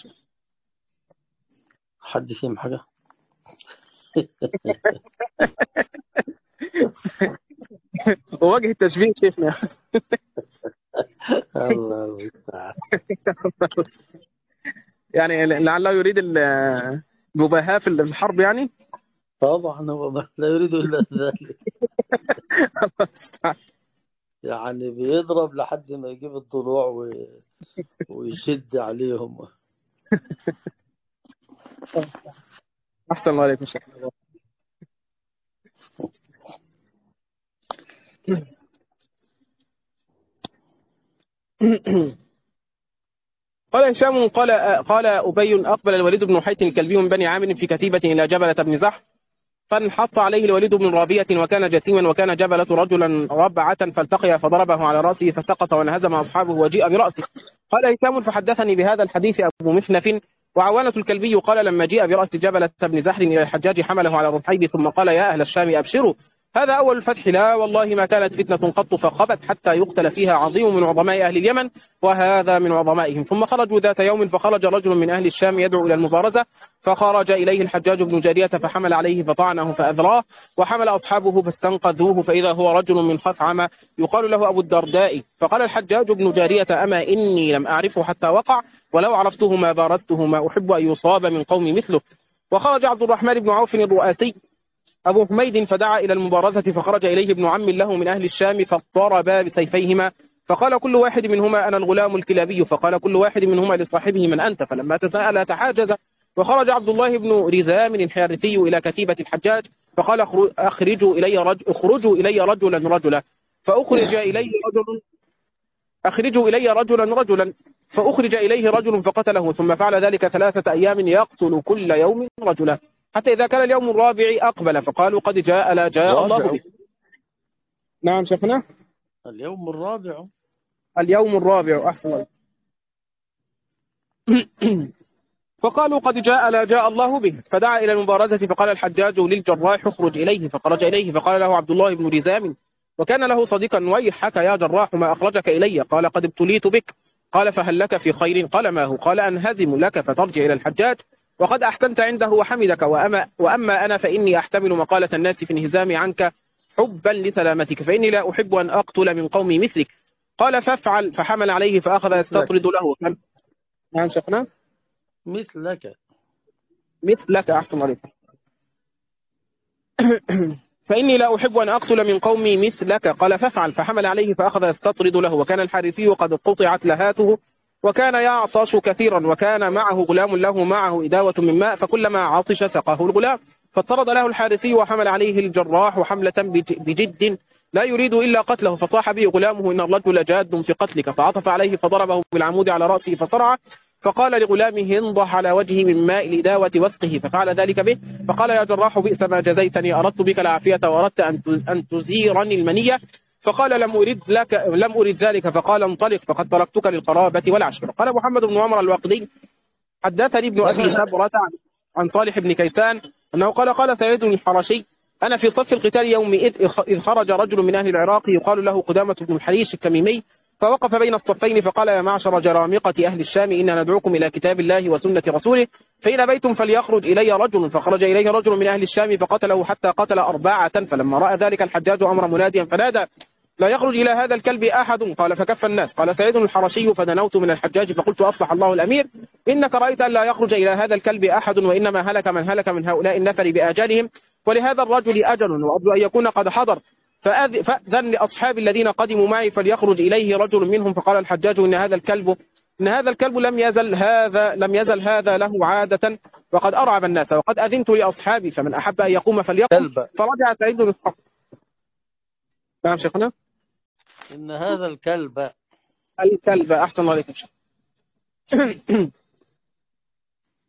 حد فيهم حاجة؟ ووجه التشبيه شيخنا. الله المستعان. يعني لعله يريد ال- المباهاة في الحرب يعني. طبعا هو ما لا يريد إلا ذلك، يعني بيضرب لحد ما يجيب الضلوع و... ويشد عليهم. أحسن الله عليكم شيخ. قال هشام قال قال أبي أقبل الوليد بن حيث الكلبي من بني عامر في كتيبة إلى جبلة بن زحف، فانحط عليه الوليد بن رابية وكان جسيما، وكان جبلة رجلا ربعة فالتقي فضربه على رأسه فسقط وانهزم أصحابه وجيء برأسه. قال هشام فحدثني بهذا الحديث أبو مخنف. وعوانة الكلبي قال لما جيء برأس جبلة بن زحر إلى الحجاج حمله على رحيب ثم قال يا أهل الشام أبشروا، هذا أول الفتح، لا والله ما كانت فتنة قط فخبت حتى يقتل فيها عظيم من عظماء أهل اليمن وهذا من عظمائهم. ثم خرجوا ذات يوم فخرج رجل من أهل الشام يدعو إلى المبارزة، فخرج إليه الحجاج بن جارية فحمل عليه فطعنه فأذراه، وحمل أصحابه فاستنقذوه فإذا هو رجل من خثعم يقال له أبو الدرداء. فقال الحجاج بن جارية أما إني لم أعرفه حتى وقع، ولو عرفته ما بارزته، ما أحب أن يصاب من قوم مثله. وخرج عبد الرحمن بن عوف الرؤاسي أبو حميد فدعا إلى المبارزة، فخرج إليه ابن عم له من أهل الشام فاضطربا بسيفيهما، فقال كل واحد منهما أنا الغلام الكلابي، فقال كل واحد منهما لصاحبه من أنت، فلما تساءل تحاجز. وخرج عبد الله بن رزام الحارثي إلى كتيبة الحجاج فقال أخرجوا إلي رجل اخرجوا إلي رجلا رجلا، فأخرج إليه رجل أخرجوا إلي رجلا رجلا فأخرج إليه رجل فقتله، ثم فعل ذلك ثلاثة أيام يقتل كل يوم رجلا، حتى إذا كان اليوم الرابع أقبل فقالوا قد جاء لا جاء الله رابع. به. نعم شيخنا. اليوم الرابع. اليوم الرابع أحسن. فقالوا قد جاء لا جاء الله به، فدعا إلى المبارزة فقال الحجاج للجراح اخرج إليه، فخرج إليه فقال له عبد الله بن رزام وكان له صديقا ويحك يا جراح ما أخرجك إلي؟ قال قد ابتليت بك. قال فهل لك في خير؟ قال ما هو؟ قال أنهزم لك فترجع إلى الحجاج وقد أحسنت عنده وحمدك، وأما, وأما أنا فإني أحتمل مقالة الناس في انهزامي عنك حبا لسلامتك، فإني لا أحب أن أقتل من قومي مثلك. قال فافعل، فحمل عليه فأخذ يستطرد له. نعم شيخنا. مثلك. مثلك أحسن عليك. فإني لا أحب أن أقتل من قومي مثلك. قال فافعل، فحمل عليه فأخذ يستطرد له، وكان الحارثي قد قطعت لهاته وكان يعطش كثيرا، وكان معه غلام له معه إداوة من ماء، فكلما عطش سقاه الغلام، فاضطرد له الحارثي وحمل عليه الجراح حملة بجد لا يريد إلا قتله، فصاح به غلامه إن الرجل جاد في قتلك، فعطف عليه فضربه بالعمود على رأسه فصرعه، فقال لغلامه انضح على وجهه من ماء الإداوة واسقه، ففعل ذلك به، فقال يا جراح بئس ما جزيتني، أردت بك العافية وأردت أن تزيرني المنية، فقال لم أرد لك لم أرد ذلك، فقال انطلق فقد تركتك للقرابة والعشيرة. قال محمد بن عمر الواقدي حدثني ابن أبي ثبرة عن صالح بن كيسان أنه قال قال سعيد الحرشي أنا في صف القتال يومئذ إذ خرج رجل من أهل العراق يقال له قدامة بن الحريش التميمي، فوقف بين الصفين فقال يا معشر جرامقة أهل الشام إننا ندعوكم إلى كتاب الله وسنة رسوله، فإن أبيتم فليخرج إلي رجل. فخرج إليه رجل من أهل الشام فقتله حتى قتل أربعة، فلما رأى ذلك الحجاج أمر مناديا فنادى لا يخرج إلى هذا الكلب أحد، قال فكف الناس. قال سعيد الحرشي فدنوت من الحجاج فقلت أصلح الله الأمير إنك رأيت أن لا يخرج إلى هذا الكلب أحد، وإنما هلك من هلك من هؤلاء النفر بآجالهم، ولهذا الرجل أجل وأرجو أن يكون قد حضر، فأذن لأصحاب الذين قدموا معي فليخرج إليه رجل منهم. فقال الحجاج إن هذا الكلب إن هذا الكلب لم يزل هذا لم يزل هذا له عادة وقد أرعب الناس، وقد أذنت لأصحابي فمن أحب أن يقوم فليقم. فرجع سعيد الحق. نعم شيخنا. إن هذا الكلب الكلب أحسن الله عليكم.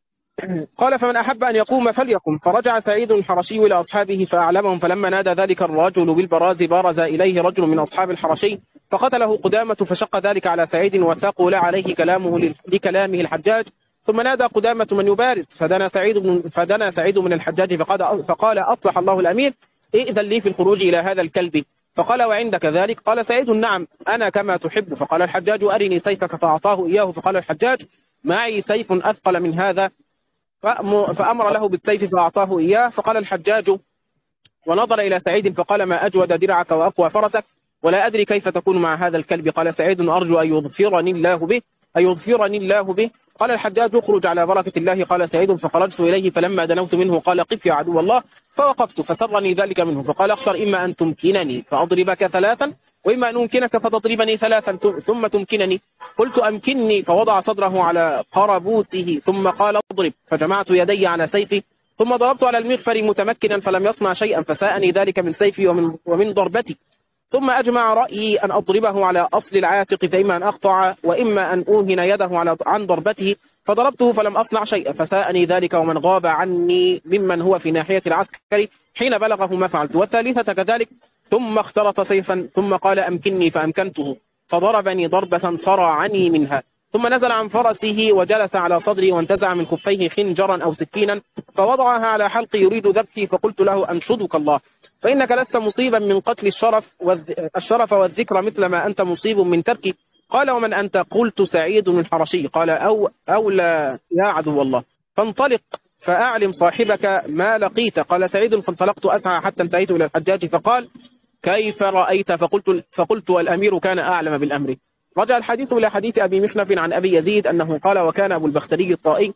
قال فمن أحب أن يقوم فليقم. فرجع سعيد الحرشي إلى أصحابه فأعلمهم، فلما نادى ذلك الرجل بالبراز بارز إليه رجل من أصحاب الحرشي فقتله قدامة، فشق ذلك على سعيد وثقل عليه كلامه لكلامه الحجاج. ثم نادى قدامة من يبارز، فدنا سعيد من فدنا سعيد من الحجاج فقال, فقال أصلح الله الأمير، ائذن لي في الخروج إلى هذا الكلب. فقال وعندك ذلك؟ قال سعيد نعم أنا كما تحب. فقال الحجاج أرني سيفك، فأعطاه إياه. فقال الحجاج معي سيف أثقل من هذا، فأمر له بالسيف فأعطاه إياه. فقال الحجاج ونظر إلى سعيد فقال ما أجود درعك وأقوى فرسك، ولا أدري كيف تكون مع هذا الكلب. قال سعيد أرجو أن يظفرني الله به أن يظفرني الله به. قال الحجاج اخرج على بركة الله. قال سعيد فخرجت إليه، فلما دنوت منه قال قف يا عدو الله، فوقفت فسرني ذلك منه. فقال اختر إما أن تمكنني فأضربك ثلاثا، وإما أن أمكنك فتضربني ثلاثا ثم تمكنني. قلت أمكنني، فوضع صدره على قربوسه ثم قال اضرب، فجمعت يدي على سيفي ثم ضربت على المغفر متمكنا فلم يصنع شيئا، فساءني ذلك من سيفي ومن, ومن ضربتي. ثم أجمع رأيي أن أضربه على أصل العاتق، فإما أن أقطع وإما أن أوهن يده على عن ضربته، فضربته فلم أصنع شيئا، فساءني ذلك ومن غاب عني ممن هو في ناحية العسكر حين بلغه ما فعلت. والثالثة كذلك. ثم اخترط سيفا ثم قال أمكنني فأمكنته، فضربني ضربة صرعني منها. ثم نزل عن فرسه وجلس على صدري وانتزع من كفيه خنجرا أو سكينا فوضعها على حلقي يريد ذبحي، فقلت له أنشدك الله فإنك لست مصيبا من قتل الشرف الشرف والذكر مثل ما أنت مصيب من تركي. قال ومن أنت؟ قلت سعيد الحرشي. قال أو أولى يا عدو الله، فانطلق فأعلم صاحبك ما لقيت. قال سعيد فانطلقت أسعى حتى انتهيت إلى الحجاج فقال كيف رأيت؟ فقلت, فقلت والأمير كان أعلم بالأمر. رجع الحديث إلى حديث أبي مخنف عن أبي يزيد أنه قال وكان أبو البختري الطائي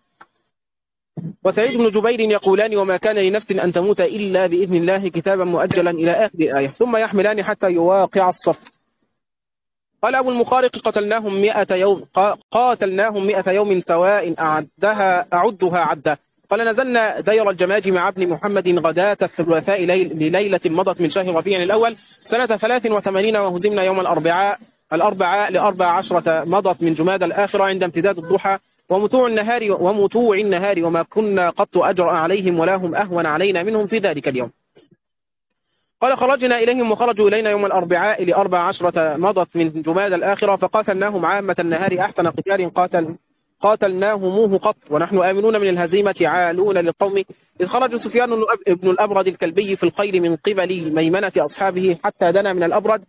وسعيد بن جبير يقولان وما كان لنفس أن تموت إلا بإذن الله كتابا مؤجلا إلى آخر الآية، ثم يحملان حتى يواقع الصف. قال أبو المخارق قتلناهم مئة يوم قاتلناهم مئة يوم سواء أعدها أعدها عدا. قال نزلنا دير الجماج مع ابن محمد غداة الثلاثاء لليلة مضت من شهر ربيع الأول سنة ثلاث وثمانين، وهزمنا يوم الأربعاء الأربعاء لأربع عشرة مضت من جماد الآخرة عند امتداد الضحى ومتوع النهار ومتوع النهار، وما كنا قط أجرأ عليهم ولا هم أهون علينا منهم في ذلك اليوم. قال خرجنا إليهم وخرجوا إلينا يوم الأربعاء لأربع عشرة مضت من جماد الآخرة فقاتلناهم عامة النهار أحسن قتال قاتل قاتلناهموه قط، ونحن آمنون من الهزيمة عالون للقوم. إذ خرج سفيان ابن الأبرد الكلبي في الخيل من قبل ميمنة أصحابه حتى دنا من الأبرد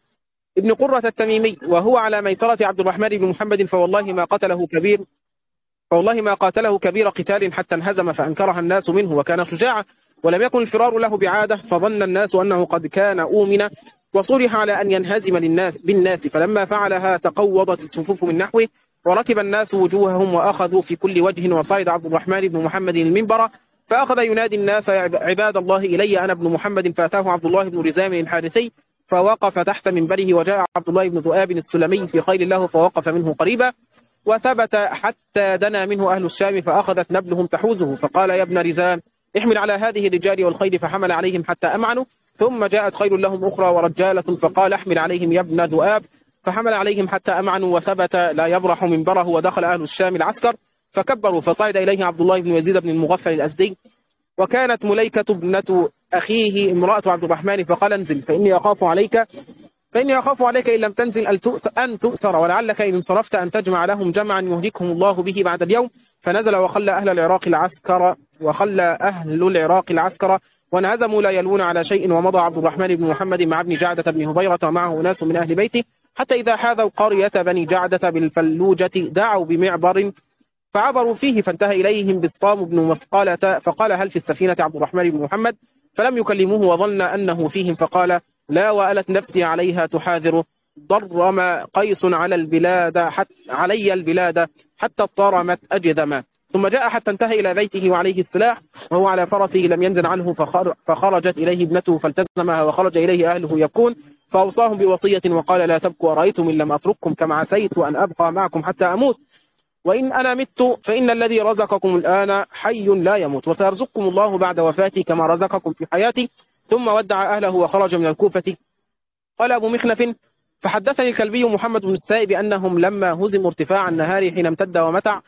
ابن قرة التميمي وهو على ميسرة عبد الرحمن بن محمد، فوالله ما قتله كبير فوالله ما قاتله كبير قتال حتى انهزم فأنكرها الناس منه، وكان شجاعا ولم يكن الفرار له بعادة، فظن الناس أنه قد كان أؤمنا وصرح على أن ينهزم للناس بالناس، فلما فعلها تقوضت الصفوف من نحوه وركب الناس وجوههم وأخذوا في كل وجه، وصعد عبد الرحمن بن محمد المنبر فأخذ ينادي الناس عباد الله إلي أنا ابن محمد، فأتاه عبد الله بن رزام الحارثي فوقف تحت منبره، وجاء عبد الله بن ذؤاب السلمي في خيل له فوقف منه قريبا، وثبت حتى دنا منه أهل الشام فأخذت نبلهم تحوزه، فقال يا ابن رزام احمل على هذه الرجال والخيل، فحمل عليهم حتى أمعنوا، ثم جاءت خيل لهم أخرى ورجالة فقال احمل عليهم يا ابن ذؤاب، فحمل عليهم حتى أمعنوا وثبت لا يبرح منبره، ودخل أهل الشام العسكر فكبروا، فصعد إليه عبد الله بن يزيد بن المغفل الأزدي، وكانت مليكة ابنة أخيه امرأة عبد الرحمن، فقال انزل فإني أخاف عليك فإني أخاف عليك إن لم تنزل أن تؤسر، ولعلك إن انصرفت أن تجمع لهم جمعا يهلكهم الله به بعد اليوم. فنزل وخلى أهل العراق العسكر وخلى أهل العراق العسكر وانهزموا لا يلون على شيء، ومضى عبد الرحمن بن محمد مع ابن جعدة بن هبيرة ومعه ناس من أهل بيته، حتى إذا حاذوا قرية بني جعدة بالفلوجة دعوا بمعبر فعبروا فيه، فانتهى إليهم بسطام بن مسقالة فقال هل في السفينة عبد الرحمن بن محمد؟ فلم يكلموه وظن أنه فيهم، فقال لا وألت نفسي عليها تحاذر، ضرم قيس على البلاد حتى علي البلاد حتى اضطرمت أجذما. ثم جاء حتى انتهى إلى بيته وعليه السلاح وهو على فرسه لم ينزل عنه، فخرجت إليه ابنته فالتزمها وخرج إليه أهله يبكون، فأوصاهم بوصية وقال لا تبكوا أرأيتم إن لم أترككم كما عسيت أن أبقى معكم حتى أموت، وإن أنا مت فإن الذي رزقكم الآن حي لا يموت، وسيرزقكم الله بعد وفاتي كما رزقكم في حياتي. ثم ودع أهله وخرج من الكوفة. قال أبو مخنف فحدثني الكلبي محمد بن السائب أنهم لما هزموا ارتفاع النهار حين امتد ومتع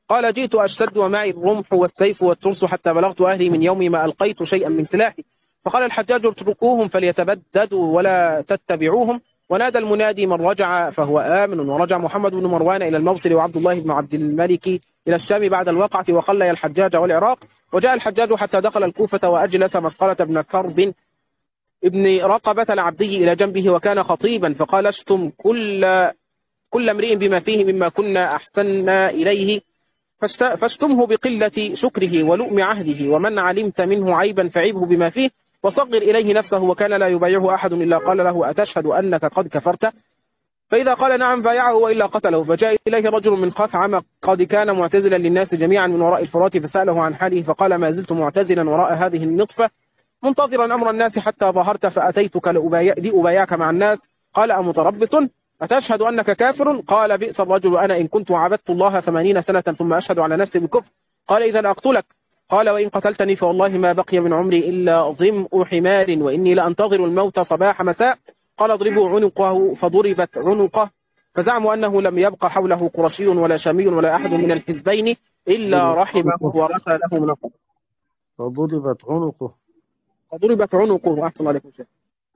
قال جئت أشتد ومعي الرمح والسيف والترس حتى بلغت أهلي من يوم ما ألقيت شيئا من سلاحي. فقال الحجاج اتركوهم فليتبددوا ولا تتبعوهم. ونادى المنادي من رجع فهو آمن. ورجع محمد بن مروان إلى الموصل وعبد الله بن عبد الملك إلى الشام بعد الوقعة وخلي الحجاج والعراق. وجاء الحجاج حتى دخل الكوفة وأجلس مسقلة بن كرب ابن رقبة العبدي إلى جنبه وكان خطيبا، فقال اشتم كل كل امرئ بما فيه مما كنا أحسنا إليه، فاشتمه بقلة شكره ولؤم عهده، ومن علمت منه عيبا فعيبه بما فيه، وصغر إليه نفسه. وكان لا يبايعه أحد إلا قال له أتشهد أنك قد كفرت؟ فإذا قال نعم بايعه وإلا قتله. فجاء إليه رجل من خثعم قد كان معتزلا للناس جميعا من وراء الفرات، فسأله عن حاله فقال ما زلت معتزلا وراء هذه النطفة منتظرا أمر الناس حتى ظهرت فأتيتك لأبايعك مع الناس. قال أمتربص؟ أتشهد أنك كافر؟ قال بئس الرجل أنا إن كنت عبدت الله ثمانين سنة ثم أشهد على نفسي بالكفر. قال إذا أقتلك. قال وإن قتلتني فوالله ما بقي من عمري إلا ظمء حمار وإني لأنتظر الموت صباح مساء. قال اضربوا عنقه فضربت عنقه، فزعموا أنه لم يبق حوله قرشي ولا شامي ولا أحد من الحزبين إلا رحمه ورثى له من القبر. فضربت عنقه فضربت عنقه أحسن عليكم شيء.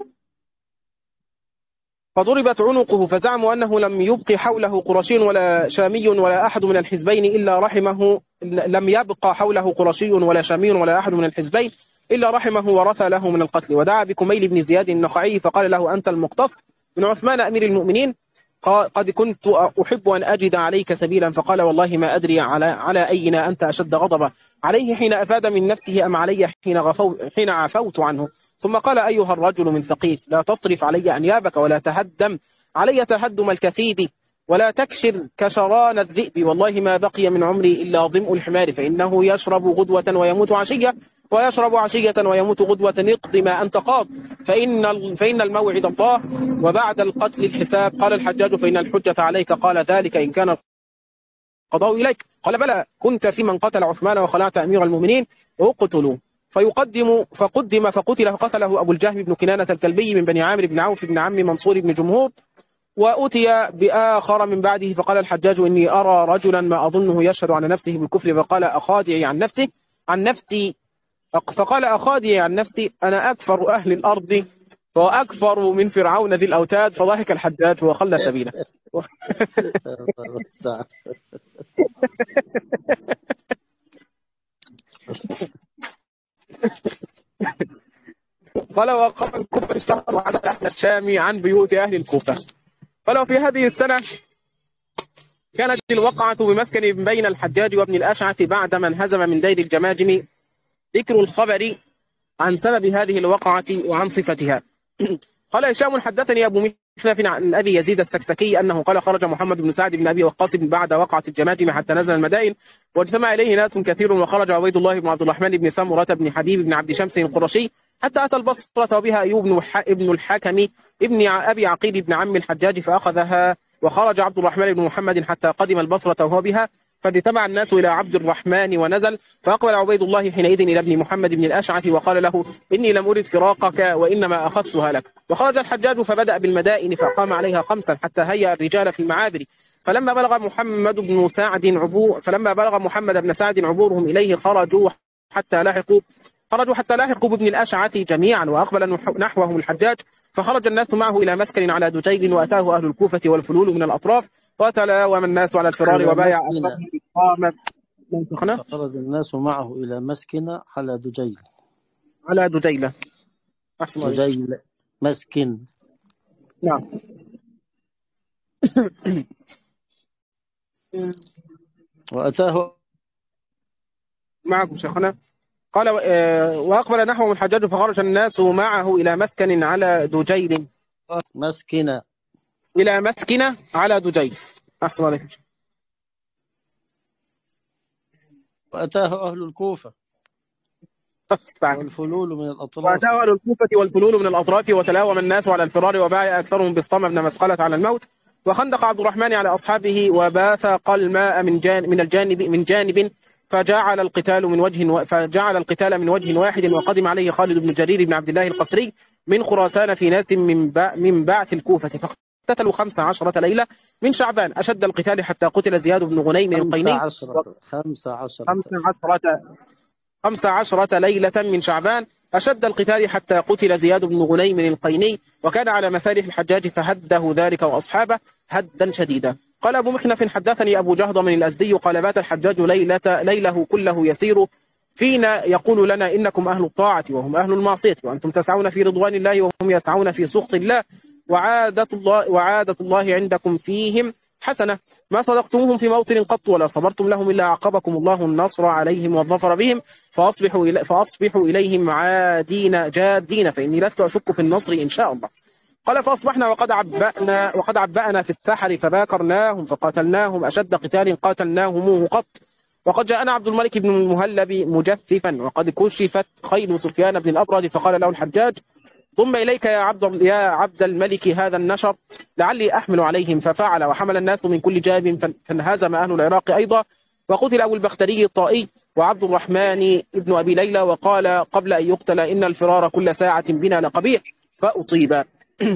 فضربت عنقه فزعموا أنه لم يبق حوله قرشي ولا شامي ولا أحد من الحزبين إلا رحمه لم يبق حوله قرشي ولا شامي ولا أحد من الحزبين إلا رحمه ورثى له من القتل. ودعا بكميل بن زياد النخعي فقال له أنت المقتص من عثمان أمير المؤمنين، قد كنت أحب أن أجد عليك سبيلا. فقال والله ما أدري على على أينا أنت أشد غضبا، عليه حين أفاد من نفسه أم علي حين, غفو حين عفوت عنه. ثم قال أيها الرجل من ثقيف لا تصرف علي أنيابك ولا تهدم علي تهدم الكثيب ولا تكشر كشران الذئب، والله ما بقي من عمري إلا ضمء الحمار فإنه يشرب غدوة ويموت عشية ويشرب عشية ويموت غدوة. اقض ما أنت قاض فإن, فإن الموعد الله وبعد القتل الحساب. قال الحجاج فإن الحجة عليك. قال ذلك إن كان القضاء إليك. قال بلى كنت في من قتل عثمان وخلعت أمير المؤمنين وقتلوا. فيقدم فقدم فقتل فقتله أبو الجهم بن كنانة الكلبي من بني عامر بن عوف بن عم منصور بن جمهور. وأتي بآخر من بعده فقال الحجاج إني أرى رجلا ما أظنه يشهد على نفسه بالكفر. فقال أخادعي عن نفسه عن نفسي فقال أخادعي عن نفسي أنا أكفر أهل الأرض وأكفر من فرعون ذي الأوتاد. فضحك الحجاج وخلى سبيله. قال وقام الكفر اشتهروا على أهل الشام عن بيوت أهل الكوفة. قالوا في هذه السنة كانت الوقعة بمسكن بين الحجاج وابن الأشعث بعدما انهزم من دير الجماجم. ذكر الخبر عن سبب هذه الوقعة وعن صفتها. قال هشام حدثني أبو مخلف عن أبي يزيد السكسكي أنه قال خرج محمد بن سعد بن أبي وقاص بعد وقعة الجماجم حتى نزل المدائن واجتمع إليه ناس كثير. وخرج عبيد الله بن عبد الرحمن بن سمرة بن حبيب بن عبد شمس القرشي حتى أتى البصرة وبها أيوب بن الحكم ابن أبي عقيل بن عم الحجاج فأخذها. وخرج عبد الرحمن بن محمد حتى قدم البصرة وهو بها فاجتمع الناس إلى عبد الرحمن ونزل. فأقبل عبيد الله حينئذ إلى ابن محمد بن الأشعث وقال له إني لم أرد فراقك وإنما أخذتها لك. وخرج الحجاج فبدأ بالمدائن فقام عليها خمسا حتى هيأ الرجال في المعابر. فلما بلغ محمد بن سعد عبور فلما بلغ محمد بن سعد عبورهم إليه خرجوا حتى لاحقوا خرجوا حتى لاحقوا بابن الأشعث جميعا. وأقبل نحوهم الحجاج فخرج الناس معه إلى مسكن على دجيل وأتاه أهل الكوفة والفلول من الأطراف وتلاوم الناس على الفرار وبايع خرج الناس معه إلى مسكن على دجيل على دجيلة دجيل مسكن. نعم. وأتاه معكم شيخنا. قال وأقبل نحوهم الحجاج فخرج الناس معه إلى مسكن على دجيل مسكن إلى مسكن على دجيل. أحسن عليكم. وأتاه أهل الكوفة والفلول من الأطراف وأتاه أهل الكوفة والفلول من الأطراف وتلاوم الناس على الفرار وبايع أكثرهم بسطام بن مسقلة على الموت. وخندق عبد الرحمن على أصحابه وباثق الماء من جانب من الجانب من جانب فجعل القتال من وجه و... فجعل القتال من وجه واحد. وقدم عليه خالد بن جرير بن عبد الله القسري من خراسان في ناس من ب... من بعث الكوفة اقتتلوا خمس عشرة ليلة من شعبان، أشد القتال حتى قتل زياد بن غنيم القيني. خمس عشرة خمس عشرة خمس عشرة خمس عشرة ليلة من شعبان، أشد القتال حتى قتل زياد بن غنيم القيني، وكان على مسارح الحجاج فهده ذلك وأصحابه هدا شديدا. قال أبو مخنف حدثني أبو جهضم الأزدي قال بات الحجاج ليلة ليله كله يسير فينا يقول لنا إنكم أهل الطاعة وهم أهل المعصية، وأنتم تسعون في رضوان الله وهم يسعون في سخط الله، وعادة الله, وعادة الله عندكم فيهم حسنة، ما صدقتموهم في موطن قط ولا صبرتم لهم إلا عقبكم الله النصر عليهم والظفر بهم، فأصبحوا, إلي فأصبحوا إليهم عادين جادين، فإني لست أشك في النصر إن شاء الله. قال فأصبحنا وقد عبأنا, وقد عبأنا في السحر فباكرناهم فقاتلناهم أشد قتال قاتلناهم قط، وقد جاءنا عبد الملك بن المهلب مجففا وقد كشفت خيل سفيان بن الأبرد، فقال له الحجاج ضم إليك يا عبد, يا عبد الملك هذا النشر لعلي أحمل عليهم، ففعل وحمل الناس من كل جانب فانهزم أهل العراق أيضا، وقتل أبو البختري الطائي وعبد الرحمن ابن أبي ليلى، وقال قبل أن يقتل إن الفرار كل ساعة بنا لقبيح فأصيب.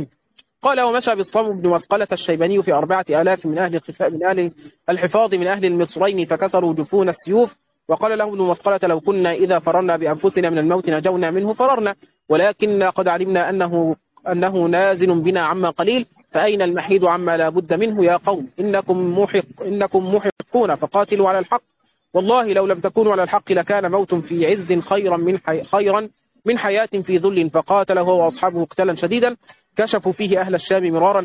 قال ومشى بصفام بن مسقلة الشيباني في أربعة آلاف من أهل من أهل الحفاظ من أهل المصرين فكسروا جفون السيوف، وقال له ابن مسقلة لو كنا إذا فررنا بأنفسنا من الموت نجونا منه فررنا، ولكن قد علمنا أنه أنه نازل بنا عما قليل، فأين المحيد عما لا بد منه يا قوم إنكم محق إنكم محقون فقاتلوا على الحق، والله لو لم تكونوا على الحق لكان موت في عز خيرا من حي خيرا من حياة في ذل، فقاتل هو وأصحابه قتالا شديدا كشفوا فيه أهل الشام مرارا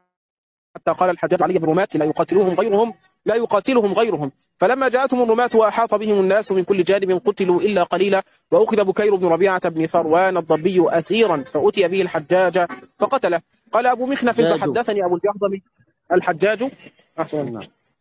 حتى قال الحجاج علي بالرماة لا يقاتلوهم غيرهم لا يقاتلهم غيرهم، فلما جاءتهم الرماة وأحاط بهم الناس من كل جانب قتلوا إلا قليلا، وأخذ بكير بن ربيعة بن ثروان الضبي أسيرا فأتي به الحجاج فقتله. قال أبو مخنف فحدثني أبو الجهضم الحجاج أحسن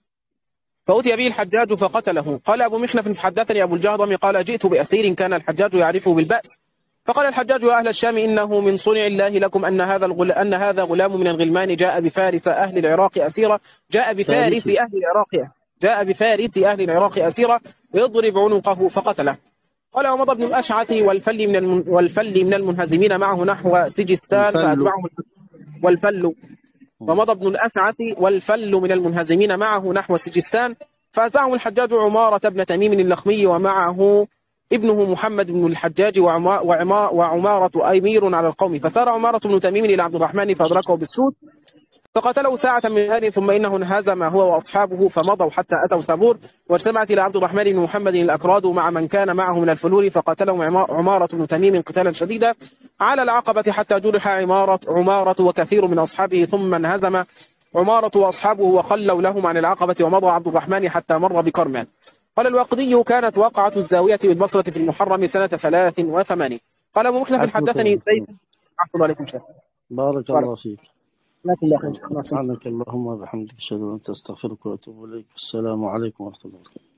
فأتي به الحجاج فقتله. قال أبو مخنف فحدثني أبو الجهضم قال جئت بأسير كان الحجاج يعرفه بالبأس، فقال الحجاج يا أهل الشام إنه من صنع الله لكم أن هذا الغل... أن هذا غلام من الغلمان جاء بفارس أهل العراق أسيرا جاء بفارس أهل العراق جاء بفارس أهل العراق أسيرا يضرب عنقه فقتله. قال ومضى ابن الأشعث والفل من الم... والفل من المنهزمين معه نحو سجستان فأتبعهم والفل ومضى ابن الأشعث والفل من المنهزمين معه نحو سجستان فأتبعهم الحجاج عمارة بن تميم اللخمي ومعه ابنه محمد بن الحجاج وعما وعما وعمارة أمير على القوم، فسار عمارة بن تميم إلى عبد الرحمن فأدركه بالسود فقتله ساعة من هذه، ثم إنه انهزم هو وأصحابه فمضوا حتى أتوا سابور، واجتمعت إلى عبد الرحمن بن محمد الأكراد مع من كان معه من الفلول، فقتلهم عمارة بن تميم قتالا شديدا على العقبة حتى جرح عمارة عمارة وكثير من أصحابه، ثم انهزم عمارة وأصحابه وخلوا لهم عن العقبة، ومضى عبد الرحمن حتى مر بكرمان. قال الواقدي كانت واقعة الزاوية بالبصرة في المحرم سنة ثلاث وثمانين. قال أبو مخلف حدثني زيد أحسن عليكم شيخ بارك الله فيك. لكن الله خير. سبحانك اللهم وبحمدك أشهد أن لا إله إلا أنت أستغفرك وأتوب إليك. السلام عليكم ورحمة الله وبركاته.